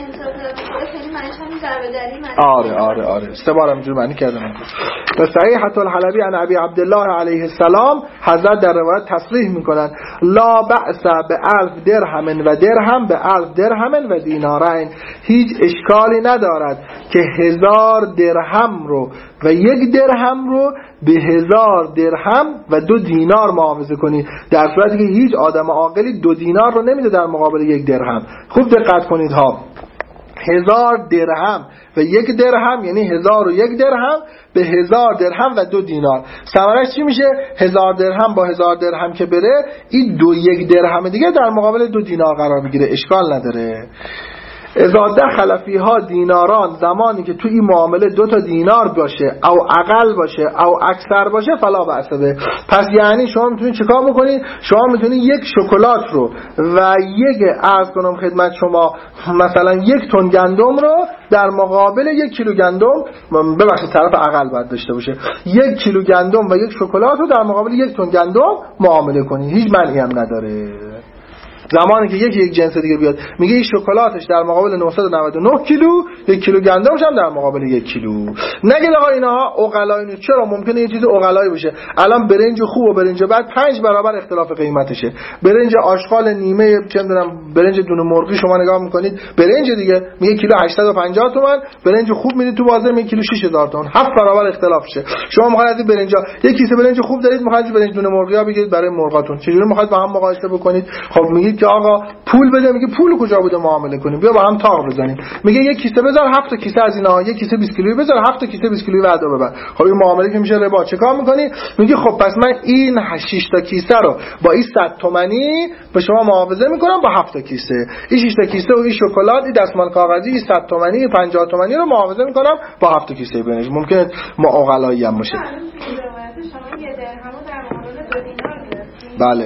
آره سه بار اینجوری معنی کردم. در صحیحة الحلبی عن ابی عبدالله علیه السلام حضرت در روایت تصریح میکنن لا بأس ب1000 درهم و درهم ب1000 درهم و دینارین، هیچ اشکالی ندارد که 1000 درهم رو و 1 درهم رو به 1000 درهم و 2 دینار معاوضه کنی، در صورتی که هیچ آدم عاقلی 2 دینار رو نمیده در مقابل 1 درهم. خوب دقت کنید ها، 1000 درهم و 1 درهم یعنی 1001 درهم به 1000 درهم و 2 دینار. ثمرش چی میشه؟ 1000 درهم با 1000 درهم که بره، این 1 درهم دیگه در مقابل 2 دینار قرار بگیره، اشکال نداره. اذا دخل فیها دیناران، زمانی که تو این معامله 2 تا دینار باشه او اقل باشه او اکثر باشه فلا بأس به. پس یعنی شما میتونید چیکار بکنید؟ شما میتونید 1 شکلات رو و 1 عرض کنم خدمت شما مثلا 1 تن گندم رو در مقابل 1 کیلو گندم، ببخشید طرف اقل باید داشته باشه، 1 کیلو گندم و 1 شکلات رو در مقابل 1 تن گندم معامله کنید، هیچ معنی هم نداره. زمانی که یک جنس دیگه بیاد میگه این شکلاتش در مقابل 999 کیلو 1 کیلو گندمش هم در مقابل 1 کیلو. نگه آقا اینها عقلایی نیست. چرا؟ ممکنه یه چیز عقلایی باشه. الان برنج خوب و برنج بد 5 برابر اختلاف قیمتشه. برنج آشغال نیمه چه میدونم برنج دونه مرغی شما نگاه میکنید برنج دیگه میگه کیلو 850 تومان، برنج خوب میدید تو بازار میگه کیلو 6000 تومان، 7 برابر اختلافشه. شما میخواید از این برنجا یک کیسه برنج خوب دارید، میخواید برنج دونه مرغی بگیرید برای مرغاتون، چجوری میخواید با هم مقایسه بکنید؟ خب میگید که آقا پول بده، میگه پول کجا بوده معامله کنیم، بیا با هم تاق بزنیم. میگه یک کیسه بذار 7 کیسه از اینا، یک کیسه 20 کیلویی بذار 7 کیسه 20 کیلویی وعده ببر. خب این معامله که میشه ربا. چه کار میکنی؟ میگه خب پس من این 6 تا کیسه رو با این 100 تومانی به شما معاوضه میکنم با 7 تا کیسه. این 6 تا کیسه و این شکلات، این دستمال کاغذی، این 100 تومانی 50 تومانی رو معاوضه میکنم با 7 تا کیسه برنج. ممکنه معاقلایی هم باشه. شما یه درهم در مقابل 2 دینار گرفتید. بله.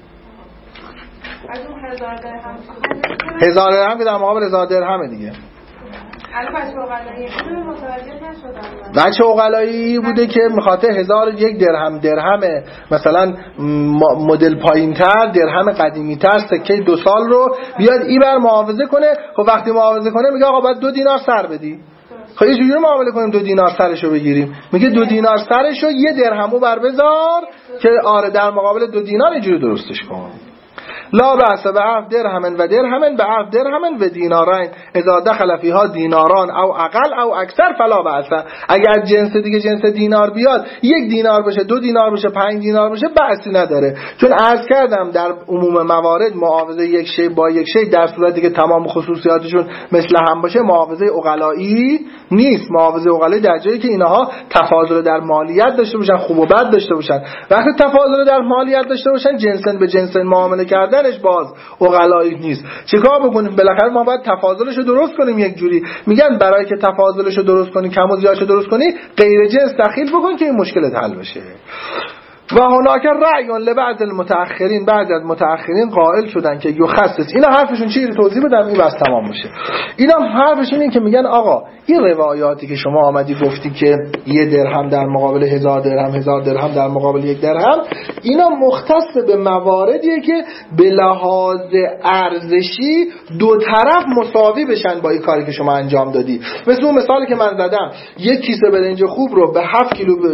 از اون 1000 درهم 1000 درهم که در مقابل 1000 درهمه دیگه. الان بچه عقلایی اینو متوجه نشدم. بچه عقلایی بوده که میخاطر 1001 درهم مثلا مدل پایین‌تر، درهم قدیمی‌تر، سکه 2 سال رو بیاد این بر معاوضه کنه. خب وقتی معاوضه کنه میگه آقا باید 2 دینار سر بدی. خب یه جوری معامله کنیم 2 دینار سرشو بگیریم. میگه 2 دینار سرشو 1 درهمو بر بذار که آره در مقابل 2 دینار اینجوری درستش کن. لا بأس بعف درهم و درهم بعف درهم و دینارین اذا دخل فیها دیناران او اقل او اکثر فلا بأس. اگر جنس دیگه جنس دینار بیاد 1 دینار بشه، 2 دینار بشه، 5 دینار بشه بأسی نداره. چون عرض کردم در عموم موارد معاوضه یک شی با یک شی در صورتی که تمام خصوصیاتشون مثل هم باشه معاوضه عقلایی نیست. معاوضه عقلایی در جایی که اینها تفاضل در مالیت داشته باشن، خوب و بد داشته باشن. وقتی تفاضل در مالیت داشته باشن جنسن به جنسن معامله کردنش باز عقلایی نیست. چیکار بکنیم؟ بالاخره ما باید تفاضلش رو درست کنیم یک جوری. میگن برای که تفاضلش رو درست کنی، کم و زیادش رو درست کنی، غیر جنس دخیل بکن که این مشکل حل بشه. و هناک رأی لبعض المتأخرین، بعضی از متأخرین قائل شدن که یخصص. اینا حرفشون چیه؟ توضیح بدم این بس تمام بشه. اینا حرفشون اینه که میگن آقا این روایاتی که شما آمدی گفتی که 1 درهم در مقابل 1000 درهم، 1000 درهم در مقابل 1 درهم، اینا مختص به مواردیه که به لحاظ ارزشی دو طرف مساوی بشن با این کاری که شما انجام دادی. مثل اون مثالی که من زدم، 1 کیسه برنج خوب رو به 7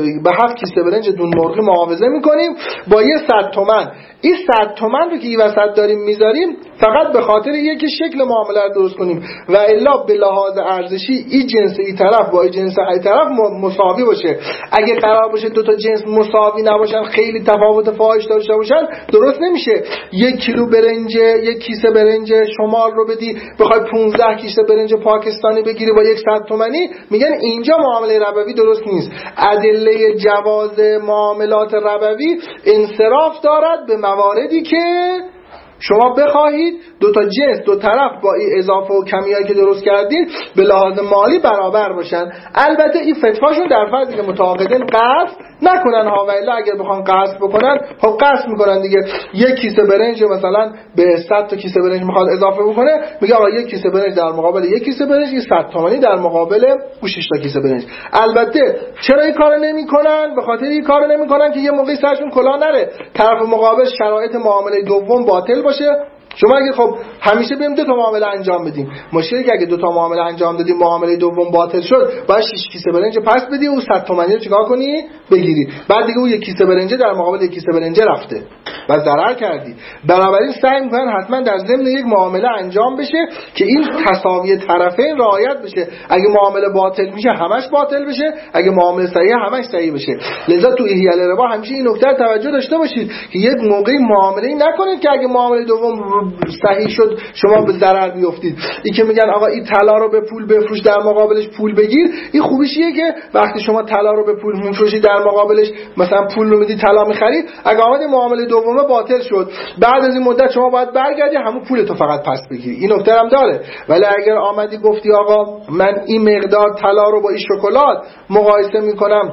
کیسه برنج دون مرغی معاوضه میکنیم با یه 100 تومن. این 100 تومن رو که این وسط داریم میذاریم فقط به خاطر یک شکل معامله رو درست کنیم و الا به لحاظ ارزشی این جنس این طرف با این جنس این طرف مساوی باشه. اگه قرار باشه 2 تا جنس مساوی نباشن، خیلی تفاوت فاحش داشته باشن، درست نمیشه. 1 کیلو برنج، 1 کیسه برنج شمال رو بدی بخوای 15 کیسه برنج پاکستانی بگیری با 100 تومانی، میگن اینجا معامله ربوی درست نیست. ادله جواز معاملات ربوی انصراف دارد به مواردی که شما بخواهید 2 تا جنس 2 طرف با این اضافه و کمیایی که درست کردید به لحاظ مالی برابر باشن. البته این فتواشون در فرضی که متعاقدین قصد نکنن ها، و الا اگر بخوان قصد بکنن خب قصد میکنن دیگه. 1 کیسه برنج مثلا به 100 تا کیسه برنج میخواد اضافه بکنه، میگه آقا 1 کیسه برنج در مقابل 1 کیسه برنج این 100 تومانی در مقابل 6 تا کیسه برنج. البته چرا این کارو نمیکنن؟ به خاطر این کارو نمیکنن که یه موقعی سرشون کلا نره، طرف مقابل شرایط معامله دوم باطل باشه. شما اگه خب همیشه بریم 2 تا معامله انجام بدیم، مشکلی که اگه 2 تا معامله انجام دادیم معامله دوم باطل شد، باید 6 کیسه برنج پس بدی و 100 تومانی رو چیکار کنی؟ بگیری. بعد دیگه اون 1 کیسه برنج در مقابل 1 کیسه برنج رفته و ضرر کردی. بنابراین سعی می‌کنن حتما در ضمن یک معامله انجام بشه که این تساوی طرفین رعایت بشه. اگه معامله باطل میشه همش باطل بشه، اگه معامله صحیح همش صحیح بشه. لذا تو احیاء الربا همیشه این نکته توجه داشته باشید که یک موقعی معامله نکنید که اگه معامله دوم صحیح شد شما به ضرر بیافتید. این که میگن آقا این طلا رو به پول بفروش در مقابلش پول بگیر، این خوبیش اینه که وقتی شما طلا رو به پول میفروشی در مقابلش مثلا پول رو میدی طلا میخری، اگه آمد معامله دومه باطل شد بعد از این مدت شما باید برگردی همون پولتو فقط پس بگیری. این نکته هم داره. ولی اگر آمدی گفتی آقا من این مقدار طلا رو با این شکلات مقایسه میکنم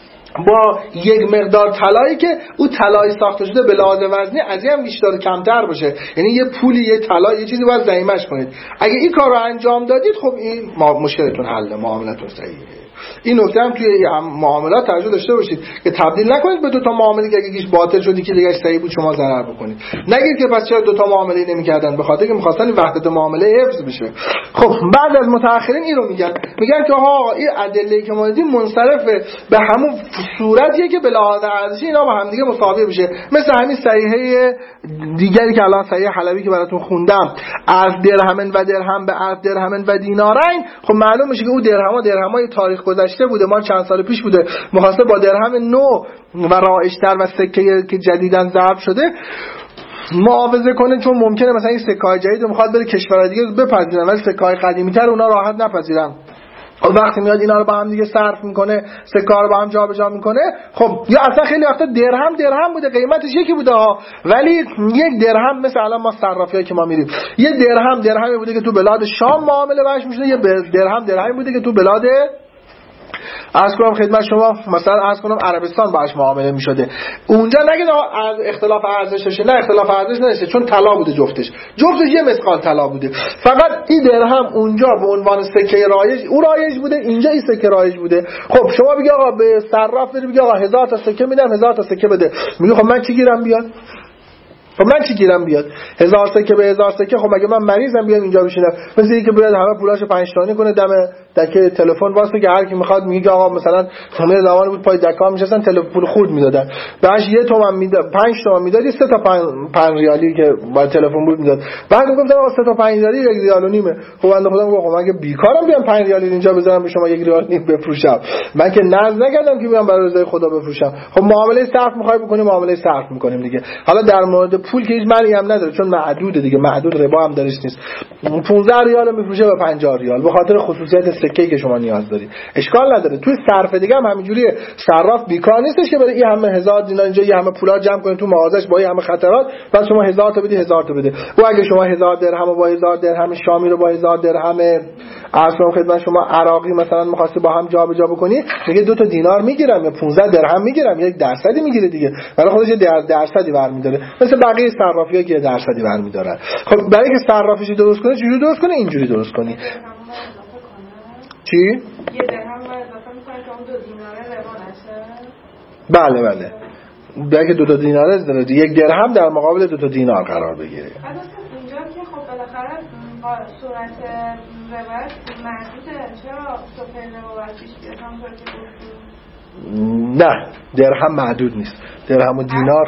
با یک مقدار طلایی که اون طلای ساخته شده به لحاظ وزنی از این هم بیشتر کمتر باشه، یعنی یه پولی یه طلا یه چیزی باید ضمیمش کنید. اگه این کار رو انجام دادید خب این مشکلتون حل، معاملتون صحیحه. این نکته هم توی معاملات توجه داشته باشید که تبدیل نکنید به دو تا معامله که یکیش باطل شد که دیگه صحیح بود شما ضرر بکنید. نگید که پس چرا دو تا معامله نمی‌کردن، به خاطر که می‌خواستن وحدت معامله حفظ بشه. خب بعد از متأخرین این رو میگن که ها این ادله‌ای که ما دیدیم منصرف به همون صورتیه که به لحاظ ارزشی اینا با هم دیگه مساوی بشه. مثل همین صحیحه دیگری که الان صحیح حلبی که براتون خوندم، از درهمن و درهم به از درهمن و دینارین. خب معلوم میشه که اون درهمای تاریخ گذشته بوده، ما چند سال پیش بوده، می‌خواسته با درهم نو و رایج‌تر و سکه که جدیداً ضرب شده معاوضه کنه، چون ممکنه مثلا این سکه‌های جدید رو می‌خواد بره کشورهای دیگه بپذیرن ولی سکه‌های قدیمی‌تر اونا راحت نپذیرن. وقتی میاد اینا رو با هم دیگه صرف میکنه، سکه رو با هم جابجا میکنه، خب یا اصلا خیلی وقتا درهم بوده، قیمتش یکی بوده ها، ولی یک درهم مثل الان ما صرافیایی که ما میریم، یه درهمی بوده که تو بلاد شام معامله باش میشه، یه درهمی بوده که تو بلاد عرض کنم خدمت شما مثلا عرض کنم عربستان باهاش معامله میشده. اونجا نگید اختلاف ارزششه، نه اختلاف ارزش نشه، چون طلا بوده، جفتش یه مثقال طلا بوده. فقط این درهم اونجا به عنوان سکه رایج او رایج بوده، اینجا این سکه رایج بوده. خب شما بگی آقا به صراف بری بگی آقا 1000 تا سکه میدم، 1000 تا سکه بده، میگه خب من چی گیرم بیاد؟ 1000 سکه به 1000 سکه. خب مگه من مریضم بیام اینجا بشینم؟ مثل اینکه بیاد همه پولاشو 5 تانی کنه دم دکه تلفن واسه که هر کی میخواد میگه آقا مثلا همه زمان بود پای دکا میشستن پول خورد میدادن، بعدش 1 تومن میداد، 5 تومن میداد، 3 تا 5 ریالی که با تلفن بود میداد. بعد میگفتن آقا 3 تا 5 ریالی 1 ریال و نیمه. خب بنده خدا میگه خب مگه بیکارم بیام 5 ریالی اینجا بذارم به شما 1 ریال نیم بفروشم؟ من که ناز نکردم که بیام برای رضای خدا بفروشم. خب معامله صرف میخوای بکنیم، معامله صرف میکنیم دیگه. حالا در مورد پول که هیچ معنی نداره، چون معدوده دیگه، معدود ربا هم درش نیست. 15 ریال میفروشه به 50 ریال به خاطر خصوصیت سکه‌ای که شما نیاز دارید. اشکال نداره. توی صرف دیگه هم همینجوریه. صراف بیکار نیستش که بره این همه 1000 دینار اینجا یه همه پولا جمع کنه تو مغازش با این همه خطرات، بعد شما 1000 تا بدی 1000 تا بده. و اگه شما 1000 درهم و با 1000 درهم شامی رو با 1000 درهم اصلا خدمت شما عراقی مثلا می‌خواستی با هم جابجا بکنی، میگه 2 تا دینار میگیرم یا 15 درهم میگیرم، 1% میگیره دیگه. برای خودش درصدی برمی‌داره. مثل بقیه صرافی‌ها که درصدی برمی‌دارن. خب برای اینکه صرافیشو درست کنه چجوری درست کنه؟ اینجوری درست کنی. چی؟ یه درهم رو اضافه می‌کنه که اون 2 دیناره روان نشه. بله. بلکه 2 تا دیناره داره، 1 درهم در مقابل 2 تا دینار قرار بگیره. اینجا که خب بالاخره با صورت روایت محدوده، چرا سفر روایت پیش بیاد همونطور که گفتیم؟ نه درهم محدود نیست، درهم و دینار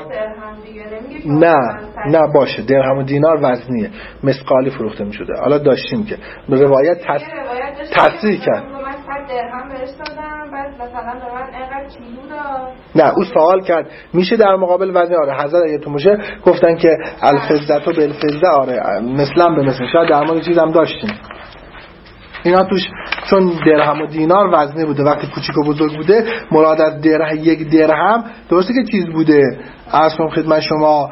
نه باشه، درهم و دینار وزنیه، مثقالی فروخته می شده. حالا داشتیم که روایت تصریح کرد درهم بهش دادم، بعد مثلا به من اینقدر کیلو داد. نه او سوال کرد میشه در مقابل وزن. آره حضرت اگه تو باشه گفتن که الفزتو بالفزه، آره مثلا به مثلا. شاید در مورد چیزم داشتیم اینا توش، چون درهم و دینار وزنی بوده. وقتی کوچیک و بزرگ بوده مراد از یک درهم درسته که چیز بوده. اصلا خدمت شما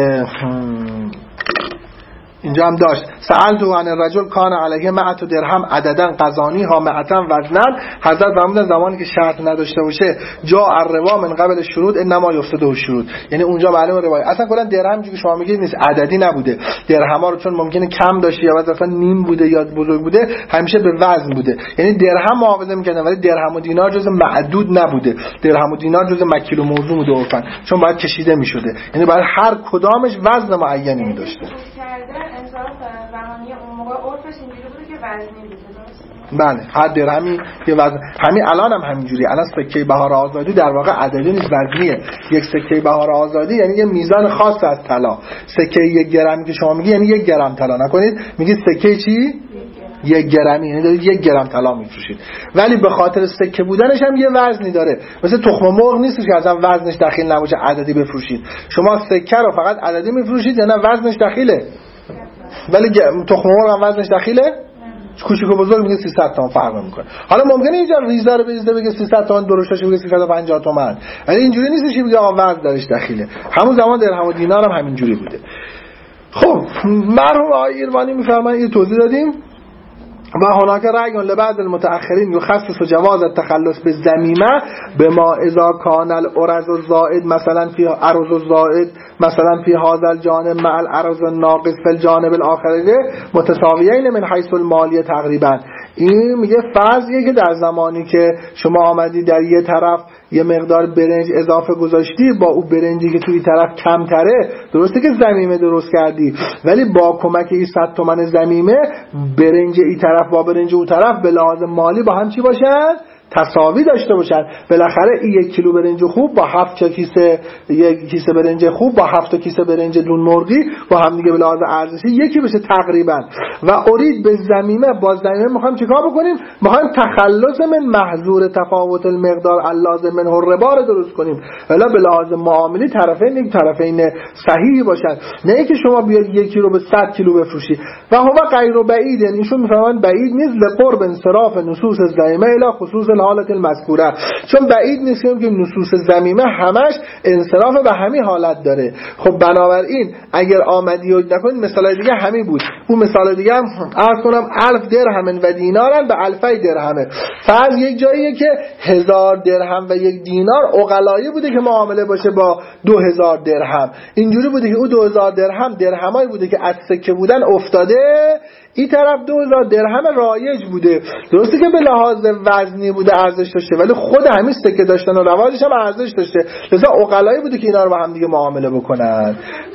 اینجا هم داشت سألتو عن الرجل کان علیه 100 درهم عددا قزانی ها 100 وزنن. حضرت فرمودن زمانی که شرط نداشته باشه جا الروا من قبل شروط انما یفسد الشروط، یعنی اونجا معلومه روایت اصلا کلا درهم که شما میگید نیست، عددی نبوده. درهما رو چون ممکنه کم داشته یا مثلا نیم بوده یا بزرگ بوده همیشه به وزن بوده، یعنی درهم معاوضه میکردن، ولی درهم و دینار جز معدود نبوده. درهم و دینار جز مکیل و موضوع بوده عرفاً، چون باید کشیده میشده، یعنی باید هر کدامش وزن معینی می‌داشته. انصاف زمانی اون موقع عرفش اینجوری بوده که وزنی بوده. بله هر درهمی یه وزن. همین الان هم همینجوری. الان سکه بهار آزادی در واقع عددی نیست، وزنیه. یک سکه بهار آزادی یعنی یه میزان خاص از طلا. سکه 1 گرمی که شما میگی یعنی 1 گرم طلا نکنید، میگید سکه چی؟ 1 گرمی، یعنی دارید 1 گرم طلا میفروشید. ولی به خاطر سکه بودنش هم یه وزنی داره. مثل تخم مرغ نیست که اصلا وزنش دخیل نباشه عددی بفروشید. شما سکه رو فقط عددی میفروشید یا نه وزنش دخیله؟ ولی تخم مرغ هم وزنش دخیله؟ کوچیک و بزرگ میگه 300 تومان فرق میکنه. حالا ممکنه اینجا ریزا رو بریزه بگه 300 تومان، درشتش بگه 350 تومان، ولی اینجوری نیست که بگه آقا وزن درش دخیله. همون زمان درهم و دینار هم همینجوری بوده. خب مرحوم آقای ایروانی میفرمایند این توضیح دادیم. و هناك رأی لبعض المتأخرین یخصص جواز التخلص بالذمیمه بما اذا كان الارز الزائد مثلا فی ارز الزائد مثلا فی هذا الجانب مع الارز الناقص فی الجانب الاخر متساویین من حیث المالیه تقریبا. این میگه فرضیه که در زمانی که شما آمدی در یه طرف یه مقدار برنج اضافه گذاشتی، با اون برنجی که توی طرف کمتره، درسته که ضمیمه درست کردی، ولی با کمک این 100 تومن ضمیمه برنج این طرف با برنج اون طرف به لحاظ مالی با هم چی باشن؟ تساوی داشته باشن. بالاخره این 1 کیلو برنج خوب با 7 کیسه، یک کیسه برنج خوب با 7 کیسه برنج دون مرغی با هم دیگه به لحاظ ارزشی یکی بشه تقریبا. و اورید به ضمیمه، با ضمیمه میخوایم چیکار بکنیم؟ میخوایم تخلص من محظور تفاوت المقدار اللازم منه الربا رو درست کنیم، ولی به لحاظ معاملی طرفین یک طرفین صحیحی باشن، نه اینکه شما بیاد 1 کیلو به 100 کیلو بفروشی. و هو غیر بعید، یعنی ایشون میفهمن بعید نیست لقرب انصراف نصوص الضمیمه الی خصوص حالت المذکوره، چون بعید نیست که نصوص ضمیمه همش انصراف به همین حالت داره. خب بنابراین اگر آمدی و نکنید، مثال دیگه همین بود، اون مثال دیگه هم عرض کنم 1000 درهم و دینارن به 2000 درهمه. فرض یک جاییه که 1000 درهم و 1 دینار عقلایی بوده که معامله باشه با 2000 درهم، اینجوری بوده که اون 2000 درهم درهمایی بوده که از سکه بودن افتاده، این طرف 2000 درهم رایج بوده، درسته که به لحاظ وزنی بوده ارزش داشته، ولی خود همین سکه داشتن و رواجش هم ارزش داشته، لذا عقلایی بوده که اینا رو با هم دیگه معامله بکنن.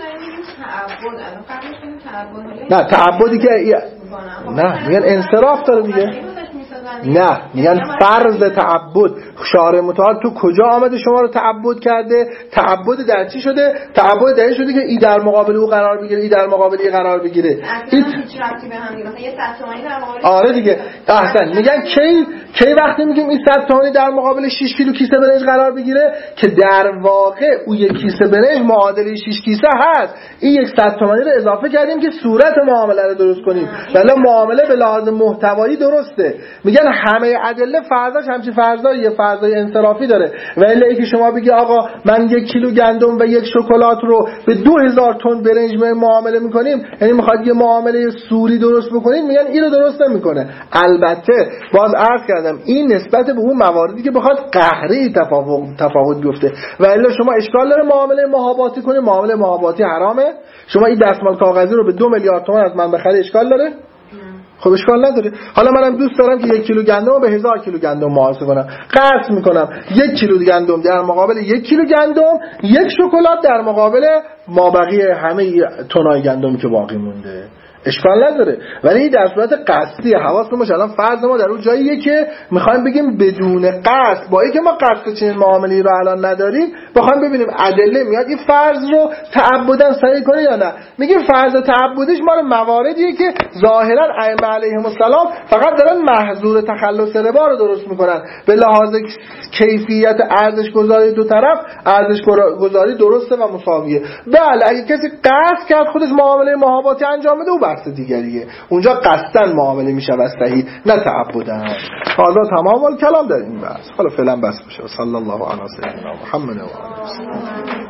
نه تعبدی که نه میگن انصراف داره دیگه، نه میگن فرض تعبد. شارع متعال تو کجا آمده شما رو تعبد کرده؟ تعبد در چی شده؟ تعبد در این شده که ای در مقابل او قرار بگیره، ای در مقابل ای قرار بگیره. هیچ ربطی به هم نیست. یه 100 تومانی در مقابل آره دیگه احسن. میگن کی وقتی میگیم این 100 تومانی در مقابل 6 کیلو کیسه برنج قرار بگیره، که در واقع او یک کیسه برنج معادل 6 کیسه هست، این یک 100 تومانی رو اضافه کردیم که صورت معامله رو درست کنیم، ولی معامله به لحاظ محتوایی درسته. میگن همه ادله فرضاش همچین فرضای انصرافی داره، ولی اینکه شما بگی آقا من 1 کیلو گندم و 1 شکلات رو به 2000 تن برنج معامله میکنیم، یعنی میخواد یه معامله سوری درست بکنیم، میگن اینو درست نمیکنه. البته باز عرض کردم این نسبت به اون مواردی که بخواد قهری تفاوت بیفته، ولی شما اشکال داره معامله محاباتی کنید، معامله محاباتی حرامه. شما این دستمال کاغذی رو به 2 میلیارد تومان از من بخری، اشکال داره؟ خب اشکال نداره. حالا منم دوست دارم که 1 کیلو گندم رو به 1000 کیلو گندم محاسبه کنم، قسط میکنم 1 کیلو گندم در مقابل 1 کیلو گندم، 1 شکلات در مقابل مابقی همه تنای گندمی که باقی مونده، اشکال نداره. ولی در صورت قصدی حواستون باشه. الان فرض ما در اون جاییه که میخوایم بگیم بدون قصد، با اینکه ما قصد چنین معامله‌ای رو الان نداریم، بخوایم ببینیم ادله میاد این فرض رو تعبداً صحیح کنه یا نه. میگیم فرض تعبدیش ما رو مواردیه که ظاهراً ائمه علیهم السلام فقط دارن محظور تخلص ربا رو درست میکنن، به لحاظ کیفیت ارزش گذاری دو طرف ارزش گذاری درسته و مساویه. بله اگه کسی قصد کرد خودش معامله محاباتی انجام بده، او بحث دیگریه، اونجا قصدن معامله میشه و صحیح، نه تعبدن. حالا تمام الکلام در این بحث. حالا فعلا بس بشه. صلی الله علی سیدنا محمد و آله وسلم.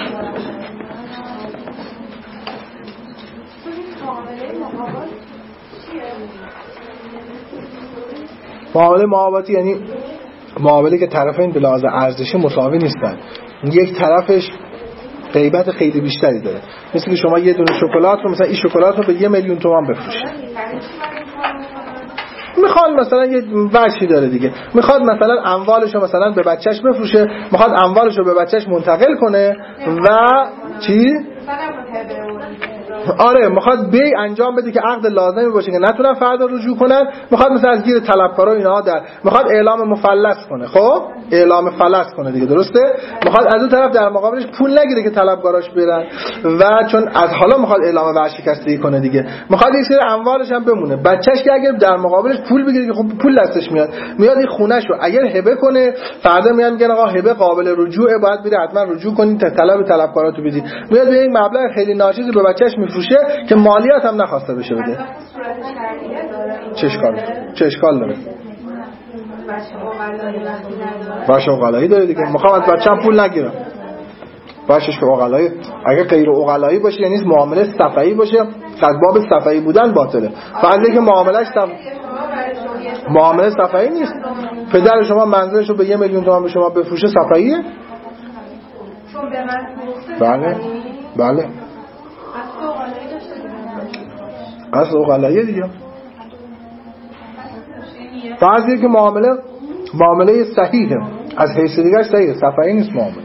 معامله محاباتی یعنی معامله که طرفین به لحاظ ارزشی مساوی نیستن، یک طرفش قیمت خیلی بیشتری داره. مثل که شما یه دونه شکلات رو، مثلا این شکلات رو به 1 میلیون تومان بفروشید، میخواد مثلا یه وجهی داره دیگه، میخواد مثلا اموالش رو مثلا به بچهش بفروشه، میخواد اموالش رو به بچهش منتقل کنه و چی؟ آره میخواد بی انجام بده که عقد لازمی باشه که نتونن فردا رجوع کنن، میخواد مثلا از گیر طلبکارا اینا در میخواد اعلام مفلس کنه، خب اعلام فلس کنه دیگه، درسته؟ میخواد از اون طرف در مقابلش پول نگیره که طلبکاراش برن، و چون از حالا میخواد اعلام ورشکستگی کنه دیگه، میخواد یک سری اموالش هم بمونه. بچهش که اگر در مقابلش پول بگیره که خب پول دستش میاد این خونه‌ش رو اگر هبه کنه، فردا میگن آقا هبه قابل رجوعه، باید بری حتما رجوع کنین تا طلبکاراتو بدی، میاد به یک مبلغ خیلی ناچیزی به بچهش میفروشه که مالیات هم نخواسته بشه بده. چه اشکال داره؟ باشه عقلایی داره دیگه، میخوام از بچه‌م پول نگیرم. باشش که عقلایی، اگه غیر عقلایی باشه یعنی معامله صفایی باشه، از باب صفایی بودن باطله. فرض که معامله صفایی نیست، پدر شما منزلش رو به 1 میلیون تومان به شما بفروشه صفاییه؟ چون به من بله اصل عقلایی دیگه. بعضی که معامله صحیحه، از حیث دیگه صحیحه، صفحه‌ای نیست معامله.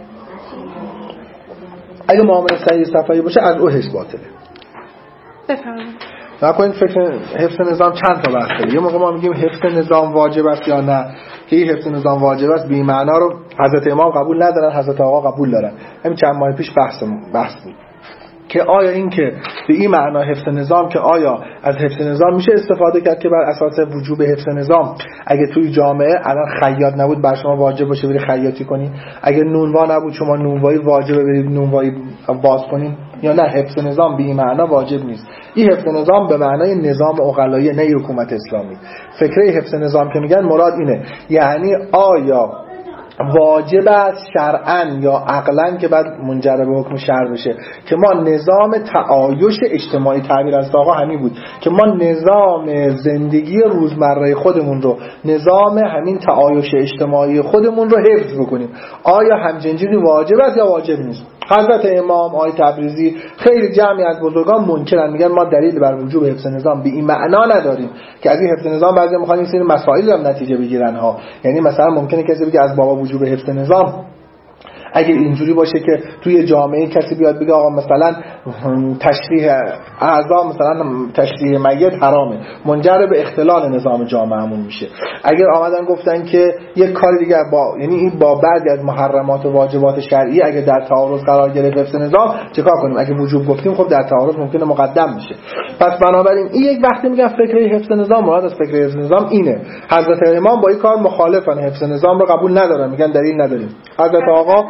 اگه معامله صحیح صفحه‌ای باشه از او حیث باطله. بفرمایید. نکنید فکر حفظ نظام چند تا بحث داره. یه موقع ما میگیم حفظ نظام واجب است یا نه، که این حفظ نظام واجب است بی معنا رو حضرت امام قبول ندارن، حضرت آقا قبول دارن. همین چند ماه پیش بحث بود که آیا این که به این معنا حفظ نظام، که آیا از حفظ نظام میشه استفاده کرد که بر اساس وجوب حفظ نظام اگه توی جامعه الان خیاط نبود بر شما واجب باشه برید خیاطی کنین، اگه نونوا نبود شما نونوایی واجبه برید نونوایی باز کنین، یا نه حفظ نظام به این معنا واجب نیست. این حفظ نظام به معنای نظام عقلایی، نه حکومت اسلامی. فکره حفظ نظام که میگن مراد اینه، یعنی آیا واجب است شرعاً یا عقلاً که بعد منجر به حکم شرع بشه که ما نظام تعایش اجتماعی، تعبیر از آقا همین بود که ما نظام زندگی روزمره خودمون رو، نظام همین تعایش اجتماعی خودمون رو حفظ بکنیم. آیا همجنسگری واجب است یا واجب نیست؟ حضرت امام، آقای تبریزی، خیلی جمعی از بزرگان منکرن، میگن ما دلیل بر وجوب حفظ نظام به این معنا نداریم که از این حفظ نظام بعضی میخوان این سری مسائل هم نتیجه بگیرن ها. یعنی مثلا ممکنه کسی بگه از باب وجوب حفظ نظام اگه اینجوری باشه که توی جامعه کسی بیاد بگه آقا مثلا تشریح اعضا، مثلا تشریح میت حرامه، منجر به اختلال نظام جامعهمون میشه. اگر آمدن گفتن که یک کاری دیگه یعنی این با بعضی از محرمات و واجبات شرعی اگه در تعارض قرار گرفت حفظ نظام چیکار کنیم؟ اگه وجوب گفتیم خب در تعارض ممکنه مقدم میشه. پس بنابراین این یک وقتی میگن فکره حفظ نظام، مراد از فکره حفظ نظام اینه. حضرت امام با این کار مخالفن، حفظ نظام رو قبول ندارن، میگن دلیل نداریم. حضرت آقا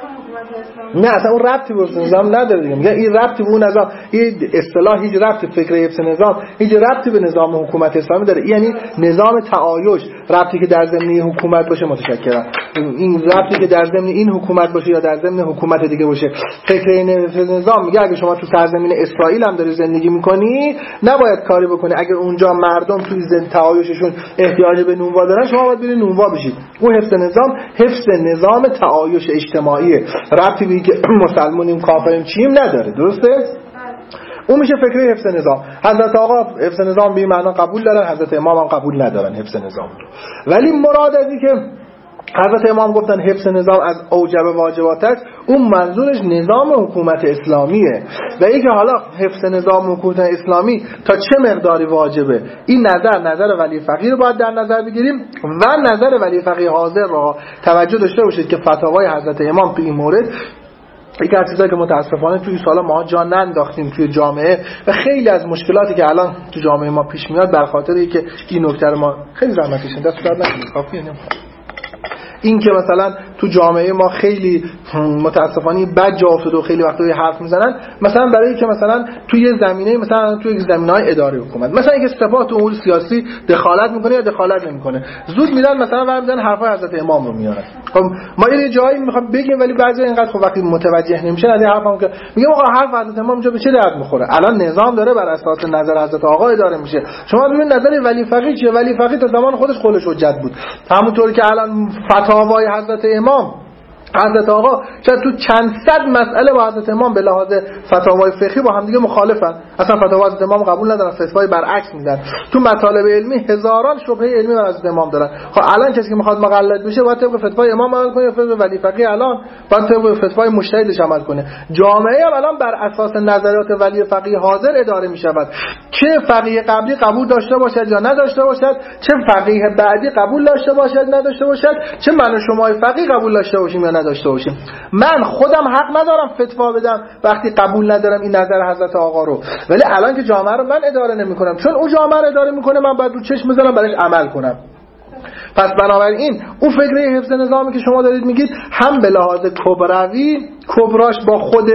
نه اصلا اون ربطی به حفظ نظام نداره دیگه. میگه این ربطی به اون نظام، این اصطلاح هیچ ربطی، فکر حفظ نظام هیچ ربطی به نظام حکومت اسلامی داره. یعنی نظام تعایش، ربطی که در ضمن حکومت باشه، متشکرم، این ربطی که در ضمن این حکومت باشه یا در ضمن حکومت دیگه باشه. فکر حفظ نظام میگه اگه شما تو سرزمین اسرائیل هم داری زندگی میکنی نباید کاری بکنی، اگه اونجا مردم توی تعایششون احتیاج به نونوا دارن شما باید برید نونوا بشید. اون حفظ نظام حفظ نظام تعایش اجتماعیه، ربطی که مسلمانیم کافریم چیم نداره. درسته؟ اون میشه فکره حفظ نظام. حضرت آقا حفظ نظام به این معنا قبول دارن، حضرت امام هم قبول ندارن حفظ نظام رو. ولی مراد از این که حضرت امام گفتن حفظ نظام از اوجب واجبات است، اون منظورش نظام حکومت اسلامیه. و اینکه حالا حفظ نظام حکومت اسلامی تا چه مقداری واجبه، این نظر ولی فقیه رو باید در نظر بگیریم و نظر ولی فقیه حاضر رو توجه داشته باشید که فتاوای حضرت امام تو این مورد یکی از چیزایی که متاسفانه توی سالا ما جا ننداختیم توی جامعه و خیلی از مشکلاتی که الان تو جامعه ما پیش میاد بر خاطر اینکه این نکته ما خیلی زحمت کشیدیم، دست درد نکنید، کافیه. این که مثلا تو جامعه ما خیلی متاسفانه بد جا افتاده و خیلی وقتا حرف میزنن مثلا برای که مثلا توی زمینه مثلا توی زمینه‌های اداره حکومت مثلا اینکه صفات امور سیاسی دخالت میکنه یا دخالت نمیکنه، زود میرن مثلا برمی‌دارن حرفای حضرت امام رو میارن. خب ما یه جایی میخوام بگیم ولی بعضی اینقدر خب وقتی متوجه نمیشن از این حرفام که میگم آقا حرف حضرت امام اینجا به چه درد میخوره؟ الان نظام داره بر اساس نظر حضرت آقا اداره میشه. شما ببین نظر ولی فقیه چیه؟ ولی فقیه تا زمان خودش قولش حجت بود، همونطوری که الان فتاوای حضرت امام، حضرت آقا شاید تو چند صد مسئله با حضرت امام به لحاظ فتاوای فقهی با هم دیگه مخالفن، اصلا فتاوای حضرت امام قبول ندارن، فتوای برعکس میدن. تو مطالب علمی هزاران شبهه علمی بر حضرت امام دارن. خب الان کسی که میخواد مقلد بشه باید طبق فتوای امام عمل کنه، فتوای ولی فقیه الان باید طبق فتوای مجتهدش عمل کنه. جامعه هم الان بر اساس نظریات ولی فقیه حاضر اداره میشود، چه فقیه قبلی قبول داشته باشد یا نداشته باشد، چه فقیه بعدی قبول داشته باشد نداشته باشد، چه من و شما فقیه قبول داشته باشیم یا نداشته باشیم. من خودم حق ندارم فتوا بدم وقتی قبول ندارم این نظر حضرت آقا رو، ولی الان که جامعه رو من اداره نمی‌کنم، چون اون جامعه رو اداره می‌کنه من باید رو چشم بزنم براش عمل کنم. پس بنابراین اون فکره حفظ نظامی که شما دارید میگید هم به لحاظ کبروی کبراش با خود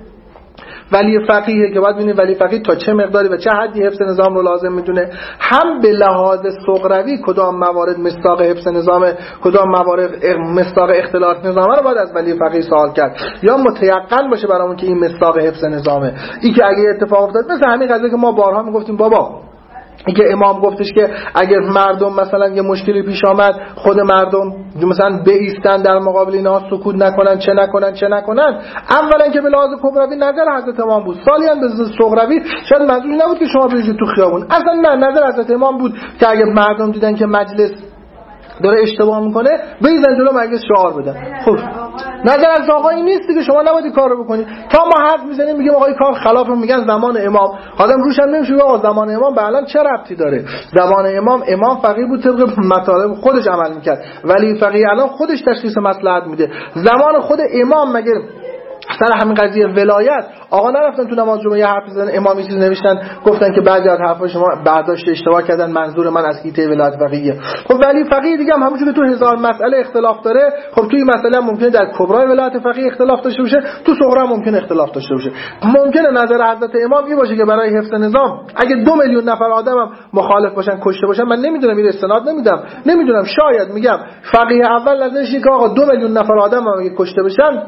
ولی فقیه که باید ببینید ولی فقیه تا چه مقداری و چه حدی حفظ نظام رو لازم میدونه، هم به لحاظ صغروی کدام موارد مصداق حفظ نظام، کدام موارد مصداق اختلاط نظامه رو باید از ولی فقیه سوال کرد یا متيقن باشه برامون که این مصداق حفظ نظامه. این که اگه اتفاق افتاد مثل همین قضیه که ما بارها میگفتیم بابا اینکه امام گفتش که اگر مردم مثلا یه مشکلی پیش آمد خود مردم مثلا بایستن در مقابل اینا، سکوت نکنن، چه نکنن. اولا که به لحاظ کبروی نظر حضرت امام بود، ثانیاً به صغروی شاید منظوری نبود که شما بریزید تو خیابون، اصلا نه، نظر حضرت امام بود که اگر مردم دیدن که مجلس داره اشتباه میکنه بریزن جلو مجلس شعار بدن. خب نظر از آقایی نیست که شما نباید کار رو بکنید. تا ما حرف میزنیم میگیم آقای کار خلاف، میگن زمان امام، آدم روش هم نمیشه آقا زمان امام به الان چه ربطی داره؟ زمان امام فقیه بود، طبق مطالب خودش عمل میکرد، ولی فقیه الان خودش تشخیص مصلحت میده. زمان خود امام مگه سر همین قضیه ولایت آقا نرفتن تو نماز جمعه یه حرف زدن، امام چیز نوشتن گفتن که بعضی از حرفا شما برداشت اشتباه کردن، منظور من از حیطه ولایت فقیه. خب ولی فقیه دیگه هم همونجوری که تو هزار مسئله اختلاف داره، خب توی مسئله ممکنه در کبرای ولایت فقیه اختلاف داشته باشه، تو صغرا ممکنه اختلاف داشته باشه. ممکنه نظر حضرت امام این باشه که برای حفظ نظام اگه 2 میلیون نفر آدمم مخالف باشن، کشته باشن، من نمیدونم، این استناد نمیدونم، شاید میگم فقیه اول نظرش اینه که آقا 2 میلیون نفر آدمم اگه کشته بشن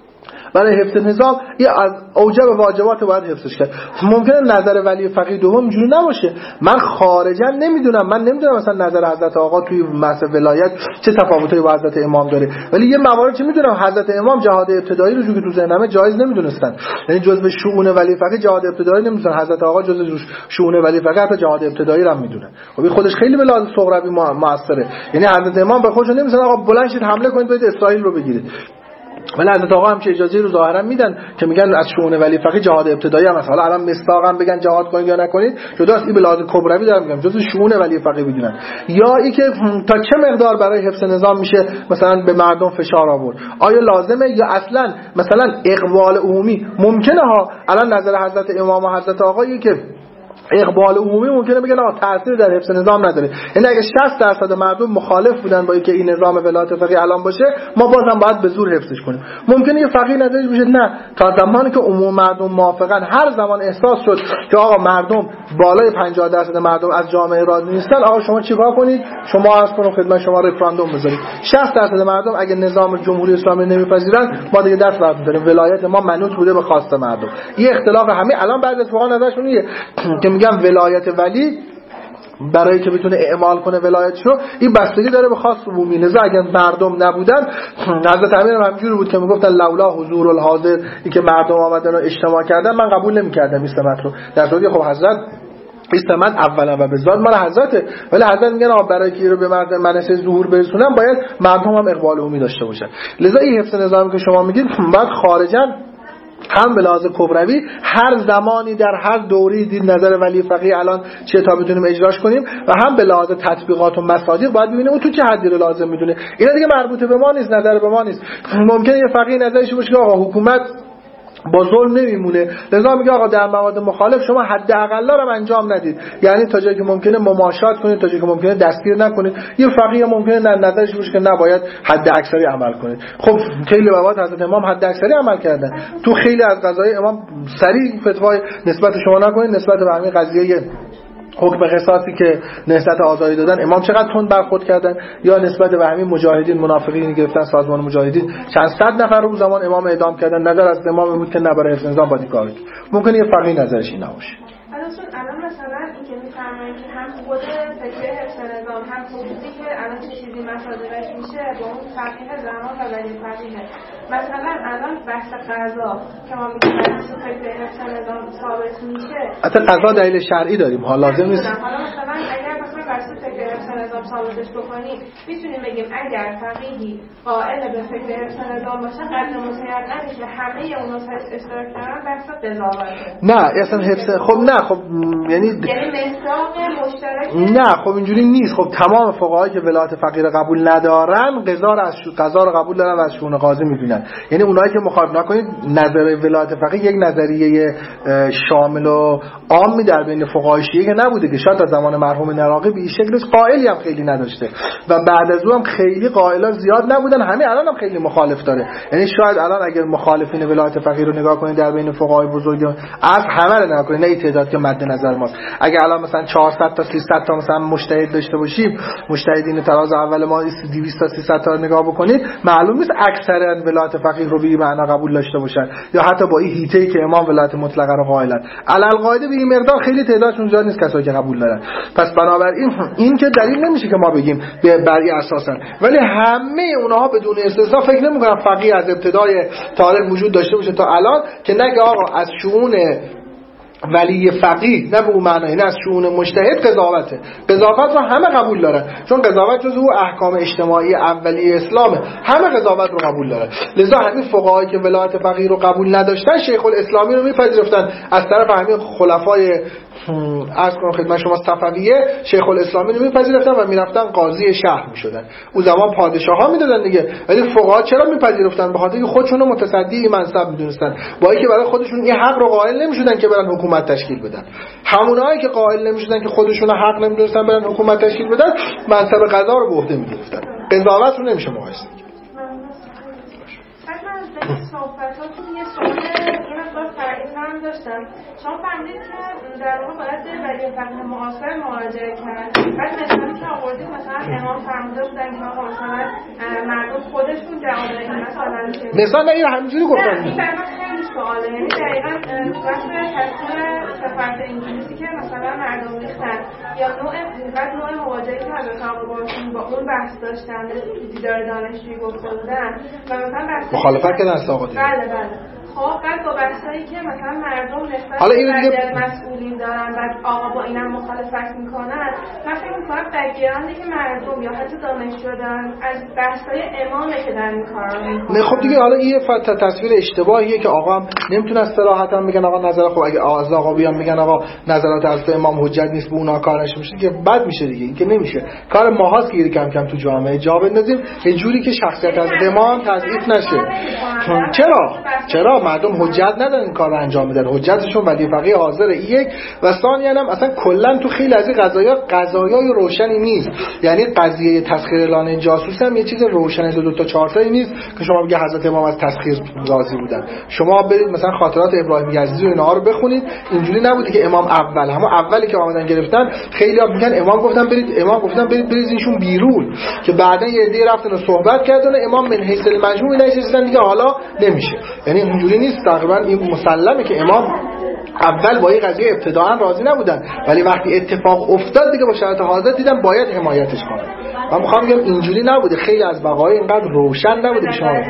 برای حفظ نظام یه از اوجب واجبات باید حفظش کرد. ممکنه نظر ولی فقیه دوم اینجوری نباشه. من خارجا نمیدونم مثلا نظر حضرت آقا توی مسئله ولایت چه تفاوتی با حضرت امام داره، ولی یه موارد چه میدونم حضرت امام جهاد ابتدایی رو که تو ذهنمه جایز نمیدونستن، یعنی جزء شؤون ولی فقیه جهاد ابتدایی نمیدونن، حضرت آقا جزء شؤون ولی فقیه حتی جهاد ابتدایی رو هم میدونن. خب این خودش خیلی به لحاظ صغروی موثره، یعنی حضرت امام به خودش نمیدونن آقا بلند شید حمله کنید برید اسرائیل رو بگیرید، ولی حضرت آقا هم که اجازه رو ظاهرا میدن که میگن از شؤون ولی فقیه جهاد ابتدایی هم هست. حالا الان مستاقم بگن جهاد کنید یا نکنید جداست، این به لحاظ کبروی دارم میگم جزء شؤون ولی فقیه بدونن. یا این که تا چه مقدار برای حفظ نظام میشه مثلا به مردم فشار آورد، آیا لازمه یا اصلا مثلا اقبال عمومی ممکنه ها. الان نظر حضرت امام و حضرت آقایی که اقبال عمومی ممکنه بگن آقا تأثیر در حفظ نظام نداره، یعنی اگه 60% مردم مخالف بودن با اینکه این نظام ولایت فقیه الان باشه ما بازم باید به زور حفظش کنیم. ممکنه یه فقیه نظرش بشه نه، تا زمانی که عموم مردم موافقن، هر زمان احساس شد که آقا مردم بالای 50% مردم از جامعه راضی نیستن، آقا شما چیکار کنید؟ شما عرض کنید خدمت شما رفراندوم بذارید. 60% مردم اگه نظام جمهوری اسلامی نمیپذیرن ما دیگه دست برمی‌داریم، ولایت ما منوط بوده به خواسته مردم. این اختلاف همه الان بعد از فقها نظرشون اینه که میگم ولایت ولی برای که بتونه اعمال کنه ولایتشو این بستگی داره به خاص عمومی. نزا اگه مردم نبودن، حضرت امیر هم همینجوری بود که میگفتن لولا حضور الحاضر، این که مردم آمدن و اجتماع کردن من قبول نمی‌کردم این سمت رو، در صورتی خب حضرت استمد اولا و به ذات مال حضرته، ولی حضرت میگن آقا برای که رو به مردم منصه ظهور برسونن باید مردم هم اقبال عمومی داشته باشن. لذا این حفظ نظامی که شما میگید بعد خارجا هم به لحاظ کبروی هر زمانی در هر دوری دید نظر ولی فقیه الان چه تا بتونیم اجراش کنیم، و هم به لحاظ تطبیقات و مصادیق باید ببینیم اون تو چه حدی رو لازم میدونه. اینا دیگه مربوطه به ما نیست، نظر به ما نیست. ممکنه یه فقیه نظرش باشه که آقا حکومت با ظلم نمیمونه، لذا میگه آقا در مواد مخالف شما حداقل رو انجام ندید، یعنی تا جایی که ممکنه مماشات کنید، تا جایی که ممکنه دستگیر نکنید. یه فقیه ممکنه نظرش باشه که نباید حد اکثری عمل کنید. خب خیلی مواد حضرت امام حد اکثری عمل کردن، تو خیلی از قضایا امام سریع فتوای نسبت شما نکنید، نسبت به همین قضیه حکم قصاصی که نهضت آزادی دادن امام چقدر تند برخورد کردن، یا نسبت به همین مجاهدین منافقین گرفتن سازمان مجاهدین چند صد نفر رو زمان امام اعدام کردن، نظر از امام بود که نبره حفظ نظام باید کار. ممکنه یه فرقی نظرش این نباشه. الان مثلا این که میفرمایید که هم خود فکر حفظ نظام هم خصوصی که الان چه چیزی مصادرش میشه با اون فقیه زمان و ولی فقیه، مثلا الان بحث قضا که ما میگیم بحث فکر حفظ نظام ثابت میشه، حتی قضا دلیل شرعی داریم ها، لازم نیست. حالا مثلا اگر مثلا بحث فکر حفظ نظام ثابتش بکنیم میتونیم بگیم اگر فقیهی قائل به فکر حفظ نظام باشه قطع مسیحیت نمیشه، همه اونا اشتراک دارن بحث قضاوته. نه اصلا حفظ خب نه خب یعنی مصداق مشترک نه خب اینجوری نیست. خب تمام فقهایی که ولایت فقیه قبول ندارن قضا رو قبول دارن و از شؤون قاضی میدونن، یعنی اونایی که مخالف نکنید نظر ولایت فقیه یک نظریه شامل و عامی در بین فقهای شیعه که نبوده، که شاید از زمان مرحوم نراقی به این شکلش قائلی هم خیلی نداشته. و بعد از اون هم خیلی قائلا زیاد نبودن، همین الان هم خیلی مخالف داره. یعنی شاید الان اگر مخالفین ولایت فقیه رو نگاه کنید در بین فقهای بزرگ از همه رو نگاه کنید، نه این تعداد که مد نظر ماست. اگر الان مثلا 400 تا 300 تا مثلا مجتهد داشته باشیم، مجتهدین تراز اول ما 200 تا 300 تا نگاه بکنید، معلوم نیست اکثرا ولایت فقیه رو به این معنا قبول داشته باشن، یا حتی با این هیته‌ای که امام ولایت مطلقه رو قائلن. علالقاعده به این مقدار خیلی تعدادشون زیاد نیست کسایی که قبول دارن. پس بنابراین این که دلیل نمیشه که ما بگیم بر این اساسن، ولی همه اونها بدون استثنا فکر نمی‌کنن فقیه از ابتدای تاریخ وجود داشته باشه تا الان که نگه آقا از شؤون ولی فقیه نه به اون معنی، نه از شؤون مجتهد قضاوته. قضاوت رو همه قبول دارن، چون قضاوت جزو احکام اجتماعی اولیه اسلامه، همه قضاوت رو قبول دارن. لذا همین فقهایی که ولایت فقیه رو قبول نداشتن شیخ الاسلامی رو میپذیرفتن از طرف همین خلفای عرض کنم خدمت شما صفویه، شیخ الاسلامی رو میپذیرفتن و میرفتن قاضی شهر میشدن. اون زمان پادشاها میدادن دیگه، ولی فقها چرا میپذیرفتن؟ به خاطر اینکه خودشون رو متصدی این منصب میدونستن، با اینکه برای خودشون این حق رو قائل نمیشدن که برن حکومت تشکیل بدن. همونایی که قائل نمیشدن که خودشون رو حق نمیدونستن برن حکومت تشکیل بدن، منصب قضا رو به عهده میگرفتن. قضاوت رو نمیشه مقایسه کرد. صحبتاتون یه سوال این مقدار فرعی‌تر هم داشتم. شما فهمید که در واقع باید به ولی فقیه معاصر مراجعه کرد. بعد مثالی که آوردید مثلا امام فرموده بودن که آقا مثلا مردم خودشون جواب بدن، مثلا مثلا نه همینجوری گفتن. این برای خیلی سواله، یعنی دقیقاً وقتی تصویر سفارت انگلیسی که مثلا مردم ریختن یا نوع مواجهه‌ای که حضرت آقا باشون با اون بحث داشتن دیدار دانشجویی گفته بودن و مثلا مخالفت کردن از آقا دیگه. بله. خب بعد با بحثایی که مثلا مردم نسبت به مسئولین دارن بعد آقا با اینم مخالفت میکنن، من فکر میکنم بک‌گراندی که مردم یا حتی دانشجو دارن از بحثای امامه که دارن این کارا میکنن. نه خب دیگه حالا این تصویر اشتباهیه که آقا هم نمیتونه صراحتا بگن آقا نظر خب اگه از آقا بیان میگن آقا نظرات حضرت امام حجت نیست به اونا کار نشه که بد میشه دیگه. این که نمیشه، کار ماهاست که کم کم تو جامعه جا بندازیم یه جوری که شخصیت از امام تضعیف نشه. چرا مردم حجت ندارن این کار رو انجام بدن؟ حجتشون ولی فقیه حاضره. یک و ثانیاً هم اصلا کلا تو خیلی از این قضایای روشنی نیست. یعنی قضیه تسخیر اعلان جاسوس هم یه چیز روشن از دو تا چهار تایی نیست که شما بگید حضرت امام از تسخیر راضی بودن. شما برید مثلا خاطرات ابراهیم یزدی و اینها رو بخونید، اینجوری نبوده که امام اولی که اومدن گرفتن خیلی‌ها میگن امام گفتن برید ایشون بیرون، که بعدن یه عده رفتن و صحبت کردن امام من حیث المجموع نشستن دیگه حالا نمیشه. یعنی اینجوری نیست. تقریبا این مسلمه که امام اول با این قضیه ابتداعا راضی نبودن، ولی وقتی اتفاق افتاد دیگه با شرایط حاضر دیدن باید حمایتش کنن. من میخوام بگم اینجوری نبوده، خیلی از بقای اینقدر روشن نبوده که شما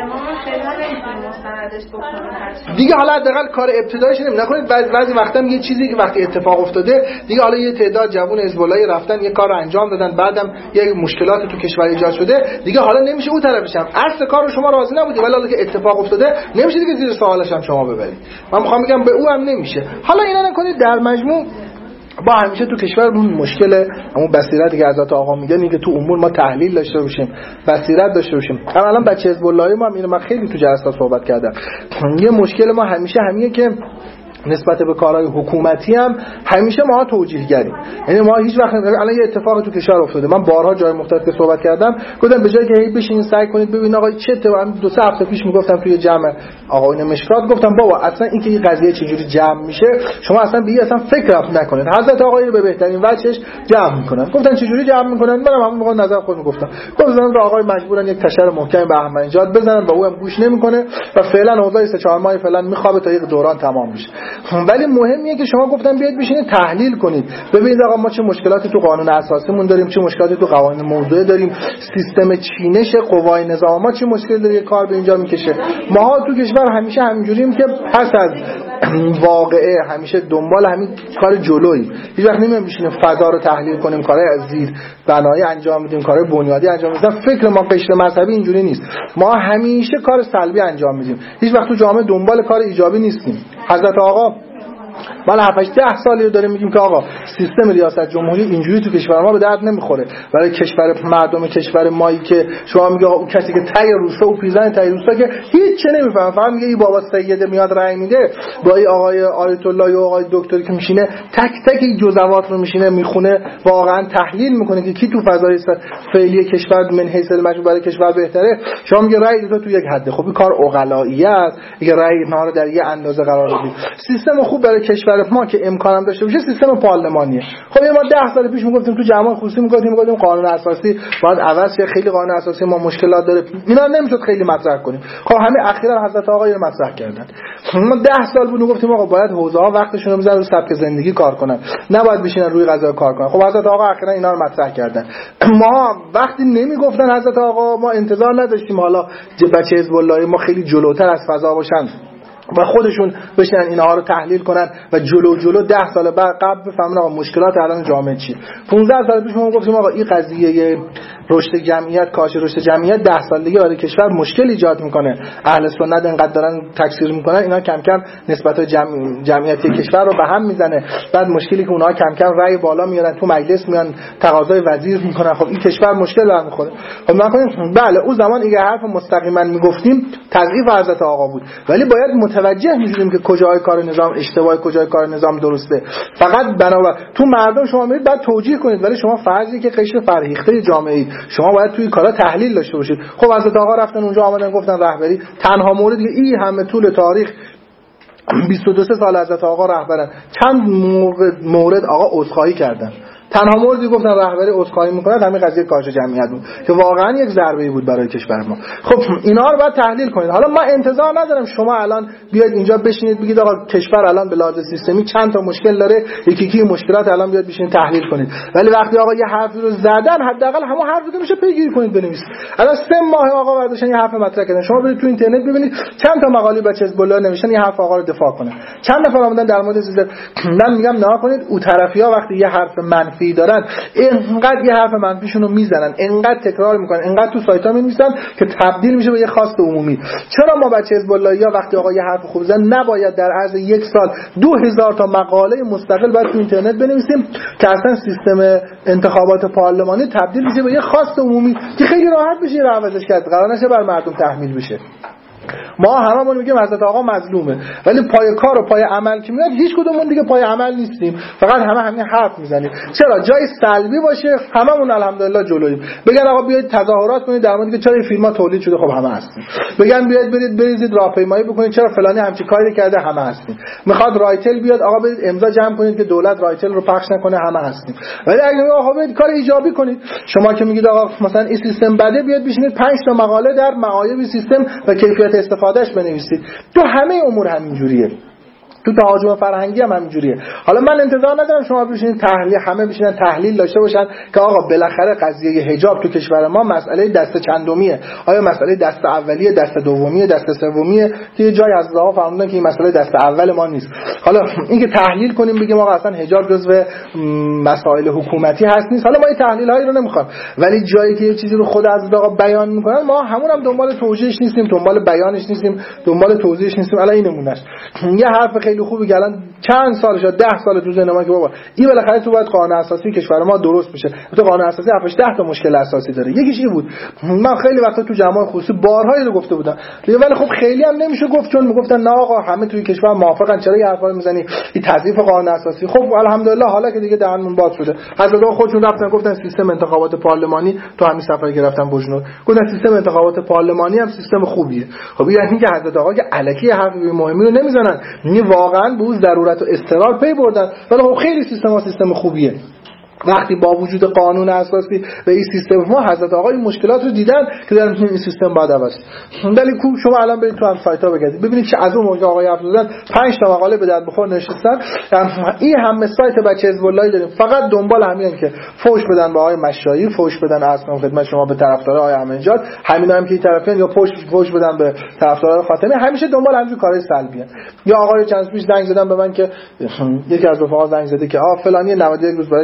دیگه حالا حداقل کار ابتداییش نکنید. بعضی وقتا یه چیزی که وقتی اتفاق افتاده دیگه حالا یه تعداد جوون حزب الله رفتن یه کار رو انجام دادن، بعدم یه مشکلات تو کشور ایجاد شده دیگه حالا نمیشه اون طرفش هم اصل کار شما راضی نبودی ولی حالا که اتفاق افتاده نمیشه دیگه زیر سوالش هم شما ببرید. من میخوام بگم به او هم نمیشه. حالا اینا نکنید. در مجموع با همیشه تو کشور مشکل همون بصیرتی که حضرت آقا میگن اینه که تو امور ما تحلیل داشته باشیم، بصیرت داشته باشیم. الان بچه حزب الله ما هم اینو من خیلی تو جلسات صحبت کردم. یه مشکل ما همیشه همینه که نسبت به کارهای حکومتی هم همیشه ما توجیهگریم. یعنی ما هیچ وقت الان یه اتفاق تو کشور افتاده، من بارها جای مختلف که صحبت کردم گفتم به جای که هی بشین سعی کنید ببین آقا چه اتفاقی، دو سه هفته پیش میگفتم توی جمع آقایون مشکات گفتم بابا اصلا این که این قضیه چجوری جمع میشه شما اصلا به اصلا فکر نکنید. حضرت آقای به بهترین وجهش جمع میکنن. گفتن چجوری جمع میکنن؟ منم همون موقع نظر خودم گفتم آقای مجبورن یک تشر محکم به احمدی‌نژاد بزنن و او هم گوش نمیکنه و فعلا اوضاع 3-4 ماه فعلا میخوابه تا یک دوران تمام بشه. ولی مهمیه که شما گفتم بیاید بشینید تحلیل کنید، ببینید آقا ما چه مشکلاتی تو قانون اساسیمون داریم، چه مشکلاتی تو قوانین موضوعی داریم، سیستم چینش قوای نظام ما چه مشکلی داره کار به اینجا میکشه. ما تو کشور همیشه همینجوریم که پس از واقعه همیشه دنبال همین کار جلویی، هیچ وقت نمیایم بشینیم فضا رو تحلیل کنیم، کارهای از زیر بنایی انجام میدیم، کارهای بنیادی انجام میدیم. فکر ما قشر مذهبی اینجوری نیست، ما همیشه کار سلبی انجام میدیم، هیچ وقت تو جامعه دنبال کار ایجابی نیستیم. حضرت آقا ما 7-10 سالی رو داریم میگیم که آقا سیستم ریاست جمهوری اینجوری تو کشور ما به درد نمیخوره. برای کشور مردم کشور مایی که شما میگه اون کسی که تای روستا و پیرزن تای روستا که هیچ چه نمیفهمه، فقط میگه این بابا سید میاد رأی میده، با این آقای آیت الله و آقای دکتری که میشینه تک تک این جزئیات رو میشینه میخونه، واقعا تحلیل میکنه که کی تو فضای فعلی کشور من حیث المجموع برای کشور بهتره. شما میگه رأی تو یک حده. خب این کار عقلاییه است، میگه رأی ما رو در یه اندازه قرار بدید. سیستم خوب برای کشور ما که امکانم داشته باشه سیستم پارلمانیه. خب ما 10 سال پیش میگفتیم تو جمع خصوصی میگفتیم قانون اساسی باید عوض شه، خیلی قانون اساسی ما مشکلات داره، اینا نمیشد خیلی مطرح کنیم. خب همین اخیرا حضرت آقا رو مطرح کردن. ما 10 سال بود میگفتیم آقا باید حوزه‌ها وقتشون رو بذارن رو سبک زندگی کار کنن، نباید بشینن روی قضا کار کنن. خب حضرت آقا اخیرا اینا رو مطرح کردن. ما وقتی نمیگفتن حضرت آقا ما انتظار نداشتیم حالا بچه حزب الله ما خیلی جلوتر از فضا باشن و خودشون بشینن اینها رو تحلیل کنن و جلو 10 سال بعد قبل بفهمن آقا مشکلات الان جامعه چیه. 15 سال پیش ما گفتیم آقا این قضیه رشد جمعیت، کاهش رشد جمعیت 10 سال دیگه برای کشور مشکل ایجاد میکنه. اهل سنت انقدر دارن تکثیر میکنن اینا کم کم نسبت جمعیتی کشور رو به هم میزنه. بعد مشکلی که اونها کم کم رأی بالا میارن تو مجلس میان تقاضای وزیر میکنن، خب این کشور مشکل داره میخوره. خب نکنیم بله اون زمان اگه حرف مستقیما میگفتیم تضعیف حضرت آقا بود، ولی باید متوجه میشدیم که کجای کار نظام اشتباهه کجای کار نظام درسته. فقط بنابر تو مردم شما میرید بعد توجیه کنید، ولی شما فرضی که قشر فرهیخته جامعه اید، شما باید توی کارا تحلیل داشته باشید. خب حضرت آقا رفتن اونجا آمدن گفتن رهبری تنها موردی این همه طول تاریخ 22 سال حضرت آقا رهبرن چند مورد آقا عذرخواهی کردن، تنها موردی گفتن رهبری عذرخواهی میکنه همین قضیه کاهش جمعیت بود که واقعا یک ضربه‌ای بود برای کشور ما. خب اینا رو باید تحلیل کنید. حالا ما انتظار ندارم شما الان بیاید اینجا بشینید بگید آقا کشور الان به لحاظ سیستمی چند تا مشکل داره، یکی مشکلات الان بیاد بشینید تحلیل کنید. ولی وقتی آقا یه حرفی رو زدن حداقل همون حرفی رو میشه پیگیری کنید بنویسید. الان 3 ماه آقا برداشتن یه حرف مطرح کردن، شما برید تو اینترنت ببینید چند تا مقاله بچه حزب الله نوشتن یه حرف آقا رو دفاع کنه. چند نفر اومدن در مورد چیز من میگم نها کنید. او طرفی‌ها وقتی یه حرف منفی دارن اینقدر یه حرف منفیشون رو میزنن، اینقدر تکرار میکنن، اینقدر تو سایت‌ها می‌نویسن که تبدیل میشه به یه خواست عمومی. چرا ما بچه حزب الله‌ها وقتی آقا یه حرف خوب زدن نباید در عرض 1 سال 2000 تا مقاله مستقل بعد تو اینترنت بنویسیم که اصلا سیستم انتخابات پارلمانی تبدیل میشه به یه خواست عمومی که خیلی راحت بشه عوضش کرد، قرار نشه بر مردم تحمیل بشه. ما هممون میگیم حضرت آقا مظلومه، ولی پای کار و پای عمل که میاد هیچ کدومون دیگه پای عمل نیستیم، فقط همین حرف میزنیم. چرا جای سلبی باشه هممون الحمدلله جلوییم. بگن آقا بیاید تظاهرات کنید در مورد که چرا این فیلم‌ها تولید شده، خب همه هستیم. بگن بیاید بریزید راهپیمایی بکنید چرا فلانی همچین کاری کرده، همه هستیم. میخواد رایتل بیاد آقا برید امضا جمع کنید که دولت رایتل رو پخش نکنه، همه هستیم. ولی اگه آقا برید کار ایجابی کنید، شما که میگید آقا مثلا این سیستم بده، بیاد بشینید 5 تا مقاله در معایب سیستم و کیفیت استفادهش بنویسید. تو همه امور همینجوریه، تو تهاجم فرهنگی هم همینجوریه. حالا من انتظار ندارم شما بشینید تحلیل همه بشینن تحلیل داشته باشن که آقا بالاخره قضیه حجاب تو کشور ما مسئله دست چندمیه، آیا مسئله دست اولیه، دست دومیه، دست سومیه که یه جای از راه فرمودن که این مسئله دست اول ما نیست. حالا اینکه تحلیل کنیم بگیم آقا اصلا حجاب جزو مسائل حکومتی هست نیست، حالا ما این تحلیل هایی رو نمیخوام، ولی جایی که یه چیزی رو خود از آقا بیان میکنن ما همون هم دنبال توجیهش نیستیم، دنبال بیانش نیستیم، دنبال توضیحش نیستیم. الان این نمونهش یه حرف خیلی خوبی که الان چند سال شد 10 سال تو ذهن ما که بابا این بالاخره تو باید قانون اساسی کشور ما درست بشه. تو قانون اساسی 7-10 تا مشکل اساسی داره. یکیش این بود، من خیلی وقتا تو جمع خصوصی بارهایی رو گفته بودم، ولی خب خیلی هم نمیشه گفت چون میگفتن نه آقا همه توی کشور موافقن، چرا این حرفا رو میزنی، این تضعیف قانون اساسی. خب الحمدلله حالا که دیگه دهنمون باز شده، حضرت خودشون رفتن گفتن سیستم انتخابات پارلمانی، تو همین سفری که رفتن بجنور گفتن سیستم انتخابات پارلمانی هم سیستم خوبیه. خب یعنی که حضرت آقا که الکی حرف مهمی رو نمیزنن، یعنی واقعا به ضرورت و اضطرار پی بردن. ولی خب خیلی سیستم خوبیه. وقتی با وجود قانون اساسی و این سیستم ما حضرت آقا این مشکلات رو دیدن که در این سیستم باید عوض شه. ولی شما الان برید تو هم سایت‌ها بگردید ببینید که از اون موقع آقای افزودن 5 تا مقاله به درد بخور نشستن. این همه سایت بچه حزب الله داریم فقط دنبال همین که فوش بدن به آقای مشایی، فوش بدن اصلا خدمت شما به طرفدار آقای احمدی، همینا هم که این طرفین یا فوش بدن به طرفدار خاتمی، همیشه دنبال همین کارهای سلبیه. یا آقای چند پیش زنگ زدن به من که یکی از رفقا زنگ زده که فلانی 91 روز برای زندان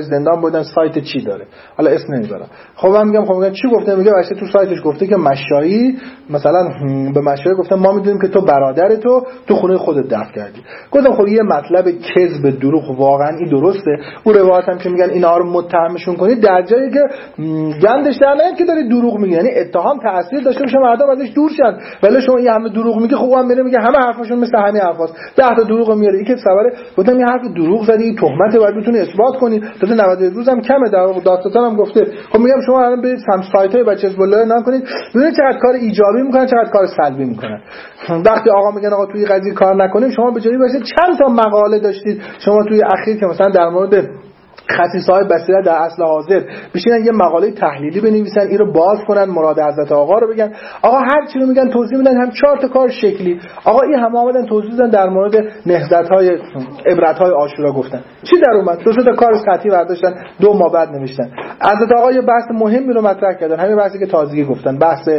بودن سایت چی داره، حالا اسم نمیبرم. خب من میگم خب چی گفته؟ میگه بچه تو سایتش گفته که مشایی مثلا به مشایی گفتن ما میدونیم که تو برادر تو خونه خودت دفن کردی. گفتم خب یه مطلب کذب دروغ واقعا این درسته. اون روایت هم که میگن اینا رو متهمشون کنید در جایی که گندش در نیاد که داری دروغ میگی، یعنی اتهام تاثیر داشته باشه مردم ازش دور شن. ولی شما این همه دروغ میگی، خب اون هم میگه همه حرفاشون مثل همین حرفاست، 10 تا دروغ میاره. این که سواره گفتم این حرف دروغ زدی، تهمت باید بتونی اثبات کنی. تا 91 روز هم کمه، در واقع دادستان هم گفته. خب میگم شما الان برید هم سایت‌های بچه حزب الله نام کنید، ببینید چقدر کار ایجابی میکنن چقدر کار سلبی میکنن. وقتی آقا میگن آقا توی قضیه کار نکنیم، شما به جایی باشه چند تا مقاله داشتید شما توی اخیر که مثلا در مورد خصیصه‌های بصیرت در اصل حاضر بشینن یه مقاله تحلیلی بنویسن، این رو باز کنن، مراد حضرت آقا رو بگن، آقا هر چی رو میگن توضیح میدن، هم 4 تا کار شکلی. آقا این هم اومدن توضیح دادن در مورد نهضت‌های عبرت‌های عاشورا گفتن. چی در اومد؟ 2 تا کار خطی برداشتن، 2 ماه بعد نوشتن. حضرت آقا یه بحث مهمی رو مطرح کردن، همین بحثی که تازگی گفتن، بحث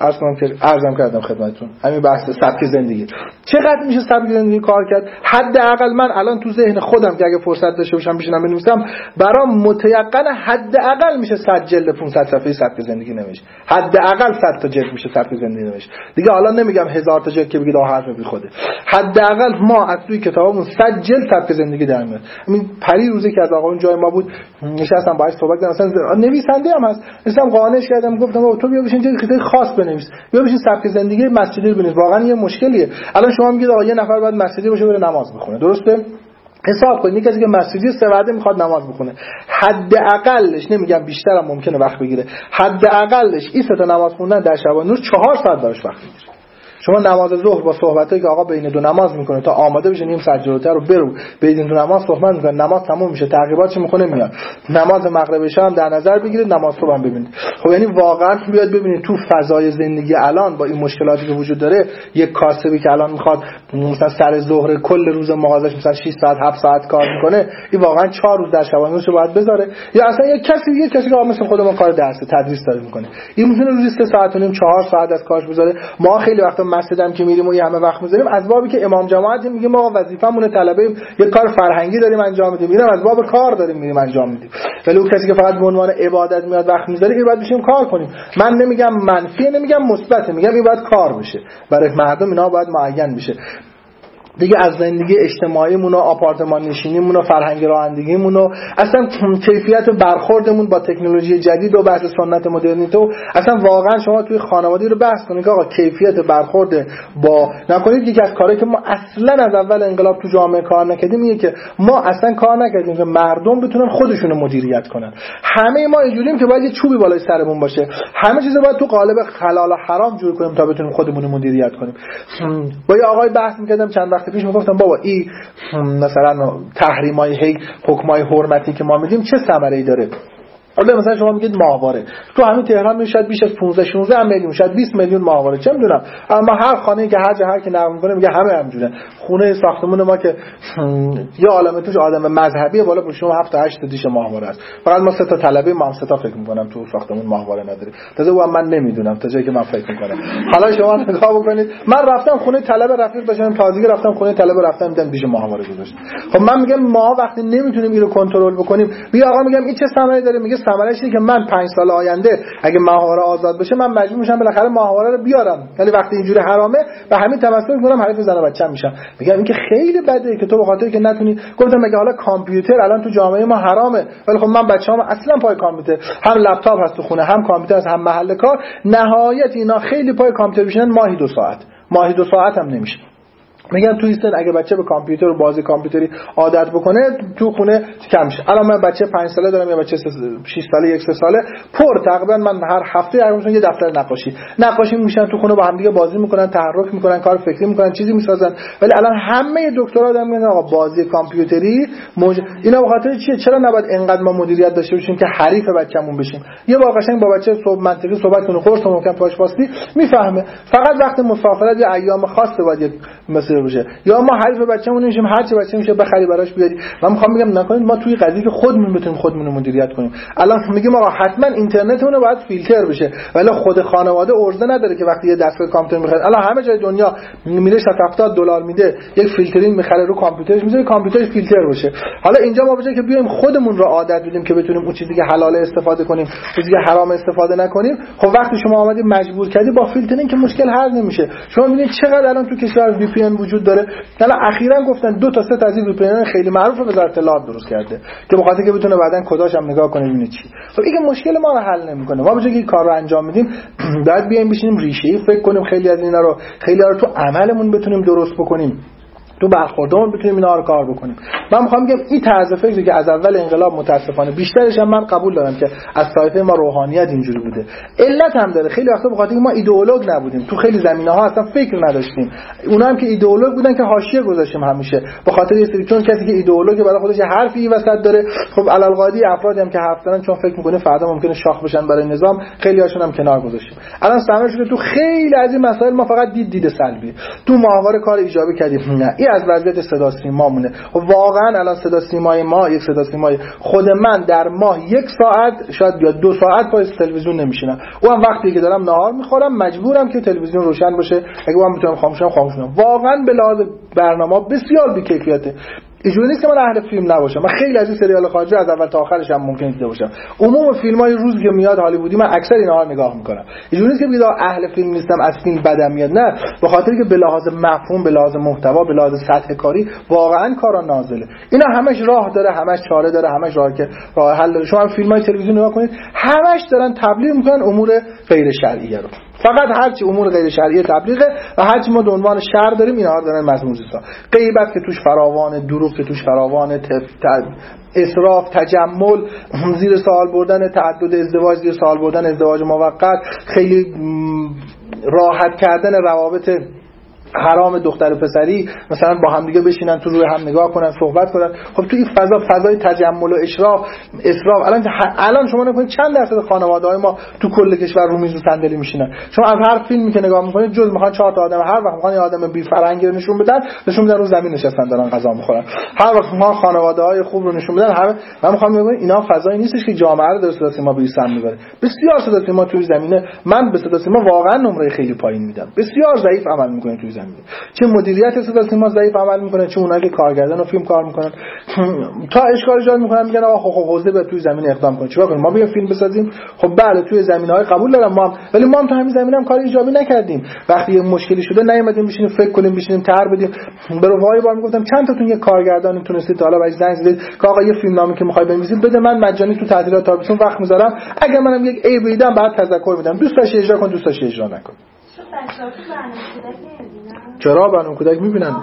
عرضم کردم خدمتتون، همین بحث سبک زندگی. چقدر میشه سبک زندگی کار کرد؟ حداقل من الان تو ذهن خودم که اگه فرصت داشته باشم بشینم بنویسم، برام متيقن حداقل میشه 100 جلد 500 صفحه سبک زندگی نوشت. حداقل 100 تا جلد میشه سبک زندگی نوشت. دیگه حالا نمیگم 1000 تا جلد که بگید آ حرف بی خوده. حداقل ما از توی کتابمون 100 جلد سبک زندگی در میاد. همین پری روزی که از آقا اون جای ما بود نشستم باهاش صحبت کردم، مثلا نویسنده هم هست، مثلا قانعش کردم، گفتم آقا تو بیا بشین چه چیز خاص بنویس، بیا بشین سبک زندگی مسجدی رو بنویس. واقعا یه مشکلیه. الان شما میگید آقا یه نفر باید مسجدی باشه بره نماز بخونه، درسته؟ حساب کنید کسی که مسجدی 3 وعده میخواد نماز بخونه، حداقلش نمیگم بیشترم ممکنه وقت بگیره، حداقلش این 3 تا نماز خوندن در شبانه روز 4 ساعت براش وقت میگیره. شما نماز ظهر با صحبتایی که آقا بین 2 نماز میکنه تا آماده بشه نیم ساعت جلوتر رو برو بین 2 نماز صحبت میکنه، نماز تموم میشه تعقیباتش میکنه میاد، نماز مغرب شام در نظر بگیرید، نماز صبح هم ببینید. خب یعنی واقعا بیاد ببینید تو فضای زندگی الان با این مشکلاتی که وجود داره، یک کاسبی که الان میخواد مثلا سر ظهر کل روز مغازش مثلا 6 ساعت 7 ساعت کار میکنه، این واقعا 4 روز در شبانه روزو باید بذاره. یا اصلا یک کسی که مثلا خود ما کار درس تدریس داره میکنه، این میتونه روزی 3 ساعت و نیم 4 ساعت از کارش بذاره. ما خیلی وقتا مسجدم که میریم و یه همه وقت میذاریم از بابی که امام جماعت میگه ما وظیفه‌مون طلبه یه کار فرهنگی داریم انجام میدیم، اینم از باب کار داریم میریم انجام میدیم. ولی اون کسی که فقط به عنوان عبادت میاد وقت میذاره، این باید بشیم کار کنیم. من نمیگم منفی، نمیگم مثبت، میگم این باید کار بشه برای مردم، اینا باید معین بشه. دیگه از زندگی اجتماعیمون و آپارتمان نشینیمون و فرهنگ رانندگیمون و اصلا کیفیت برخوردمون با تکنولوژی جدید و بحث سنت مدرنیته و اصلا واقعا شما توی خانوادگی رو بحث کنید که آقا کیفیت برخورد با نکنید. یکی از کارهایی که ما اصلا از اول انقلاب تو جامعه کار نکردیم اینه که ما اصلا کار نکردیم که مردم بتونن خودشون رو مدیریت کنن. همه ما اینجوریم که باید یه چوبی بالای سرمون باشه، همه چیزو باید تو قالب حلال و حرام جور کنیم تا بتونیم خودمون رو مدیریت کنیم. با یه آقای بحث می‌کردم چند وقت پیش، میگفتم بابا این مثلا تحریمای حکمای حرمتی که ما میدیم چه ثمره‌ای داره؟ حالا مثلا شما میگید ماهواره تو همین تهران میشه بیش از 15 16 میلیون شاید 20 میلیون ماهواره، چه میدونم، اما هر خانه‌ای که هر کی نقل میکنه میگه همه همجوره. خونه ساختمون ما که یه عالمه توش آدم مذهبی بالا پشت 7 تا 8 تا دیش ماهواره است، فقط ما 3 تا طلبه ما هم 3 تا فکر میکنم تو ساختمون ماهواره نداریم. تازه من نمیدونم تا جایی که من فکر میکنم. حالا شما نگاه بکنید، من رفتم خونه طلبه رفیق داشتم، تازگی رفتم خونه طلبه رفتم دیدم دیش ماهواره گذاشت. خب من میگم ما وقتی نمیتونیم اینو کنترل بکنیم، بیا آقا میگم این چه ثمری داره؟ میگه ثمرش اینه که من 5 سال آینده اگه ماهواره آزاد بشه من مجبور میشم بالاخره ماهواره رو بیارم، ولی وقتی اینجوری حرامه به همین تمسک میکنم حریف زن و بچه‌م میشم. میگم این که خیلی بده که تو به خاطر که نتونی. گفتم مگه حالا کامپیوتر الان تو جامعه ما حرامه، ولی خب من بچه‌ام اصلا پای کامپیوتر، هم لپتاپ هست تو خونه، هم کامپیوتر هست، هم محل کار، نهایت اینا خیلی پای کامپیوتر بشینن ماهی 2 ساعت هم نمیشه. میگن تو ایستن اگه بچه به کامپیوتر و بازی کامپیوتری عادت بکنه تو خونه کم میشه. الان من بچه 5 ساله دارم یا بچه 6 ساله 1 ساله پر تقریبا من هر هفته هرشون یه دفتر نقاشی میشن تو خونه با هم دیگه بازی میکنن، تحرک میکنن، کار فکری میکنن، چیزی میسازن. ولی الان همه دکترا دارن میگن آقا بازی کامپیوتری اینا به خاطر چیه؟ چرا نباید اینقدر ما مدیریت داشته باشیم که حریف بچه‌مون بشیم؟ یه بار قشنگ با بچه منطقی صحبت کنه، قرص ممکن پاش پاستی میفهمه. فقط وقت مسافرت یا ایام خاصه باید مثلا فیلتر بشه، یا ما حریف بچه‌مون میشیم هر چه بچه میشه بخری براش بیاری. من میخوام بگم نکنید ما توی قضیه که خودمون بتونیم خودمون رو مدیریت کنیم. الان میگیم آقا حتما اینترنتمون باید فیلتر بشه، ولی خود خانواده ارزه نداره که وقتی یه دستگاه کامپیوتر میخره، الان همه جای دنیا میره $70 میده یک فیلترینگ میخره رو کامپیوترش، میذاره کامپیوترش فیلتر بشه. حالا اینجا ما بجای که بیایم خودمون رو عادت بدیم که بتونیم اون چیزی که حلال استفاده کنیم، چیزی که حرام استفاده نکنیم، خب وقتی شما اومدی مجبور کردی با فیلترینگ که مشکل حل نمیشه. شما میبینید چقدر الان تو کشور وی پی ان وجود داره. الان اخیراً گفتن 2 تا 3 تا از این وی پی ان خیلی معروف وزارت اطلاعات درست کرده که بخاطر که بتونه بعدن کداش هم نگاه کنه ببینه چی. خب این مشکل ما رو حل نمیکنه. ما بجای که این کار رو انجام بدیم بعد بیایم بشینیم ریشه‌ای فکر کنیم خیلی از اینا رو تو عملمون بتونیم درست بکنیم، تو برخوردمون بتونیم اینا رو کار بکنیم. من میخوام بگم این طرز فکری که از اول انقلاب متاسفانه بیشترش هم من قبول دارم که از طایفه ما روحانیت اینجوری بوده. علت هم داره، خیلی وقتا بخاطر ما ایدئولوگ نبودیم، تو خیلی زمینه‌ها اصلا فکر نداشتیم. اونا هم که ایدئولوگ بودن که حاشیه گذاشتیم همیشه به خاطر یه سری، چون کسی که ایدئولوگ برای خودش حرفی وسط داره، خب علالقاعده افرادی هم که حرف زدن چون فکر میکنه فردا ممکنه شاخ بشن برای نظام، خیلی هاشون هم کنار گذاشتیم. الان سمر شده تو خیلی از این مسائل ما فقط دید سلبی، تو ماهواره کار ایجابی کردیم. نه این از وضعیت صدا سیمامونه. واقعا الان صدا سیمای ما، یک صدا سیمای خود من در ماه 1 ساعت شاید یا 2 ساعت پای تلویزیون نمیشینم. اون وقتی که دارم نهار میخورم مجبورم که تلویزیون روشن باشه، اگه من میتونم خاموشم خاموشم. واقعا به لحاظ برنامه بسیار بی‌کیفیته. اینجوری نیست که من اهل فیلم نباشم، من خیلی از این سریال خارجی از اول تا آخرش هم ممکنه دیده باشم. عموم فیلمای روز که میاد هالیوودی من اکثر اینها رو نگاه میکنم. اینجوری نیست که بگم اهل فیلم نیستم، از فیلم بدم میاد، نه، به خاطر که به لحاظ مفهوم، به لحاظ محتوا، به لحاظ سطح کاری واقعا کارا نازله. اینا همش راه داره، همش چاره داره، همش راه حل داره. شما فیلمای تلویزیون نگاه کنید، همش دارن تبلیغ میکنن امور غیر شرعیه رو. فقط هرچی امور غیر شرعی تبلیغه و هرچی ما به عنوان شر داریم اینا رو دارن مضمون‌سازی. غیبت که توش فراوان، دروغ که توش فراوان، اسراف، تجمل، زیر سوال بردن تعدد ازدواج، زیر سوال بردن ازدواج موقت، خیلی راحت کردن روابط حرام دختر و پسری، مثلا با هم دیگه بشینن تو روی هم نگاه کنن، صحبت کنن. خب تو این فضای تجمل و اسراف الان شما نکنید چند درصد خانواده‌های ما تو کل کشور رو میز و صندلی میشینن. شما از هر فیلمی که نگاه میکنید جز میخوان 4 تا آدم، هر وقت میخوان یه آدم بی فرهنگی رو نشون بدن رو زمین نشستن دارن غذا میخورن. هر وقت میخوان خانواده‌های خوب رو نشون بدن، من میخوام بگم اینا فضایی نیستش که جامعه رو در صدا سیما به سم میبره. بسیار صدا سیما توی زمینه، من به صدا سیما واقعا نمره خیلی پایین میدم. بسیار ضعیف عمل میکنه توی زمینه. چه مدیریت صدا سیما ضعیف عمل میکنه، چه اونایی که کارگردان و فیلم کار میکنن تا اشکال ایجاد میکنن، میگن آقا خب حوزه به توی زمین اقدام کنه، چیکار کنیم ما بیایم فیلم بسازیم؟ خب بله توی زمینه‌های قبول دارم ما هم، ولی ما هم تو همین زمینه هم کار ایجابی نکردیم. وقتی یه مشکلی شده نیومدیم بشینیم فکر کنیم، بشینیم طرح بدیم. به رفقای بار میگفتم چند تاتون یه کارگردانی تونستید تا حالا بهش زنگ زدید که آقا یه فیلمنامه که میخوای بنویسید بده من مجانی تو تعطیلات تابستون وقت میذارم، اگر منم یک عیب دیدم بعد تذکر میدم، دوست داشتی اجرا کن، دوست داشتی اجرا نکن. چرا برنامه کودک میبینن؟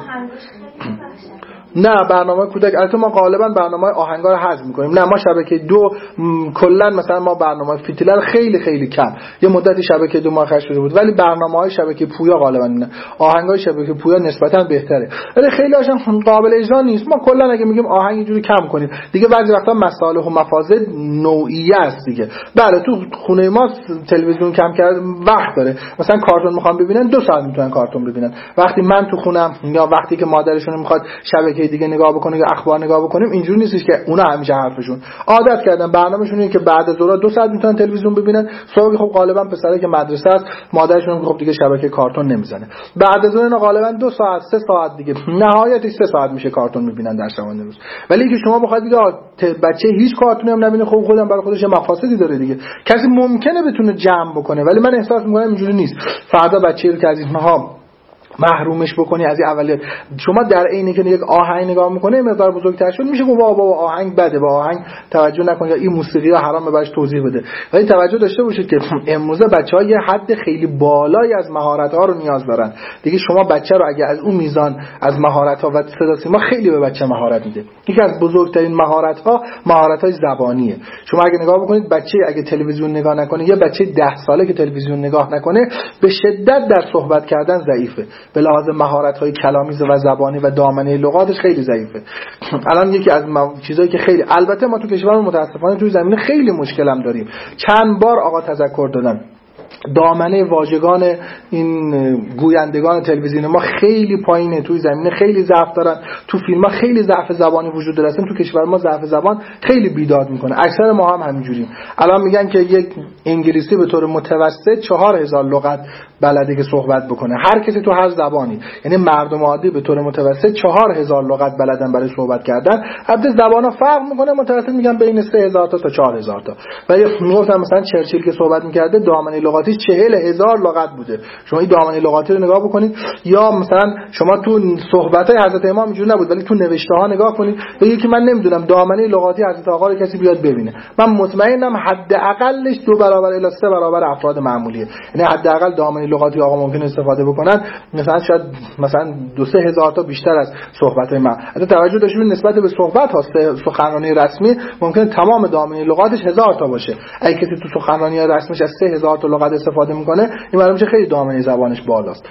نه برنامه کودک البته ما غالبا برنامه آهنگا رو حذف می‌کنیم. نه ما شبکه 2 کلا مثلا ما برنامه فیتیلر خیلی خیلی کم، یه مدتی شبکه 2 ماخذ شده بود، ولی برنامه‌های شبکه پویا غالبا نه، آهنگای شبکه پویا نسبتا بهتره، ولی خیلی هاشون قابل اجرا نیست. ما کلا اگه میگیم آهنگ اینجوری کم کنیم دیگه، بعضی وقتا مصالح و مفاسد نوعیه است دیگه. بله تو خونه ما تلویزیون کم کرد وقت داره، مثلا کارتون میخوام ببینن 2 ساعت میتونن کارتون ببینن، وقتی من تو خونم یا وقتی که مادرشون میخواد شبکه دیگه نگاه بکنه یا اخبار نگاه بکنیم، اینجوری نیستش که اونا همیشه حرفشون عادت کردن برنامه‌شون اینه که بعد از ظهر 2 ساعت میتونن تلویزیون ببینن. صبح خب غالبا پسرایی که مدرسه است مادرشون خب دیگه شبکه کارتون نمیزنه، بعد از ظهر غالبا 2 ساعت 3 ساعت دیگه نهایتش 3 ساعت میشه کارتون میبینن در شبانه روز. ولی که شما بخواید بگید بچه هیچ کارتونی هم نبینه، خب خودم برای خودش مفاسدی داره دیگه. کسی ممکنه بتونه جمع بکنه، ولی من احساس می‌کنم اینجوری نیست. فردا بچه‌ای رو که از اینها محرومش بکنی از این اولیات، شما در عینی که یک آهنگ نگاه میکنه مقدار بزرگتر شد میشه گفت بابا آهنگ بده، با آهنگ توجه نکن یا این موسیقی حرامه براش توضیح بده. ولی توجه داشته باشید که امروزه بچه‌ها یه حد خیلی بالایی از مهارت‌ها رو نیاز دارن دیگه. شما بچه رو اگه از اون میزان از مهارت‌ها و صدا سیما خیلی به بچه مهارت میده. یکی از بزرگترین مهارت‌ها مهارت‌های زبانیه. شما اگه نگاه بکنید بچه اگه تلویزیون نگاه نکنه، یه بچه 10 ساله که تلویزیون نگاه نکنه به شدت در صحبت کردن ضعیفه، به لحاظ مهارت‌های کلامی و زبانی و دامنه لغاتش خیلی ضعیفه. الان یکی از چیزایی که خیلی، البته ما تو کشورمون متاسفانه توی زمینه خیلی مشکل هم داریم. چند بار آقا تذکر دادن دامنه واژگان این گویندگان تلویزیون ما خیلی پایینه، توی زمینه خیلی ضعف دارن، تو فیلم ها خیلی ضعف زبانی وجود داره. تو کشور ما ضعف زبان خیلی بیداد میکنه، اکثر ما هم همینجوریم. الان میگن که یک انگلیسی به طور متوسط 4000 لغت بلده که صحبت بکنه، هر کسی تو هر زبانی، یعنی مردم عادی به طور متوسط 4000 لغت بلدن برای صحبت کردن. البته زبانا فرق میکنه، متوسط میگن بین 3000 تا 4000 تا. ولی میگفتم مثلا چرچیل که صحبت میکرده دامنه لغاتیش 40000 لغت بوده. شما این دامنه لغاتی رو نگاه بکنید، یا مثلا شما تو صحبت‌های حضرت امام اینجوری نبود ولی تو نوشته‌ها نگاه کنید، بگید که من نمیدونم دامنه لغاتی حضرت آقا رو کسی بیاد ببینه، من مطمئنم حداقلش 2 برابر الی 3 برابر افراد معمولیه. یعنی حداقل دامنه لغاتی آقا ممکنه استفاده بکنن مثلا شاید مثلا 2-3 هزار تا بیشتر از صحبت‌های من. حتی توجه داشته باشید نسبت به صحبت ها سخنرانی رسمی ممکنه تمام دامنه لغاتش 1000 تا باشه. اگه کسی تو سخنرانی رسمیش از 3000 تا لغت استفاده میکنه این معلومه خیلی دامنه زبانش بالاست.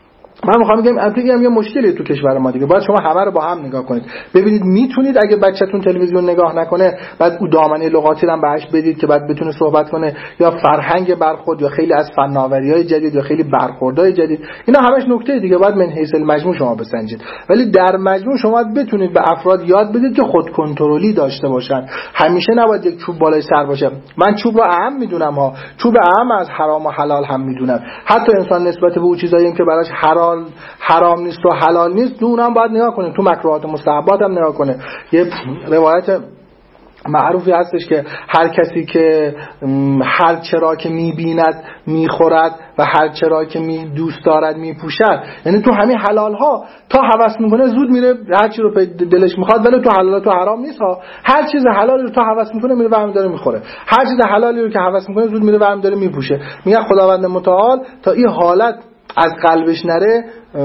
من میخوام بگم البته یه مشکلی تو کشور ما دیگه، باید شما همه رو با هم نگاه کنید ببینید میتونید اگه بچه‌تون تلویزیون نگاه نکنه بعد او دامنه لغاتی رو بهش بدید که بعد بتونه صحبت کنه، یا فرهنگ برخورد، یا خیلی از فناوری‌های جدید، یا خیلی برخوردهای جدید. اینا همش نکته دیگه باید من حیث المجموع شما بسنجید. ولی در مجموع شما بتونید به افراد یاد بدید که خود کنترلی داشته باشن. همیشه نباید یک چوب بالای سر باشه. من چوب رو اهم میدونم ها، چوب اهم از حرام و حلال هم میدونم. حتی انسان نسبت به اون چیزایی که براش حرام نیست و حلال نیست اونم باید نگاه کنه، تو مکروهات و مستحبات هم نگاه کنه. یه روایت معروفی هستش که هر کسی که هر چرا که میبیند میخورد و هر چرا که دوست دارد میپوشد، یعنی تو همین حلال ها تا هوس میکنه زود میره هر چی رو دلش میخواد، ولی تو حلال تو حرام نیست ها. هر چیز حلالی رو تو هوس میکنه میره ورم داره میخوره، هر چیز حلالی رو که هوس میکنه زود میره ورم داره میپوشه. میگه خداوند متعال تا این حالت از قلبش نره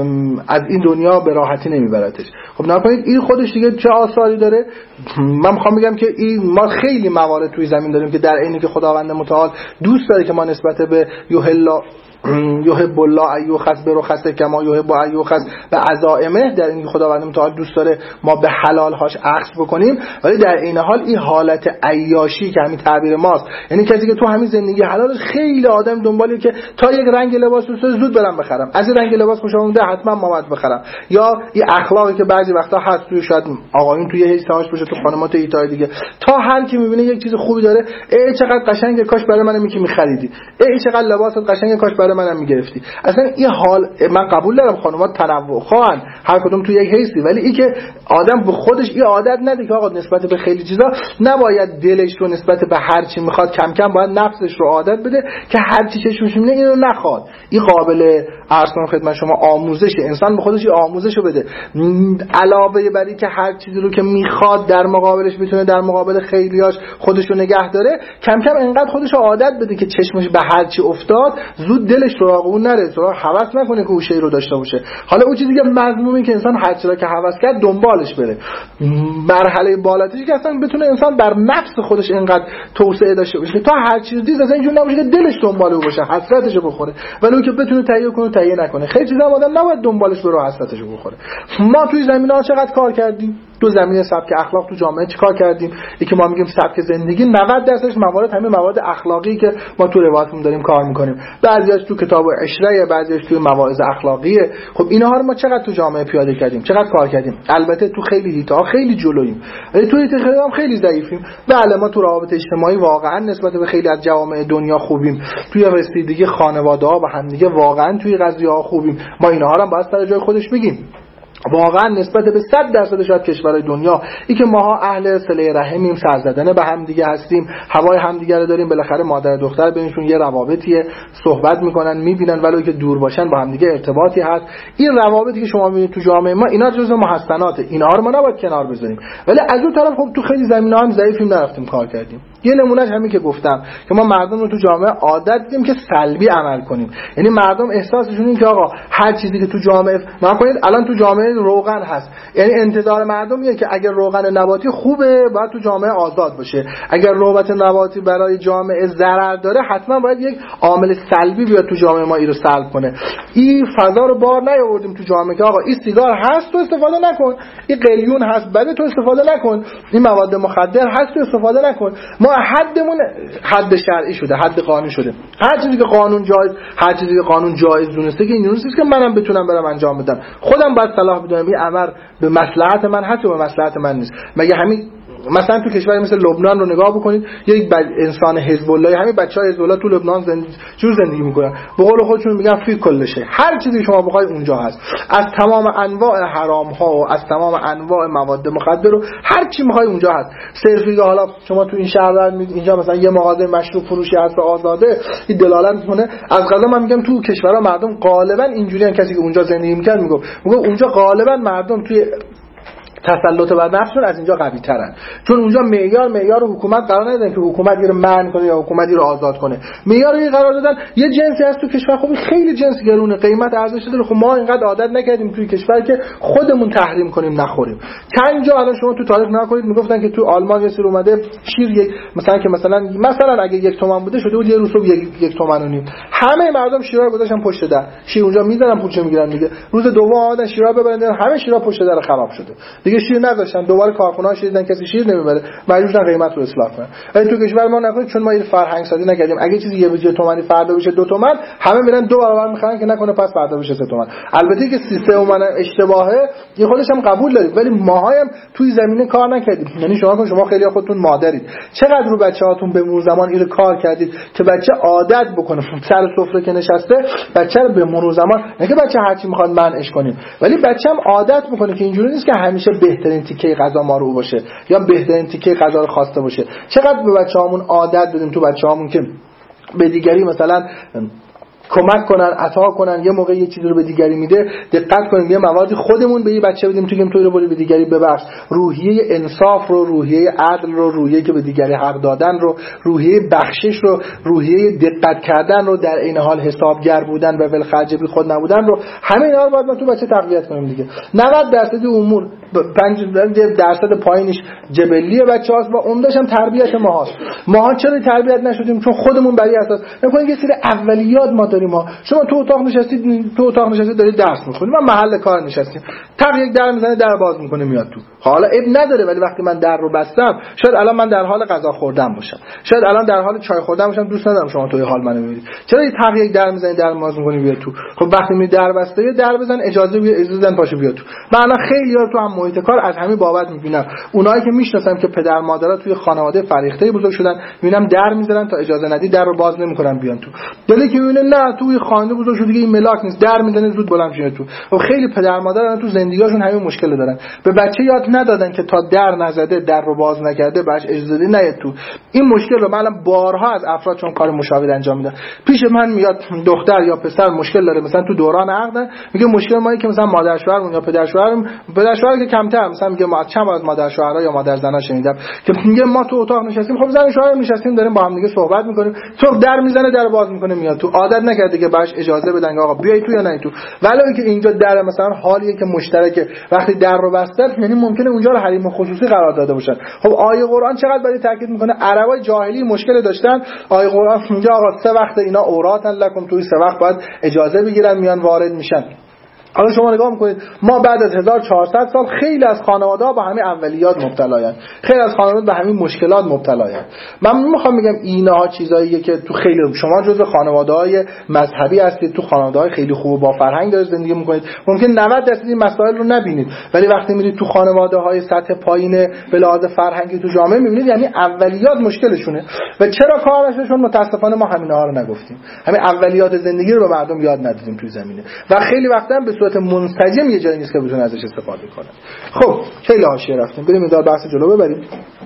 از این دنیا به راحتی نمیبرتش. خب نکنید این خودش دیگه چه آثاری داره. من میخوام بگم که این ما خیلی موارد توی زمین داریم که در عینی که خداوند متعال دوست داره که ما نسبت به یحب الله ایوخذ برخصه کما یحب ایوخذ به عزائمه، در این خداوند متعال دوست داره ما به حلال هاش اخذ بکنیم، ولی در این حال این حالت عیاشی که همین تعبیر ماست، یعنی کسی که تو همین زندگی حلالش خیلی آدم دنبالی که تا یک رنگ لباس دوست داره زود برم بخرم، از این رنگ لباس خوشم اومده حتما مامد بخرم، یا این اخلاقی که بعضی وقتا هست توی شاید آقایون توی حیثش باشه تو خانمات ایتای دیگه، تا هر کی میبینه یک چیز خوبی داره ای چقدر قشنگه کاش برای منم یکی میخریدی، ای چقدر لباست قشنگه کاش برای منم میگرفتی. اصلا این حال من قبول دارم خانوما تنوع خواهن هر کدوم تو یک حیثی، ولی این که آدم به خودش این عادت نده که آقا نسبت به خیلی چیزا نباید دلش رو نسبت به هر چی میخواد کم کم باید نفسش رو عادت بده که هر چی چشمش میبینه اینو نخواد. این قابل عرض کنم خدمت شما آموزشه، انسان به خودش آموزشو بده، علاوه بر این که هر چیزی رو که میخواد در مقابلش بتونه در مقابل خیلیاش خودش رو نگه داره، کم کم انقدر خودش رو عادت بده که چشمش به هر چی افتاد زود دلش سراغ اون نره، سراغ هوس نکنه که اون شی رو داشته باشه. حالا اون چیزی که مضمومه که انسان هر چیزی که هوس کرد دنبالش بره. مرحله بالاترش که اصلا بتونه انسان در نفس خودش اینقدر توسعه داشته باشه که تا هر چیزی دید اصلا اینجوری نباشه که دلش دنبال باشه، حسرتش بخوره، ولی اون که بتونه تهیه کنه تهیه نکنه. خیلی چیزا آدم نباید دنبالش بره حسرتش بخوره. ما توی زمینه‌ها چقدر کار کردیم؟ تو زمینه سبک اخلاق تو جامعه چیکار کردیم؟ که ما میگیم سبک زندگی 90% موارد همین موارد اخلاقی که ما تو روایتمون داریم کار میکنیم، بعضیاش تو کتاب اشره، بعضیاش تو مواعظ اخلاقیه. خب اینها رو ما چقدر تو جامعه پیاده کردیم، چقدر کار کردیم؟ البته تو خیلی دیتا خیلی جلوییم، ولی تو ایده هم خیلی ضعیفیم. بله ما تو روابط اجتماعی واقعا نسبت به خیلی از جوامع دنیا خوبیم، توی رسیدگی خانواده‌ها با هم دیگه واقعا توی قضیه‌ها خوبیم. ما اینها رو هم باید سر جای خودش بگیم. واقعا نسبت به 100% شاید کشورهای دنیا این که ماها اهل صله رحمیم، سرزدن به هم دیگه هستیم، هوای هم دیگه رو داریم، بالاخره مادر دختر بینشون یه روابطیه، صحبت میکنن، میبینن، ولی که دور باشن با هم دیگه ارتباطی هست. این روابطی که شما میبینید تو جامعه ما اینا جزء محسناته، اینها رو ما نباید کنار بذاریم. ولی از اون طرف خب تو خیلی زمینه‌ها هم ضعیفیم، نرفتیم کار کردیم. یه نمونهش همین که گفتم که ما مردم رو تو جامعه عادت دیدیم که سلبی عمل کنیم، یعنی مردم احساسشون این که آقا هر چیزی که تو جامعه نکنید، الان تو جامعه روغن هست، یعنی انتظار مردم اینه که اگر روغن نباتی خوبه باید تو جامعه آزاد باشه، اگر روغن نباتی برای جامعه ضرر داره حتما باید یک عامل سلبی بیاد تو جامعه ما اینو سلب کنه. این فضا رو بار نیاوردیم تو جامعه که آقا این سیگار هست تو استفاده نکن، این قلیون هست بده تو استفاده نکن، این مواد مخدر هست تو استفاده نکن. ما حدمون حد شرعی شده، حد قانونی شده. هر چیزی که قانون جایز، هر چیزی که قانون جایز دونسته که این نیست که منم بتونم برم انجام بدم. خودم باید صلاح بدونم این امر به مصلحت من هست و به مصلحت من نیست. مگه همین مثلا تو کشوری مثل لبنان رو نگاه بکنید، یک انسان حزب الله، همین بچهای حزب الله تو لبنان زندگی میکنن، به قول خودشون میگن فی کل شی، هر چیزی شما بخواید اونجا هست، از تمام انواع حرام ها و از تمام انواع مواد مخدر و هر چی میخواید اونجا هست. صرفی که حالا شما تو این شهر اینجا مثلا یه مغازه مشروب فروشی هست و آزاده، این دلالت میکنه. از قضا من میگم تو کشورها مردم غالبا اینجوریان. کسی که اونجا زندگی میکنه میگه اونجا غالبا مردم توی تسلط بر نفسشون از اینجا قوی ترن، چون اونجا معیار حکومت قرار ندادن که حکومت رو منع کنه یا حکومتی رو آزاد کنه. معیاری قرار دادن یه جنسی هست تو کشور، خب خیلی جنس گرونه، قیمت ارزش داره، خب ما اینقدر عادت نکردیم توی کشور که خودمون تحریم کنیم نخوریم. چند جا الان شما تو تاریخ نکنید میگفتن که تو آلمان یه سری اومده شیر یک مثلا اگه 1 تومن بوده شده بود یه روز 1 تومن و نیم. همه مردم شیرا گذاشتن پشت در، شیر اونجا میذارن پولشو میگیرن دیگه. روز دوم آمدن شیرا ببرن، همه شیرا پشت در خراب شده دیگه، شیر نذاشتن. دوباره کارخونه‌ها شیردن کسی شیر نمیبره، مجبور شدن قیمت رو اصلاح کنن. ولی تو کشور ما نکنید، چون ما این فرهنگ سازی نکردیم. اگه چیزی 1 تومانی فردا بشه 2 تومن، همه میرن 2 برابر میخرن که نکنه پس فردا بشه 3 تومن. البته که سیستم من اشتباهه، یه خودش هم قبول داریم، ولی ماهایم توی زمینه کار نکردیم. یعنی شما خیلی خودتون مادرید، چقدر رو بچه‌هاتون به مرور زمان اینو کار کردید که بچه عادت بکنه سر سفره که نشسته، بچه رو به مرور زمان، نه که بچه هر چی میخواد منعش کنیم، ولی بچه‌م عادت بکنه که اینجوری نیست که همیشه بهترین تیکه غذا ما رو باشه یا بهترین تیکه غذا رو خواسته باشه. چقدر به بچه‌هامون عادت بدیم تو بچه‌هامون که به دیگری مثلا کمک کنن، عطا کنن، یه موقع یه چیزی رو به دیگری میده دقت کنیم، یه موادی خودمون به یه بچه بدیم تو که رو به دیگری ببخش. روحیه انصاف رو، روحیه عدل رو، روحیه که به دیگری حق دادن رو، روحیه بخشش رو، روحیه دقت کردن رو، در این حال حسابگر بودن و ولخرج بی خود نبودن رو، همه اینا رو باید ما تو بچه تقویت کنیم دیگه. 90% امور 5% پایینش جبلیه بچه‌هاست و عمده‌اش هم تربیت ماهاست. ماها چرا تربیت نشدیم؟ چون خودمون برای اساس نکنید یه سری اولیات ما داریم. ما شما تو اتاق نشستید دارید درس می‌خونید، من محل کار نشستیم، تق یک در میزنه، در باز میکنه میاد تو. حالا اب نداره، ولی وقتی من در رو بستم، شاید الان من در حال غذا خوردن باشم، شاید الان در حال چای خوردن باشم، دوست ندارم شما توی حال منو ببینید. چرا تق یک در میزنید، در باز میکنی بیاد تو؟ خب وقتی می در بسته در بزن، اجازه بدن پاشو بیاد تو. من خیلی‌ها تو هم محیط کار از همین بابت میبینم، اونایی که میشناسم که پدر مادرها توی خانواده فریخته بزرگ شدن، میبینم در میذارن تا اجازه ندی در رو باز نمیکنن بیان تو. دلی که میبینه نه توی خانواده بزرگ شده این ملاک نیست، در میزنه زود بلند میشه تو. و خیلی پدر مادرها تو زندگیاشون همین مشکل دارن، به بچه یاد ندادن که تا در نزده، در رو باز نکرده بهش اجازه نیاد تو. این مشکل رو من بارها از افراد چون کار مشاوره انجام میدم پیش من میاد، دختر یا پسر مشکل داره، مثلا تو دوران عقد میگه مشکل ما اینه که مثلا مادر شوهرمون یا پدر شوهر که کمتر، مثلا میگه ما چند بار از مادر شوهرها یا مادر زنا شنیدم که میگه ما تو اتاق نشستیم، خب زن شوهر نشستیم داریم با هم دیگه صحبت میکنیم، تو در میزنه در باز میکنه میاد تو، عادت نکرده که باش اجازه بدن آقا بیای تو یا نه تو. ولی اینکه اینجا در مثلا حالیه که مشترکه، وقتی در رو بسته یعنی ممکنه اونجا رو حریم خصوصی قرار داده باشن. خب آیه قرآن چقدر برای تاکید میکنه، عربای جاهلی مشکل داشتن، آیه قرآن میگه آقا 3 وقت اینا عوراتن لکم، توی 3 وقت باید اجازه بگیرن میان وارد میشن. حالا شما نگاه میکنید ما بعد از 1400 سال خیلی از خانواده‌ها با همین اولیات مبتلایند، خیلی از خانواده به همین مشکلات مبتلایند. من میخوام بگم اینها چیزاییه که تو خیلی شما جزء خانواده‌های مذهبی هستید، تو خانواده‌های خیلی خوب و با فرهنگ دارید زندگی میکنید، ممکن 90% این مسائل رو نبینید، ولی وقتی میرید تو خانواده‌های سطح پایین به لحاظ فرهنگی تو جامعه میبینید یعنی اولیات مشکلشونه. و چرا کار نشده؟ چون متاسفانه ما همینا رو نگفتیم، همین اولیات زندگی رو به مردم یاد ندادیم تو زمینه و خیلی وقتا به صورت منسجم یه جایی نیست که بتونه ازش استفاده کنه. خب خیلی حاشیه رفتیم، بریم این بحث جلو ببریم.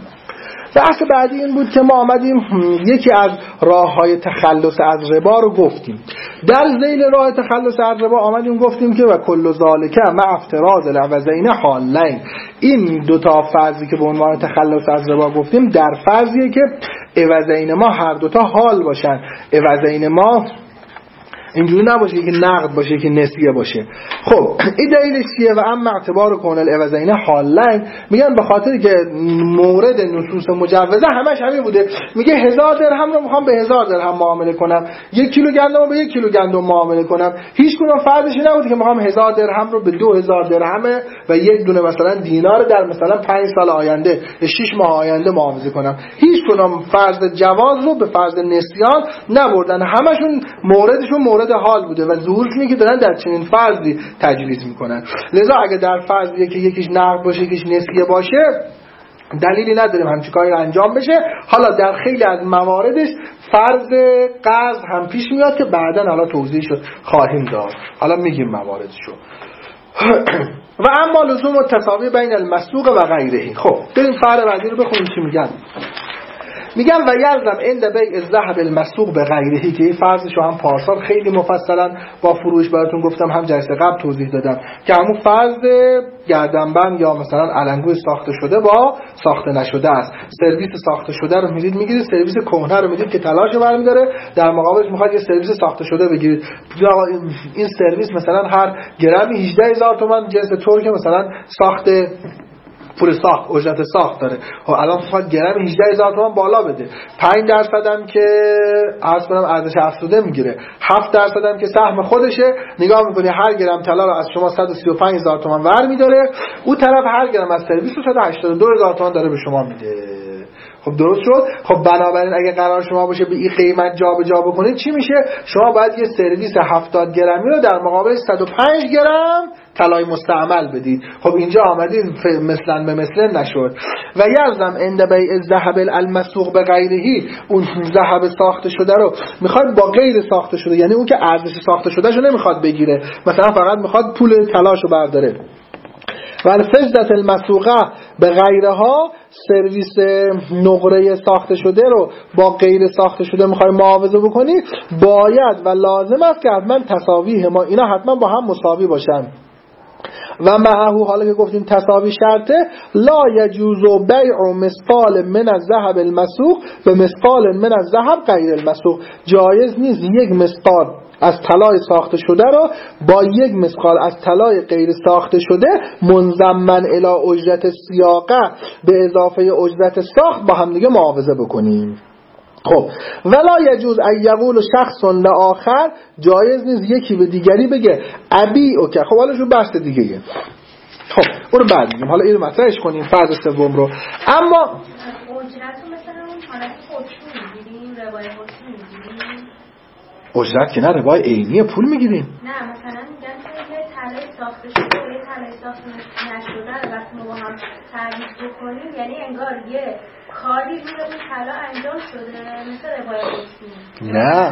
بحث بعدی این بود که ما آمدیم یکی از راه‌های تخلص از ربا رو گفتیم. در ذیل راه تخلص از ربا آمدیم گفتیم که و کل ذالک مع افتراض العوضین حالین، این 2 تا فرضی که به عنوان تخلص از ربا گفتیم در فرضیه که عوضین ما هر 2 تا حال باشن. عوضین ما اینجوری نباشه که نقد باشه که نسیه باشه. خب این دلیلش چیه؟ و اما اعتبار کون العوضین حالین، میگن به خاطر که مورد نصوص مجوزه همش همین بوده. میگه 1000 درهم رو میخوام به 1000 درهم معامله کنم، 1 کیلو گندم رو به 1 کیلو گندم معامله کنم. هیچ کدوم فرضش نبوده که میخوام 1000 درهم رو به 2000 درهم و یک دونه مثلا دینار در مثلا 5 سال آینده 6 ماه آینده معاوضه کنم. هیچ کدوم فرض جواز رو به فرض نسیان نبردن، همشون موردشون مورد حال بوده و ظهورش اینه که دارن در چنین فرضی تجویز میکنن. لذا اگه در فرضیه که یکیش نقد باشه یکیش نسیه باشه دلیلی نداریم همچین کاری انجام بشه. حالا در خیلی از مواردش فرض قرض هم پیش میاد که بعداً حالا توضیحشو خواهیم داد، حالا میگیم مواردشو. و اما لزوم التساوی بین المسوق و غیره. خب بریم فرع بعدی رو بخونیم چی میگن. میگن و یلزم عند بیع الذهب المسوق به غیره، که این فرضشو هم پارسال خیلی مفصلا با فروش براتون گفتم، هم جلسه قبل توضیح دادم که همون فرض گردنبند یا مثلا علنگوی ساخته شده با ساخته نشده است. سرویس ساخته شده رو میگیرید، سرویس کهنه رو میدید که تلاشو برمی‌داره، در مقابلش میخواد یه سرویس ساخته شده بگیرید. این سرویس مثلا هر گرمی 18000 تومان، جنس ترک مثلا ساخته پول ساخت، اجرت ساخت داره. خب الان فقط گرم 18000 تومان بالا بده. 5% هم که عرض کنم ارزش افزوده میگیره، 7% هم که سهم خودشه. نگاه میکنی هر گرم طلا رو از شما 135000 تومان ور میداره، اون طرف هر گرم از سرویس رو 182000 تومان داره به شما میده. خب درست شد. خب بنابراین اگه قرار شما باشه به این قیمت جابجا بکنید چی میشه؟ شما باید یه سرویس 70 گرمی رو در مقابل 105 گرم طلای مستعمل بدید. خب اینجا آمدید مثلا به مثل نشد. و یلزم عند بیع الذهب المسوق به غیره، اون ذهب ساخته شده رو میخواد با غیر ساخته شده، یعنی اون که ارزش ساخته شده شو نمیخواد بگیره، مثلا فقط میخواد پول طلاشو برداره. و الفضة المسوقه به غیرها، سرویس نقره ساخته شده رو با غیر ساخته شده میخوای معاوضه بکنی، باید و لازم است که حتما تساوی اینا حتما با هم مساوی باشن. و معه، حالا که گفتیم تساوی شرطه، لا یجوز بیع مثقال من الذهب المسوق به مثقال من الذهب غیر المسوق. جایز نیست یک مثقال از طلای ساخته شده رو با یک مثقال از طلای غیر ساخته شده منضمن الی اجرت سیاقه به اضافه اجرت ساخت با هم دیگه معاوضه بکنیم. خب ولا یجوز ان یقول شخص لآخر، جایز نیست یکی به دیگری بگه ابی اوکی. خب حالا شو بحث دیگه ایه. خب اون رو بعد میگیم، حالا اینو مطرحش کنیم فرض سوم رو. اما اجرت رو مثلا اون حالت حکمی میگیریم، روای حکمی میگیریم. اجرت که نه، روای عینی پول میگیریم. نه مثلا میگن که یه طلای ساخته شده و یه طلای ساخته نشده رو وقتی ما با هم تعریف بکنیم، یعنی انگار یه کاری روی اون طلا انجام شده مثل روای حکمی.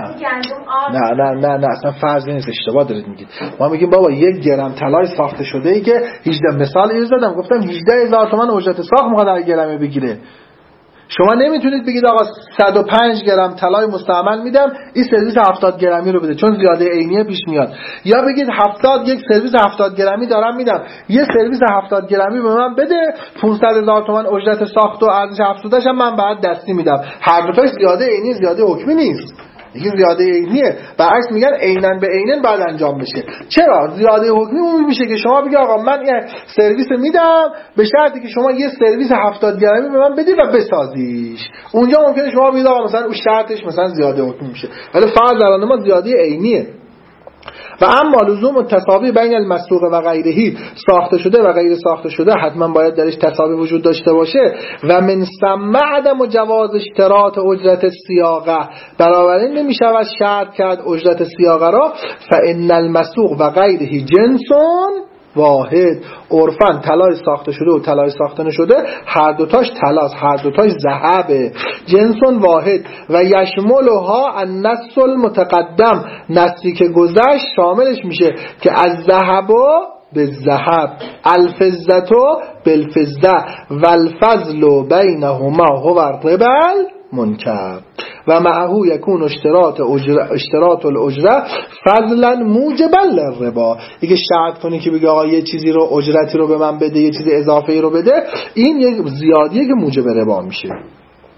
نه اصلا فرض نیست، اشتباه دارید میگید. ما میگیم بابا 1 گرم طلای ساخته شده ای که 18 مثال یه زدم، گفتم 18000 تومان اجرت ساخت میخواد هر گرمی بگیره. شما نمیتونید بگید آقا 105 گرم طلای مستعمل میدم این سرویس 70 گرمی رو بده چون زیاده عینیه پیش میاد، یا بگید 70 یک سرویس 70 گرمی دارم میدم یه سرویس 70 گرمی به من بده 500,000 تومان اجرت ساخت و ارزش افزوده‌اش هم من بعد دستی میدم. هر دو تاش زیاده عینی زیاده حکمی نیست، یکی زیاده عینیه، برعکس میگن عیناً به عیناً بعد انجام بشه. چرا زیاده حکمی اون میشه که شما بگی آقا من یه سرویس میدم به شرطی که شما یه سرویس 70 گرمی به من بدی و بسازیش. اونجا ممکنه شما بگید آقا مثلا اون شرطش مثلا زیاده حکمی میشه، ولی فرض الان ما زیاده عینیه. و اما لزوم التساوی بین المسوق و غیره، ساخته شده و غیر ساخته شده حتما باید درش تساوی وجود داشته باشه. و من ثم عدم جواز اشتراط اجرت سیاقه، بنابراین نمیشود شرط کرد اجرت سیاقه را. فان المسوق و غیره جنسون واحد، عرفاً طلای ساخته شده و طلای ساخته نشده هر دوتاش طلاست، هر دوتاش ذهبه، جنسون واحد. و یشملها النص المتقدم، نصی که گذشت شاملش میشه که از ذهب به ذهب، الفضة بالفضة و الفضل بینهما هو الربا منکر. و معه یکون اشتراط الاجره فضلا موجبا للربا. اگه شرط کنی که بگه آقا یه چیزی رو اجرتی رو به من بده یه چیز اضافه رو بده، این یک زیادیه که موجب ربا میشه.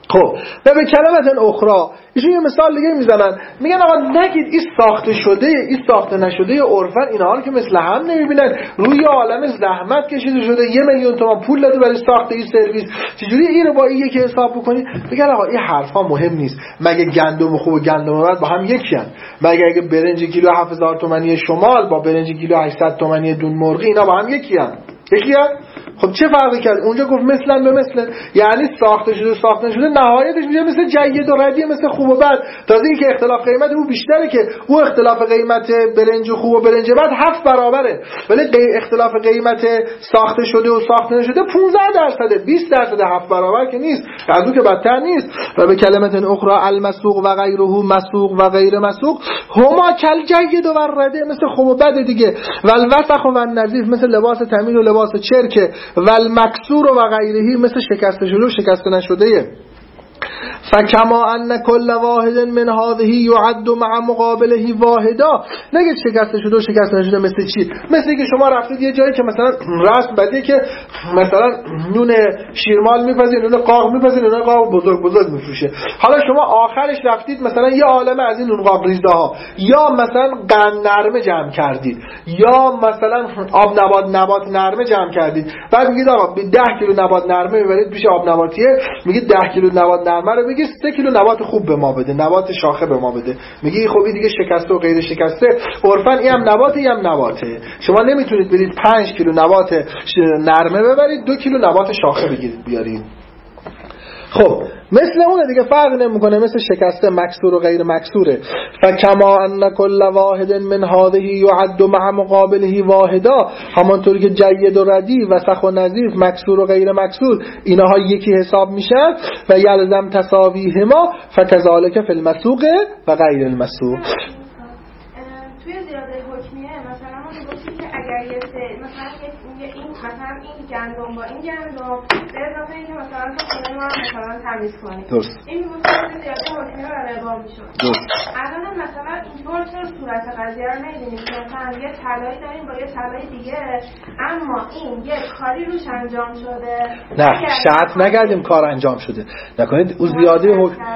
خب و به کلمت اخرى ایشون یه مثال دیگه میزنن، میگن آقا نگید این ساخته شده این ساخته نشده عرفا اینا که مثل هم نمیبینن، روی عالم زحمت کشیده شده، 1 میلیون تومان پول داده برای ساخت این سرویس، چجوری این رو با این یکی حساب بکنی؟ میگن آقا این حرفا مهم نیست، مگه گندم خوب و گندم بد با هم یکی ان؟ مگه اگه برنج کیلو 7000 تومانی شمال با برنج کیلو 800 تومانی دون مرغی اینا با هم یکی ان؟ خب چه فرقی کرد؟ اونجا گفت مثلا به مثلا، یعنی ساخته شده ساخته نشده نهایتش میشه مثل جید و ردی، مثل خوب و بد. تازه این که اختلاف قیمت او بیشتره، که او اختلاف قیمت برنج خوب و برنج بد 7 برابره، ولی اختلاف قیمت ساخته شده و ساخته نشده 15%، 20%، 7 برابر که نیست، از اون که بدتر نیست. و به کلمت اخرى المسوق و غیره مسوق و غیر مسوق هما کل جید و رده، مثل خوب و بد دیگه. والوسخ و النظیف مثل لباس تمیز و لباس چرک، والمکسور و غیرهی مثل شکسته شده و شکسته نشده. فکما ان کل واحد من هذه یعد مع مقابله واحدا، نگه شکسته شده و شکسته نشده مثل چی؟ مثل که شما رفتید یه جایی که مثلا رسم بده که مثلا نون شیرمال میپزید، نون قاق میپزید، نون قاق بزرگ بزرگ میفروشه، حالا شما آخرش رفتید مثلا یه عالمه از این نون قاق ریزده ها، یا مثلا قند نرمه جمع کردید، یا مثلا آب نبات نرمه جمع کردید، بعد میگید آقا 10 کیلو نبات نرمه میبرید پیش آب نباتیه، میگید 10 کیلو نبات نرمه رو بگید 3 کیلو نبات خوب به ما بده، نبات شاخه به ما بده. میگی خب این دیگه شکسته و غیر شکسته، عرفاً اینم نباته اینم نباته، شما نمیتونید برید 5 کیلو نبات نرمه ببرید 2 کیلو نبات شاخه بگیرید بیارید. خب مثل اونه دیگه، فرق نمیکنه، مثل شکسته مکسور و غیر مکسوره. فکما ان کل واحد من هذه یعد مع مقابله واحدا، همانطوری که جید و ردی و سخ و نظیف مکسور و غیر مکسور اینها یکی حساب میشن، و یلزم تساویهما فکذالک فی المسوق و غیر المسوق. توی زیاده حکمیه مثلا ما میگفتیم که اگر یه مثلا این مثلا این گندم با این گندم به اضافه اینکه مثلا تو خونه ما مثلا تمیز کنیم، این میگفتیم که زیاده حکمیه رو ربا میشد. الان مثلا اینطور چرا صورت قضیه رو نمیدونیم که مثلا یه طلایی داریم با یه طلای دیگه، اما این یه کاری روش انجام شده، نه شرط نگردیم کار انجام شده، نکنید اون زیاده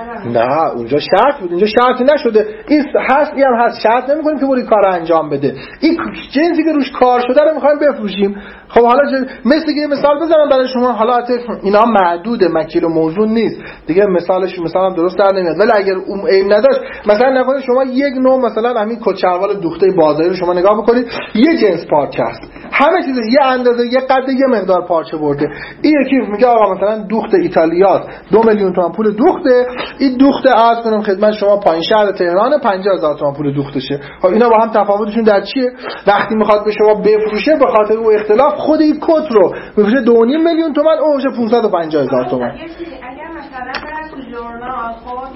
نه اونجا شرط بود، اینجا شرطی نشده، این هست این هم هست، شرط نمی‌کنیم که بری کار انجام بده، این جنسی که روش کار شده رو می‌خوایم بفروشیم. خب حالا مثل که مثال بزنم برای شما، حالا اینا معدوده، مکیل و موزون نیست دیگه، مثلا درست در نمیاد، ولی اگر اون عیب نداشت، مثلا نکنید شما یک نوع مثلا همین کچلوار دوخته بازاری رو شما نگاه بکنید، یه جنس پارچه است، همه چیز یه اندازه یه قد یه مقدار پارچه برده، این یکی میگه آقا مثلا دوخت ایتالیاست 2 میلیون تومان پول دوخته، این دوخته عرض کنم خدمت شما پایین شهر تهران 50,000 تومان پول دوختشه. خب اینا با هم تفاوتشون در چیه؟ وقتی میخواد به شما بفروشه به خاطر اون اختلاف خود این کت رو میفروشه 2.5 میلیون تومان، اون میشه 550,000 تومان. اگر مثلا برای تو ژورنال خب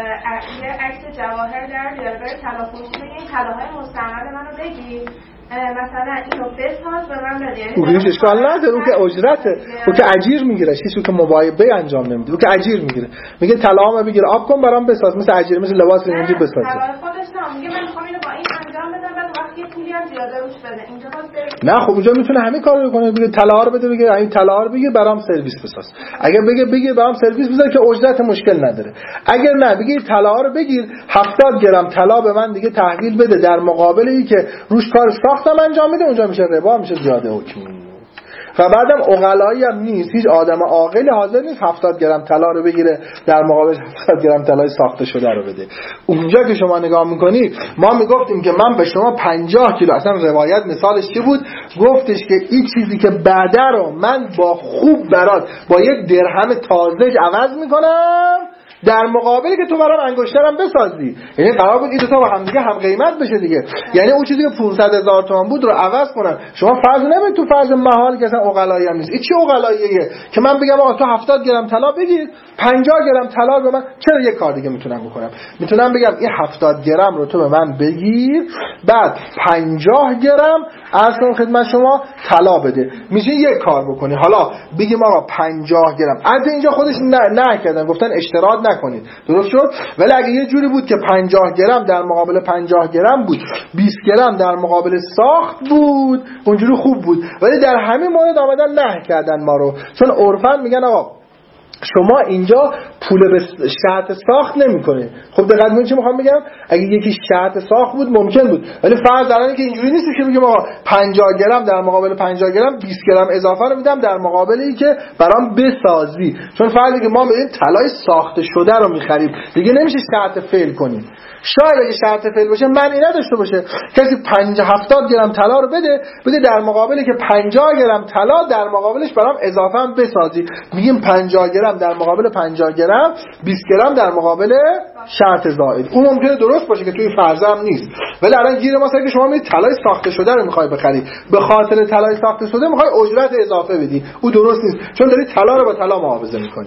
یه عکس جواهر در بیاره برای طلافروشی، این طلاهای مستعمل منو بگیر مثلا اینو بساز به من بده، یعنی اون هیچ اشکال نداره، اون که اجرته، اون که اجیر میگیره، چیزی که مبایبه انجام نمیده، اون که اجیر میگیره، میگه طلاامو بگیر آب کن برام بساز، مثل اجیر، مثل لباس اینجوری بساز. طلا خودش نه، میگه من میخوام اینو با این انجام بدم، بعد وقتی پولی هم زیاده روش بده، اینجا نه خب اونجا میتونه همین کارو بکنه، بگه طلا رو بده، بگه این طلا رو بگیر برام سرویس بساز. اگه بگه برام سرویس بذار که اجرت مشکل نداره. اگر نه بگه طلا رو بگیر 70 گرم طلا به من دیگه تحویل بده در مقابل این که روش کار ساختم انجام میده، اونجا میشه ربا، میشه زیاده حکمی. و بعدم عقلایی هم نیست، هیچ آدم عاقلی حاضر نیست 70 گرم طلا رو بگیره در مقابل 70 گرم طلای ساخته شده رو بده. اونجا که شما نگاه میکنی، ما میگفتیم که من به شما 50 کیلو، اصلا روایت مثالش چی بود؟ گفتش که این چیزی که بعده رو من با خوب برات با یک درهم تازه عوض میکنم در مقابلی که تو برام انگشترم بسازی. یعنی قرار بود این دو تا با هم دیگه هم قیمت بشه دیگه، یعنی اون چیزی که 500,000 تومان بود رو عوض کنن. شما فرض نمی‌کنید تو فرض محال که اصلا عقلایی هم نیست، این چه عقلاییه که من بگم آقا تو 70 گرم طلا بگیر 50 گرم طلا به من، چرا یک کار دیگه میتونم بکنم، میتونم بگم این 70 گرم رو تو به من بگیر، بعد 50 گرم از اون خدمت شما طلا بده، میشه یک کار بکنی. حالا بگیم آقا 50 گرم، از اینجا خودش نه کردن، گفتن اشتراط نکنید، درست شد. ولی اگه یه جوری بود که 50 گرم در مقابل 50 گرم بود، 20 گرم در مقابل ساخت بود، اونجوری خوب بود. ولی در همین مورد آمدن نه کردن ما رو، چون عرفاً میگن آقا شما اینجا پول به شرط ساخت نمیکنه. خب دقت کنید چی میخوام بگم؟ اگه یکی شرط ساخت بود ممکن بود، ولی فرض الان که اینجوری نیست که بگم آقا 50 گرم در مقابل 50 گرم 20 گرم اضافه رو میدم در مقابلی که برام بسازی. چون فرضی که ما میگیم طلای ساخته شده رو میخریم، دیگه نمیشه شرط فعل کنیم. شاید اگه شرط فعل باشه معنی نداشته باشه کسی 50-70 گرم طلا رو بده در مقابلی که 50 گرم طلا در مقابلش برام اضافه هم بسازی. میگیم 50 گرم در مقابل 50 گرم 20 گرم در مقابل شرط زائد. اون ممکنه درست باشه که توی فرض هم نیست، ولی الان گیر ما که شما میگید طلای ساخته شده رو میخوای بخری، به خاطر طلای ساخته شده میخوای اجرت اضافه بدی، اون درست نیست چون داری طلا رو با طلا معاوضه میکنی.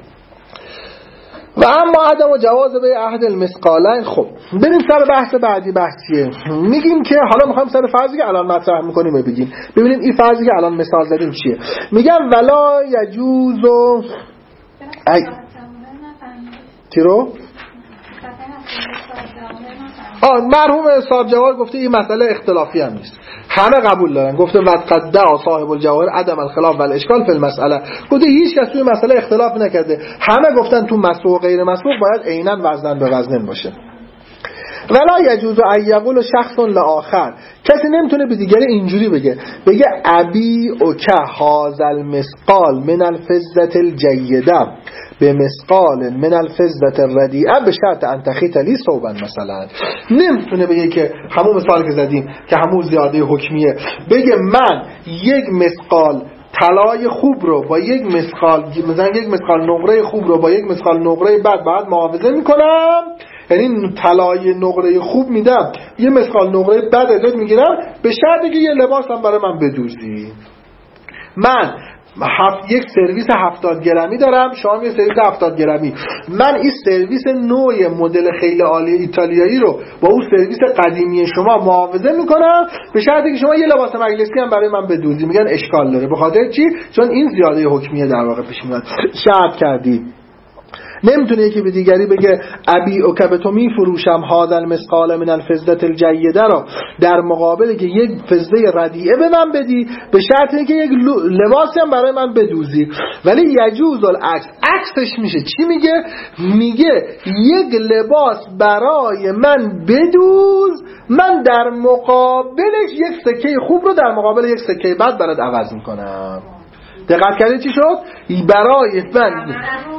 و اما عدم و جواز به عهد المثقالین. خب بریم سر بحث بعدی. بحثیه میگیم که حالا میخوایم سر فرضی که الان مطرح میکنیم و ببینیم این فرضی که الان مثال زدیم چیه. میگم ولا یجوز و تیرو مرحوم صاحب جواهر گفته این مسئله اختلافی هم نیست، همه قبول دارن. گفته وقد دعا صاحب الجواهر عدم الخلاف و الاشکال فی المسئله. گفته هیچ کس توی مسئله اختلاف نکرده، همه گفتن تو مسبوق و غیر مسبوق باید عیناً وزنن به وزنن باشه. ولا یجوز ان یقول شخص لآخر، کسی نمیتونه به دیگری اینجوری بگه ابی او که هذا المثقال من الفضة الجیده به مثقال من الفضة الردیئه به شرط ان تخیط لی ثوبا مثلا. نمیتونه بگه که همون مثال که زدیم که همون زیاده حکمیه، بگه من یک مثقال طلای خوب رو با یک مثقال مثلا یک مثقال نقره خوب رو با یک مثقال نقره بد بعد معاوضه میکنم، یعنی طلای نقره خوب میدم یه مثقال نقره بد ازت میگیرم به شرطی که یه لباسم برای من بدوزی. من یک سرویس 70 گرمی دارم، شما یه سرویس 70 گرمی. من این سرویس نوع مدل خیلی عالی ایتالیایی رو با اون سرویس قدیمی شما معاوضه میکنم به شرطی که شما یه لباس مجلسی هم برای من بدوزی. میگن اشکال داره. به خاطر چی؟ چون این زیاده حکمیه در واقع پیش میاد. شرط کردی. نمیتونه یکی به دیگری بگه ابی او که به تو میفروشم هذا المثقال من الفضة الجیده را در مقابل که یک فضه ردیئه به من بدی به شرطی که یک لباسی هم برای من بدوزی. ولی یجوز العکس، عکسش میشه چی میگه؟ میگه یک لباس برای من بدوز، من در مقابلش یک سکه خوب رو در مقابل یک سکه بد برات عوض میکنم. دقت کردید چی شد؟ برای من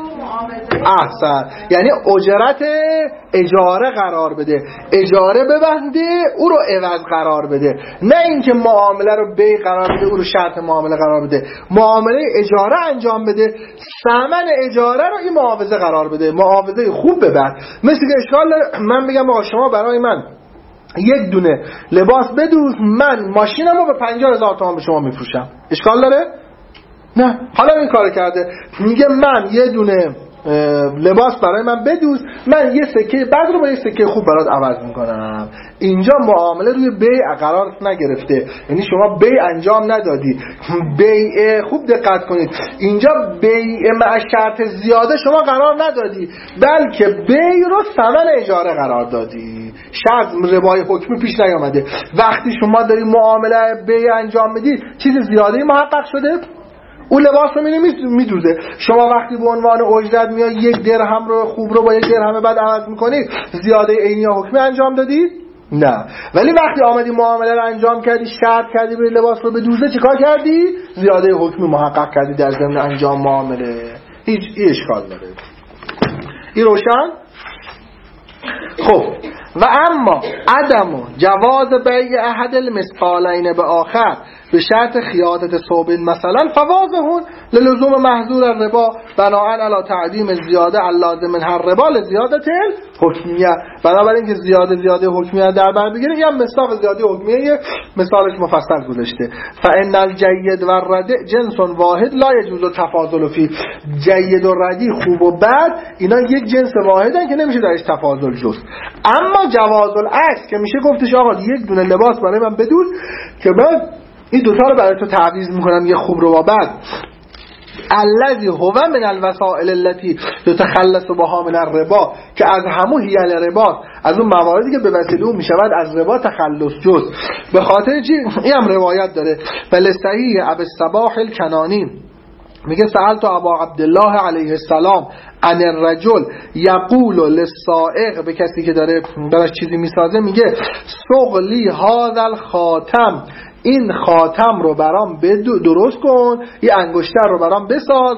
احسن، یعنی اجرت اجاره قرار بده، اجاره ببنده او رو عوض قرار بده، نه اینکه معامله رو بیع قرار بده او رو شرط معامله قرار بده. معامله اجاره انجام بده، ثمن اجاره رو این معاوضه قرار بده، معاوضه خوب ببر. مثل که اشکال من بگم آقا شما برای من یک دونه لباس بدوز، من ماشینم رو به 50,000 تومان به شما میفروشم. اشکال داره؟ نه. حالا این کار کرده میگه من یه دونه لباس برای من بدوز، من یه سکه بعد رو با یه سکه خوب برات عوض میکنم. اینجا معامله روی بیع قرار نگرفته، یعنی شما بیع انجام ندادی. بیع خوب دقت کنید، اینجا بیع مع شرط زیاده شما قرار ندادی، بلکه بیع رو ثمن اجاره قرار دادی. شرط ربای حکمی پیش نیامده. وقتی شما داری معامله بیع انجام میدی چیز زیاده‌ای محقق شده، اون لباس رو میدوزه. شما وقتی به عنوان اجرت میای یک درهم رو خوب رو با یک درهم بعد عوض میکنی، زیاده عینی یا حکمی انجام دادی؟ نه. ولی وقتی آمدی معامله رو انجام کردی، شرط کردی به لباس رو بدوزه، چیکار کردی؟ زیاده حکمی محقق کردی در ضمن انجام معامله. هیچ اشکال نداره. این روشن؟ خب و اما عدم جواز بیع احد المثقالین به آخر به شرط خیاطت ثوب مثلا فواضح للزوم محظور الربا بناء علی تعدیم زیاده اللازم من هر ربا لزیادت حکمیه. بنابراین که زیاده حکمیه در بر بگیره، یا مصداق زیاده حکمیه مثالش مفصل گذاشته. فان الجید و الردی جنس واحد لا یجوز تفاضل فی. جید و ردی خوب و بد اینا یک جنس واحدن که نمیشه درش تفاضل جست. اما جواز العکس که میشه گفتش آقا یک دونه لباس برای من بدوز که من این دوتا رو برای تو تعویض میکنم، یه خوب رو با بد. الذی هو من الوسائل التي تتخلص بها من الربا، که از همون هیل ربا، از اون مواردی که به وسیله اون میشود از ربا تخلص جز. به خاطر چی؟ این هم روایت داره بل صحیح ابو الصباح الکنانی میگه سألت ابا عبدالله علیه السلام عن الرجل یقول للسائق، به کسی که داره براش چیزی میسازه میگه سغلی هذا الخاتم، این خاتم رو برام درست کن، این انگشتر رو برام بساز،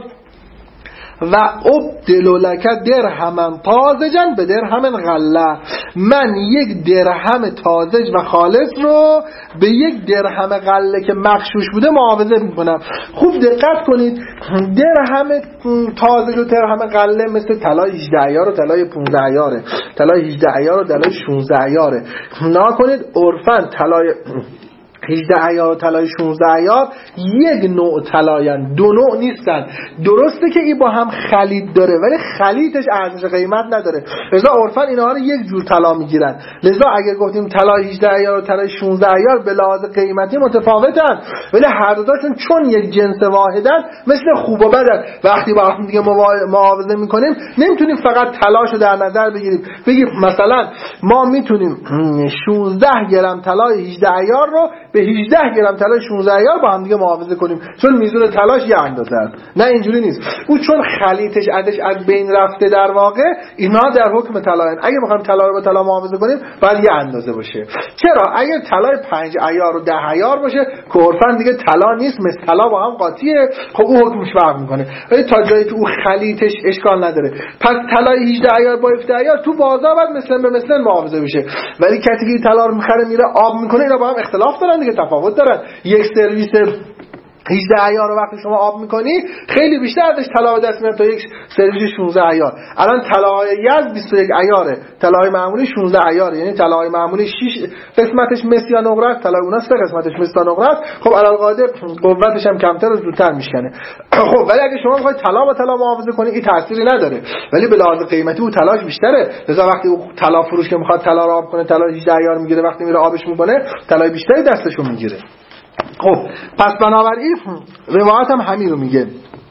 و ابدل لک درهما طازجا به درهم غله، من یک درهم طازج و خالص رو به یک درهم غله که مغشوش بوده معاوضه میکنم. خوب دقت کنید، درهم طازج و درهم غله مثل طلای 18 عیار و طلای 15 عیاره، طلای 18 عیار و طلای 16 عیاره. نکنید عرفاً طلای 18 عیار و طلای 16 عیار یک نوع طلاین، دو نوع نیستن. درسته که این با هم خلید داره ولی خلیدش ارزش قیمت نداره، لذا عرفاً اینها رو یک جور طلا میگیرن. لذا اگه گفتیم طلای 18 عیار و طلای 16 عیار به لحاظ قیمتی متفاوتن ولی هر دوتاشون چون یک جنس واحدن مثل خوب و بدن، وقتی با هم دیگه معاوضه میکنیم نمیتونیم فقط طلاشو در نظر بگیم مثلا ما میتونیم 16 گرم طلای 18 عیار رو به 18 گرم طلای 16 عیار با هم دیگه معاوضه کنیم چون میزان طلاش یه اندازه است. نه اینجوری نیست، اون چون خلیطش ازش از بین رفته در واقع اینا در حکم طلاین. اگه بخوایم طلا رو با طلا معاوضه کنیم باید یه اندازه باشه. چرا؟ اگه طلای 5 عیار و 10 عیار باشه که عرفاً دیگه طلا نیست، مثل طلا با هم قاطیه، خب اون حکمش فرق میکنه. ولی تا جایی که اون خلیطش اشکال نداره، پس طلای 18 عیار با 17 عیار تو بازار باید مثلا به مثلا معاوضه بشه. ولی کسی که طلا رو میخره میره آب میکنه اینا با هم اختلاف دارن دیگه، تفاوت دارن. یک سرویس 18 عیار رو وقتی شما آب میکنی خیلی بیشتر ازش طلا به دست میاد تا یک سرویس 16 عیار. الان طلای یزد 21 عیاره، طلای معمولی 16 عیاره، یعنی طلای معمولی 6 قسمتش مس یا نقره است، طلای اونها 3 قسمتش مس یا نقره است. خب علالقاعده قوتش هم کمتر و زودتر میشکنه. خب ولی اگه شما بخواید طلا با طلا معاوضه کنید این تأثیری نداره، ولی به لحاظ قیمتی اون طلاش بیشتره. لذا وقتی اون طلا فروش که میخواد طلا رو آب کنه طلای 18 عیار میگیره، وقتی میره آبش میکنه طلای بیشتری دستشو میگیره. خب پس بنابراین روایت هم همین رو میگه.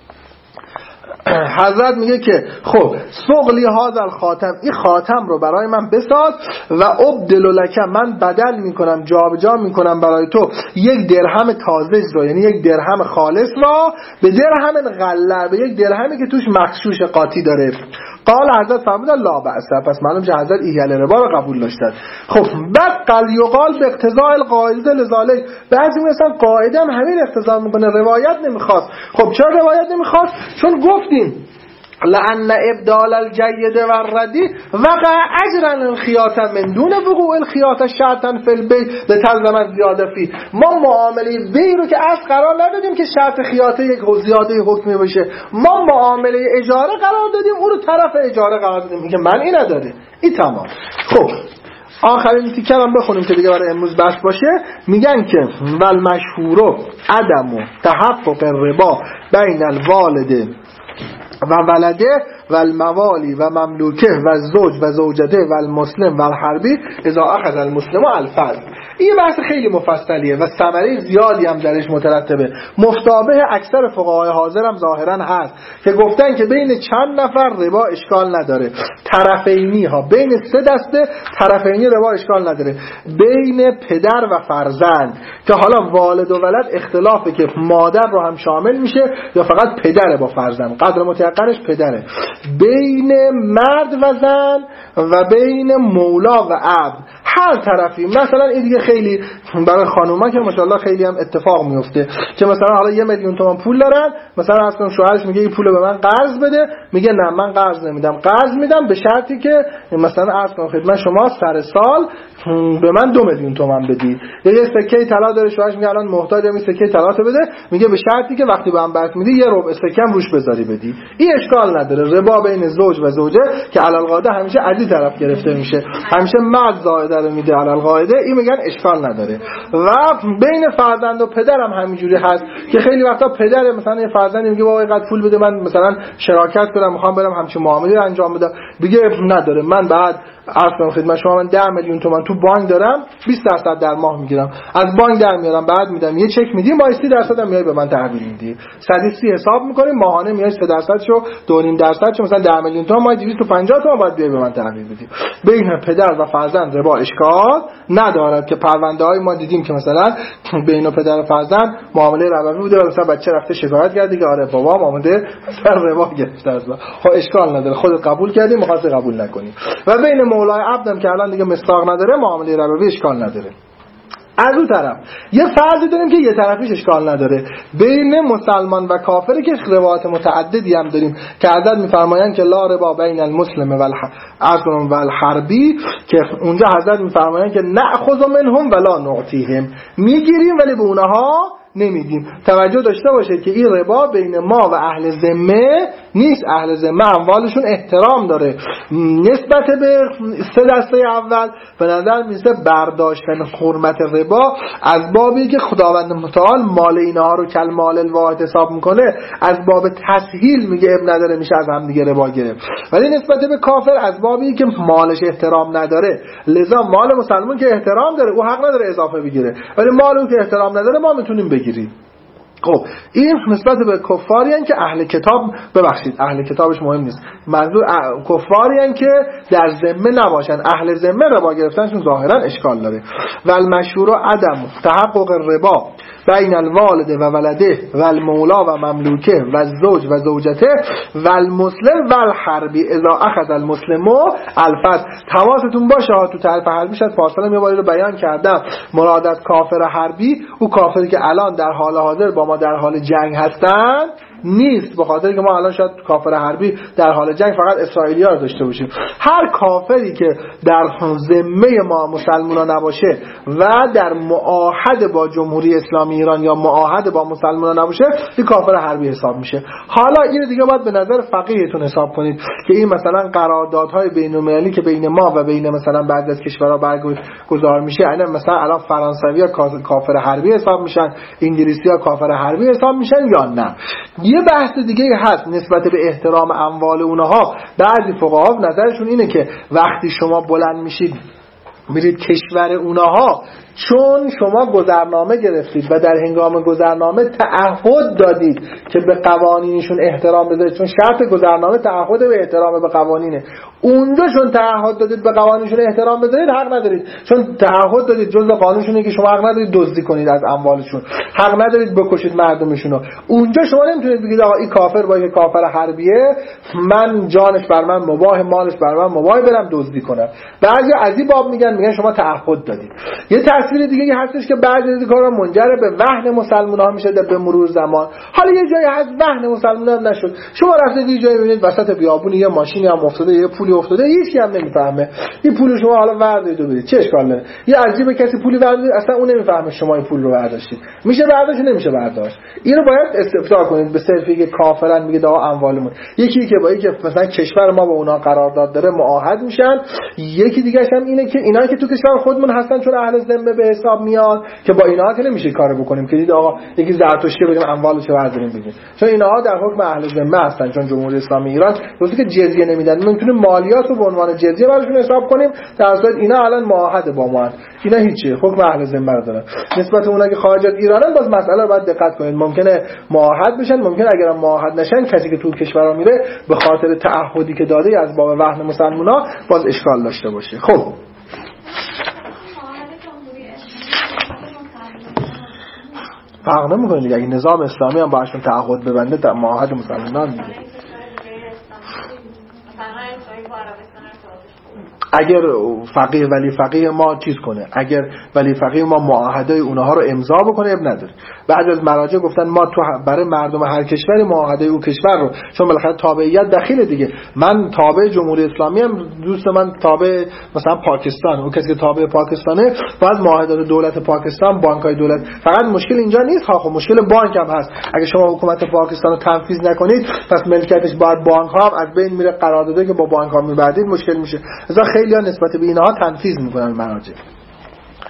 حضرت میگه که خب سغلی هذا الخاتم، این خاتم رو برای من بساز و ابدل لک، من بدل میکنم جابجا میکنم برای تو یک درهم تازج رو، یعنی یک درهم خالص را به درهم غله، به یک درهمی که توش مغشوش قاطی داره. قال حضرت فرمودن لا بأس، پس معلوم که حضرت ایهل ربا رو قبول داشتن. خب بعد قال یقال به اقتضاء القاعده لذالک، بعضی مثلا قاعده هم همین اقتضا میکنه، روایت نمیخواست. خب چرا روایت نمیخواست؟ چون گفتیم لأن ابدال الجید و الردی وقع اجرا الخیاطه من دون وقوع الخیاطه شرطا فی البیع لتلزم زیاده فی. ما معامله بی رو که اصل قرار ندادیم که شرط خیاطه یک زیاده حکمی باشه، ما معامله اجاره قرار دادیم، اون رو طرف اجاره قرار دادیم، میگه من این نداره. این تمام. خب آخرین تیکه هم بخونیم که دیگه برای امروز بس باشه. میگن که والمشهور عدم تحقق الربا بین الوالد و ولده و الموالی و مملوکه و زوج و زوجته و المسلم و الحربی اذا اخذ المسلم الفضل. این بحث خیلی مفصلیه و ثمره زیادی هم درش مترتبه. مفتابه اکثر فقهای حاضر هم ظاهرا هست که گفتن که بین چند نفر ربا اشکال نداره، طرفینی ها، بین 3 دسته طرفینی ربا اشکال نداره، بین پدر و فرزند که حالا والد و ولد اختلافه که مادر رو هم شامل میشه یا فقط پدره با فرزند، قدر متيقنش پدره، بین مرد و زن و بین مولا و عبد، هر طرفی. مثلا این دیگه خیلی برای خانوما که ماشاءالله خیلی هم اتفاق میفته که مثلا حالا 1 میلیون تومان پول دارن، مثلا اصلا شوهرش میگه این پولو به من قرض بده، میگه نه من قرض نمیدم، قرض میدم به شرطی که مثلا عرض کنم خدمت شما سر سال به من 2 میلیون تومان بدید. یه سکه طلا داره، شوهرش میگه الان محتاجم این سکه طلا تو بده، میگه به شرطی که وقتی به من برات میدی یه ربع سکه هم روش بذاری بدی. این اشکال نداره. ربا بین زوج و زوجه که علالقاعده همیشه از این طرف گرفته میشه، همیشه مرد زائده رو میده علالقاعده، این میگن اشکال نداره. و بین فرزند و پدر هم همینجوری هست که خیلی وقتا پدر مثلا یه فرزندی میگه بابا اینقدر پول بده من مثلا شراکت کنم، میخوام برم همچین معامله انجام بدم، دیگه نداره، من بعد اصلا خدمت شما من 10 میلیون تومان تو بانک دارم 20% در ماه میگیرم، از بانک در میارم بعد میدم یه چک میدی ما 30% هم میای به من تحویل میدی، 130 حساب میکنیم ماهانه میای 3% شو 2.5% شو مثلا 10 میلیون تومان ما 250 تومان باید بیای به من تحویل بدی. بین پدر و فرزند ربا اشکال ندارد که پرونده های ما دیدیم که مثلا بین پدر و فرزند معامله ربوی بوده و مثلا بچه رفته شکایت کرده که آره بابا آمده سر ربا گرفته است. خب اشکال نداره خودت قبول کردی می‌خواستی قبول نکنی. و بین مولای عبدم که الان دیگه مصداق نداره معامله ربوی اشکال نداره. از اون طرف یه فرضی داریم که یه طرفیش اشکال نداره، بین مسلمان و کافری که روایات متعددی هم داریم که حضرت میفرمایند که لا ربا بین المسلم و الحربی، که اونجا حضرت میفرمایند که نأخذ منهم ولا نعطیهم، میگیریم ولی به اونها نمیدیم. توجه داشته باشید که این ربا بین ما و اهل ذمه نیست. اهل ذمه اموالشون احترام داره. نسبت به 3 دسته اول به نظر میسه برداشتن حرمت ربا از بابی که خداوند متعال مال اینها رو کل مال الواحد حساب میکنه، از باب تسهیل میگه اب نداره میشه از هم دیگه ربا گرفت. ولی نسبت به کافر از بابی که مالش احترام نداره، لذا مال مسلمان که احترام داره او حق نداره اضافه بگیره، ولی مال اون که احترام نداره ما میتونیم بگیریم. خب این نسبت به کفاری هستند که اهل کتاب، ببخشید اهل کتابش مهم نیست، منظور کفاری هستند که در ذمه نباشن، اهل ذمه ربا گرفتنشون ظاهرا اشکال داره. و المشهور عدم تحقق الربا بین الوالد و ولده و المولا و مملوکه و الزوج و زوجته و المسلم و الحربی اذا اخذ المسلم الفصل. حواستون باشه تو تعریف حربیش از پارسال یه باری رو بیان کردم، مراد از کافر حربی او کافری که الان در حال حاضر با ما در حال جنگ هستن نیست، به خاطر که ما الان شاید کافر حربی در حال جنگ فقط اسرائیلی ها داشته باشیم. هر کافری که در ذمه ما مسلمان نباشه و در معاهده با جمهوری اسلامی ایران یا معاهده با مسلمان نباشه این کافر حربی حساب میشه. حالا این دیگه باید به نظر فقیهتون حساب کنید که این مثلا قراردادهای بین‌المللی که بین ما و بین مثلا بعضی از کشورها برگزار میشه، یعنی مثلا الان فرانسوی‌ها کافر حربی حساب میشن، انگلیسی‌ها کافر حربی حساب میشن یا نه. یه بحث دیگه هست نسبت به احترام اموال اونها. بعضی فقها نظرشون اینه که وقتی شما بلند میشید میرید کشور اونها، چون شما گذرنامه گرفتید و در هنگام گذرنامه تعهد دادید که به قوانینشون احترام بذارید، چون شرط گذرنامه تعهد به احترام به قوانینه، اونجا چون تعهد دادید به قوانینشون احترام بذارید حق ندارید، چون تعهد دادید جزء قانونشونه که شما حق ندارید دزدی کنید از اموالشون، حق ندارید بکشید مردمشونو. اونجا شما نمیتونید بگید آقا این کافر با یک کافر حربیه من جانش بر من مباح مالش بر من مباح برم دزدی کنم. بعضی از این باب میگن شما تعهد دادید. یه تصویر دیگه هستش که بعضی از این کارا منجر به وهن مسلمان‌ها میشه به مرور زمان. حالا یه جایی هست وهن مسلمان‌ها نشد، شما رفتید یه جایی میبینید وسط بیابون یه ماشینی هم افتاده، یه پولی افتاده، هیچ کی هم نمیفهمه این پول شما حالا وردید و برید، چه اشکال داره؟ یه عجیبه کسی پولی وردید اصلا اون نمیفهمه شما این پول رو برداشتید، میشه برداشت نمیشه برداشت. اینو باید استفسار کنید به صرفی که کافرن میگه آقا اموالمون. یکی که با اینکه مثلا کشور ما با اونا قرارداد داره معاهد میشن، یکی دیگه هم اینه که اینا که تو کشور خودمون هستن چون اهل ذمه به حساب میاد که با اینها که نمیشه کارو بکنیم که دید آقا یکی زرتشتی بگیم اموالش رو برداریم بگیم، چون اینها در حکم اهل ذمه هستن، چون جمهوری اسلامی ایران وقتی که جزیه نمیدن ما میتونیم مالیات رو به عنوان جزیه براشون حساب کنیم، در صورت اینا الان معاهده با ما، اینا هیچی حکم اهل ذمه رو دارن. نسبت اونها که خارج از ایرانن باز مسئله رو باید دقت کنید، ممکنه معاهد بشن، ممکنه اگر معاهد نشن کسی که تو کشورا میره به خاطر تعهدی که داده از باب وهن مسلمونا باز اشکال داشته باشه. خب فرق نمی‌کنه دیگه، اگه نظام اسلامی هم باهاشون تعهد ببنده در معاهد مسلمانان دیگه. اگر فقیه ولی فقیه ما چیز کنه، اگر ولی فقیه ما معاهده اونها رو امضا بکنه اب نداره. بعد از مراجع گفتن ما تو برای مردم هر کشوری معاهده اون کشور رو، چون بالاخره تابعیت داخل دیگه، من تابع جمهوری اسلامی هم، دوست من تابع مثلا پاکستان، اون کسی که تابع پاکستانه باید معاهدات دولت پاکستان، بانک‌های دولت. فقط مشکل اینجا نیست ها، خب مشکل بانک هم هست. اگه شما حکومت پاکستان رو تنفیذ نکنید پس ملکیتش باید بانک‌ها هم از بین میره، قراردادی که با بانک‌ها می‌بندید مشکل میشه. خیلی ها نسبت به اینها تنفیذ میکنن مراجع.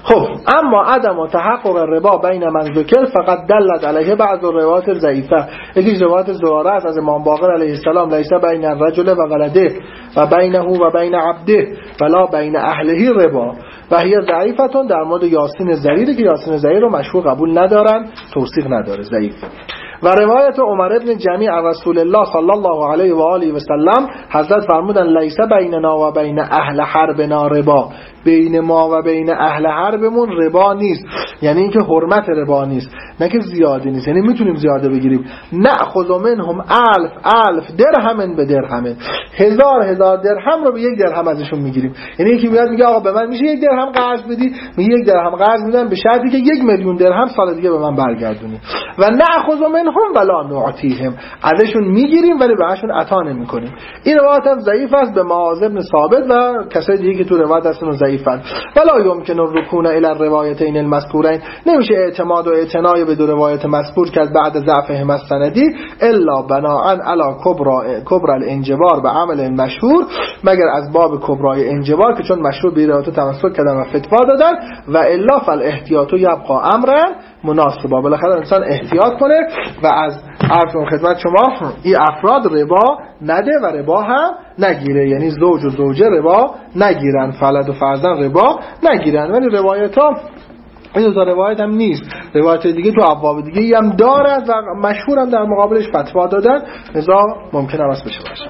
خب اما عدم تحقق ربا بین من ذکر فقط دلت علیه بعض الروایات ضعیفه. یکی روایت زراره است از امام باقر علیه السلام لیس بین الرجل و ولده و بینه و بین عبده ولا بین اهله ربا و هی ضعیفتون. در مورد یاسین زریری که یاسین زریر رو مشهور قبول ندارن، توثیق نداره، ضعیفه. و روایت عمر ابن جمیع عن رسول الله صلی الله علیه و آله و سلم حضرت فرمودن لیس بیننا و بین اهل حربنا ربا، بین ما و بین اهل حربمون ربا نیست، یعنی اینکه حرمت ربا نیست، نه که زیادی نیست، یعنی میتونیم زیاده بگیریم. نأخذ منهم الف درهم به درهم، هزار درهم رو به یک درهم ازشون میگیریم. یعنی یکی میاد میگه آقا به من میشه یک درهم قرض بدی، میگه یک درهم قرض میدم به شرطی که 1,000,000 درهم سال دیگه به من برگردونی. و نأخذ منهم ولا نعطیهم، ازشون میگیریم ولی بهشون عطا نمیکنیم. این روایت هم ضعیف است به معاذ بن ثابت و کسای دیگه که تو روایت هستن ضعیفن. ولا یمکن الرکون الی الروایتین المذکورین، نمیشه اعتماد و اعتنای به دو روایت مذکور کرد بعد ضعفهما السندی الا بناء علی کبرى الانجبار به عمل مشهور، مگر از باب کبرای انجبار که چون مشهور به روایت تمسک کردن و فتوا دادن، و الا فالاحتیاط یبقى امرا مناسبا. بالاخره انسان احتیاط کنه و از عرض خدمت شما این افراد ربا نده و ربا هم نگیره، یعنی زوج و زوجه ربا نگیرن، فلد و فرزند ربا نگیرن. ولی روایت ها این دو روایت هم نیست، روایت دیگه تو ابواب دیگه هم دارد و مشهور هم در مقابلش فتوا دادن، لذا ممکنه عوض بشه باشه.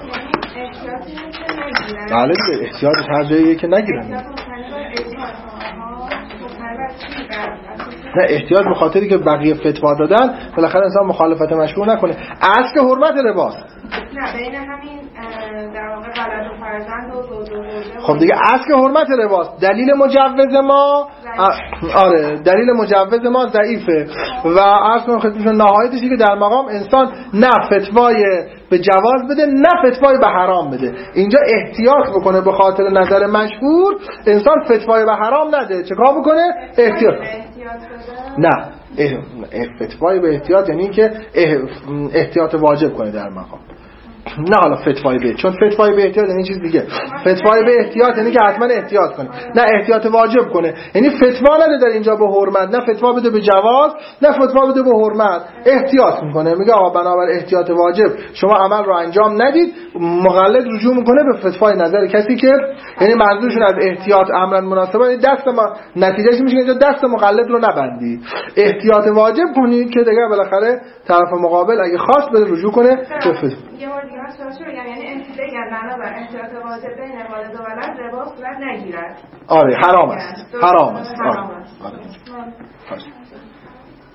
بله احتیاطش هر جاییه که نگیرن. نه احتیاط به خاطری که بقیه فتوا دادن، بالاخره انسان مخالفت مشروع نکنه. اصل حرمت رباست. نه بین همین در واقع ولد و فرزند و زوج و زوجه. خب دیگه اصل حرمت رباست. دلیل مجوز ما آره دلیل مجوز ما ضعیفه و اصلا خدمتتون نهایتشی که در مقام انسان نه فتوای به جواز بده نه فتوای به حرام بده. اینجا احتیاط بکنه به خاطر نظر مشهور، انسان فتوای به حرام نده، چیکار بکنه؟ احتیاط نه فتوای به احتیاط یعنی که احتیاط واجب کنه در مقام، نه حالا فتوای به، چون فتوای به احتیاط یعنی چیز دیگه. فتوای به احتیاط یعنی که حتما احتیاط کنه، نه احتیاط واجب کنه، یعنی فتوا نده در اینجا به حرمت، نه فتوا بده به جواز، نه فتوا بده به حرمت، احتیاط میکنه، میگه آقا بنابر احتیاط واجب شما عمل رو انجام ندید، مقلد رجوع میکنه به فتوای نظر کسی که، یعنی منظورشون از احتیاط امرن مناسبه، دست ما نتیجهش میشه اینجا دست مقلد رو نبندی، احتیاط واجب کنید که دیگه بالاخره طرف مقابل اگه خواست بده رجوع کنه به فتوا. یعنی انتظار بنابر احتیاط واجب بین والد و ولد ربا صورت نگیرد. آره حرام است، حرام است.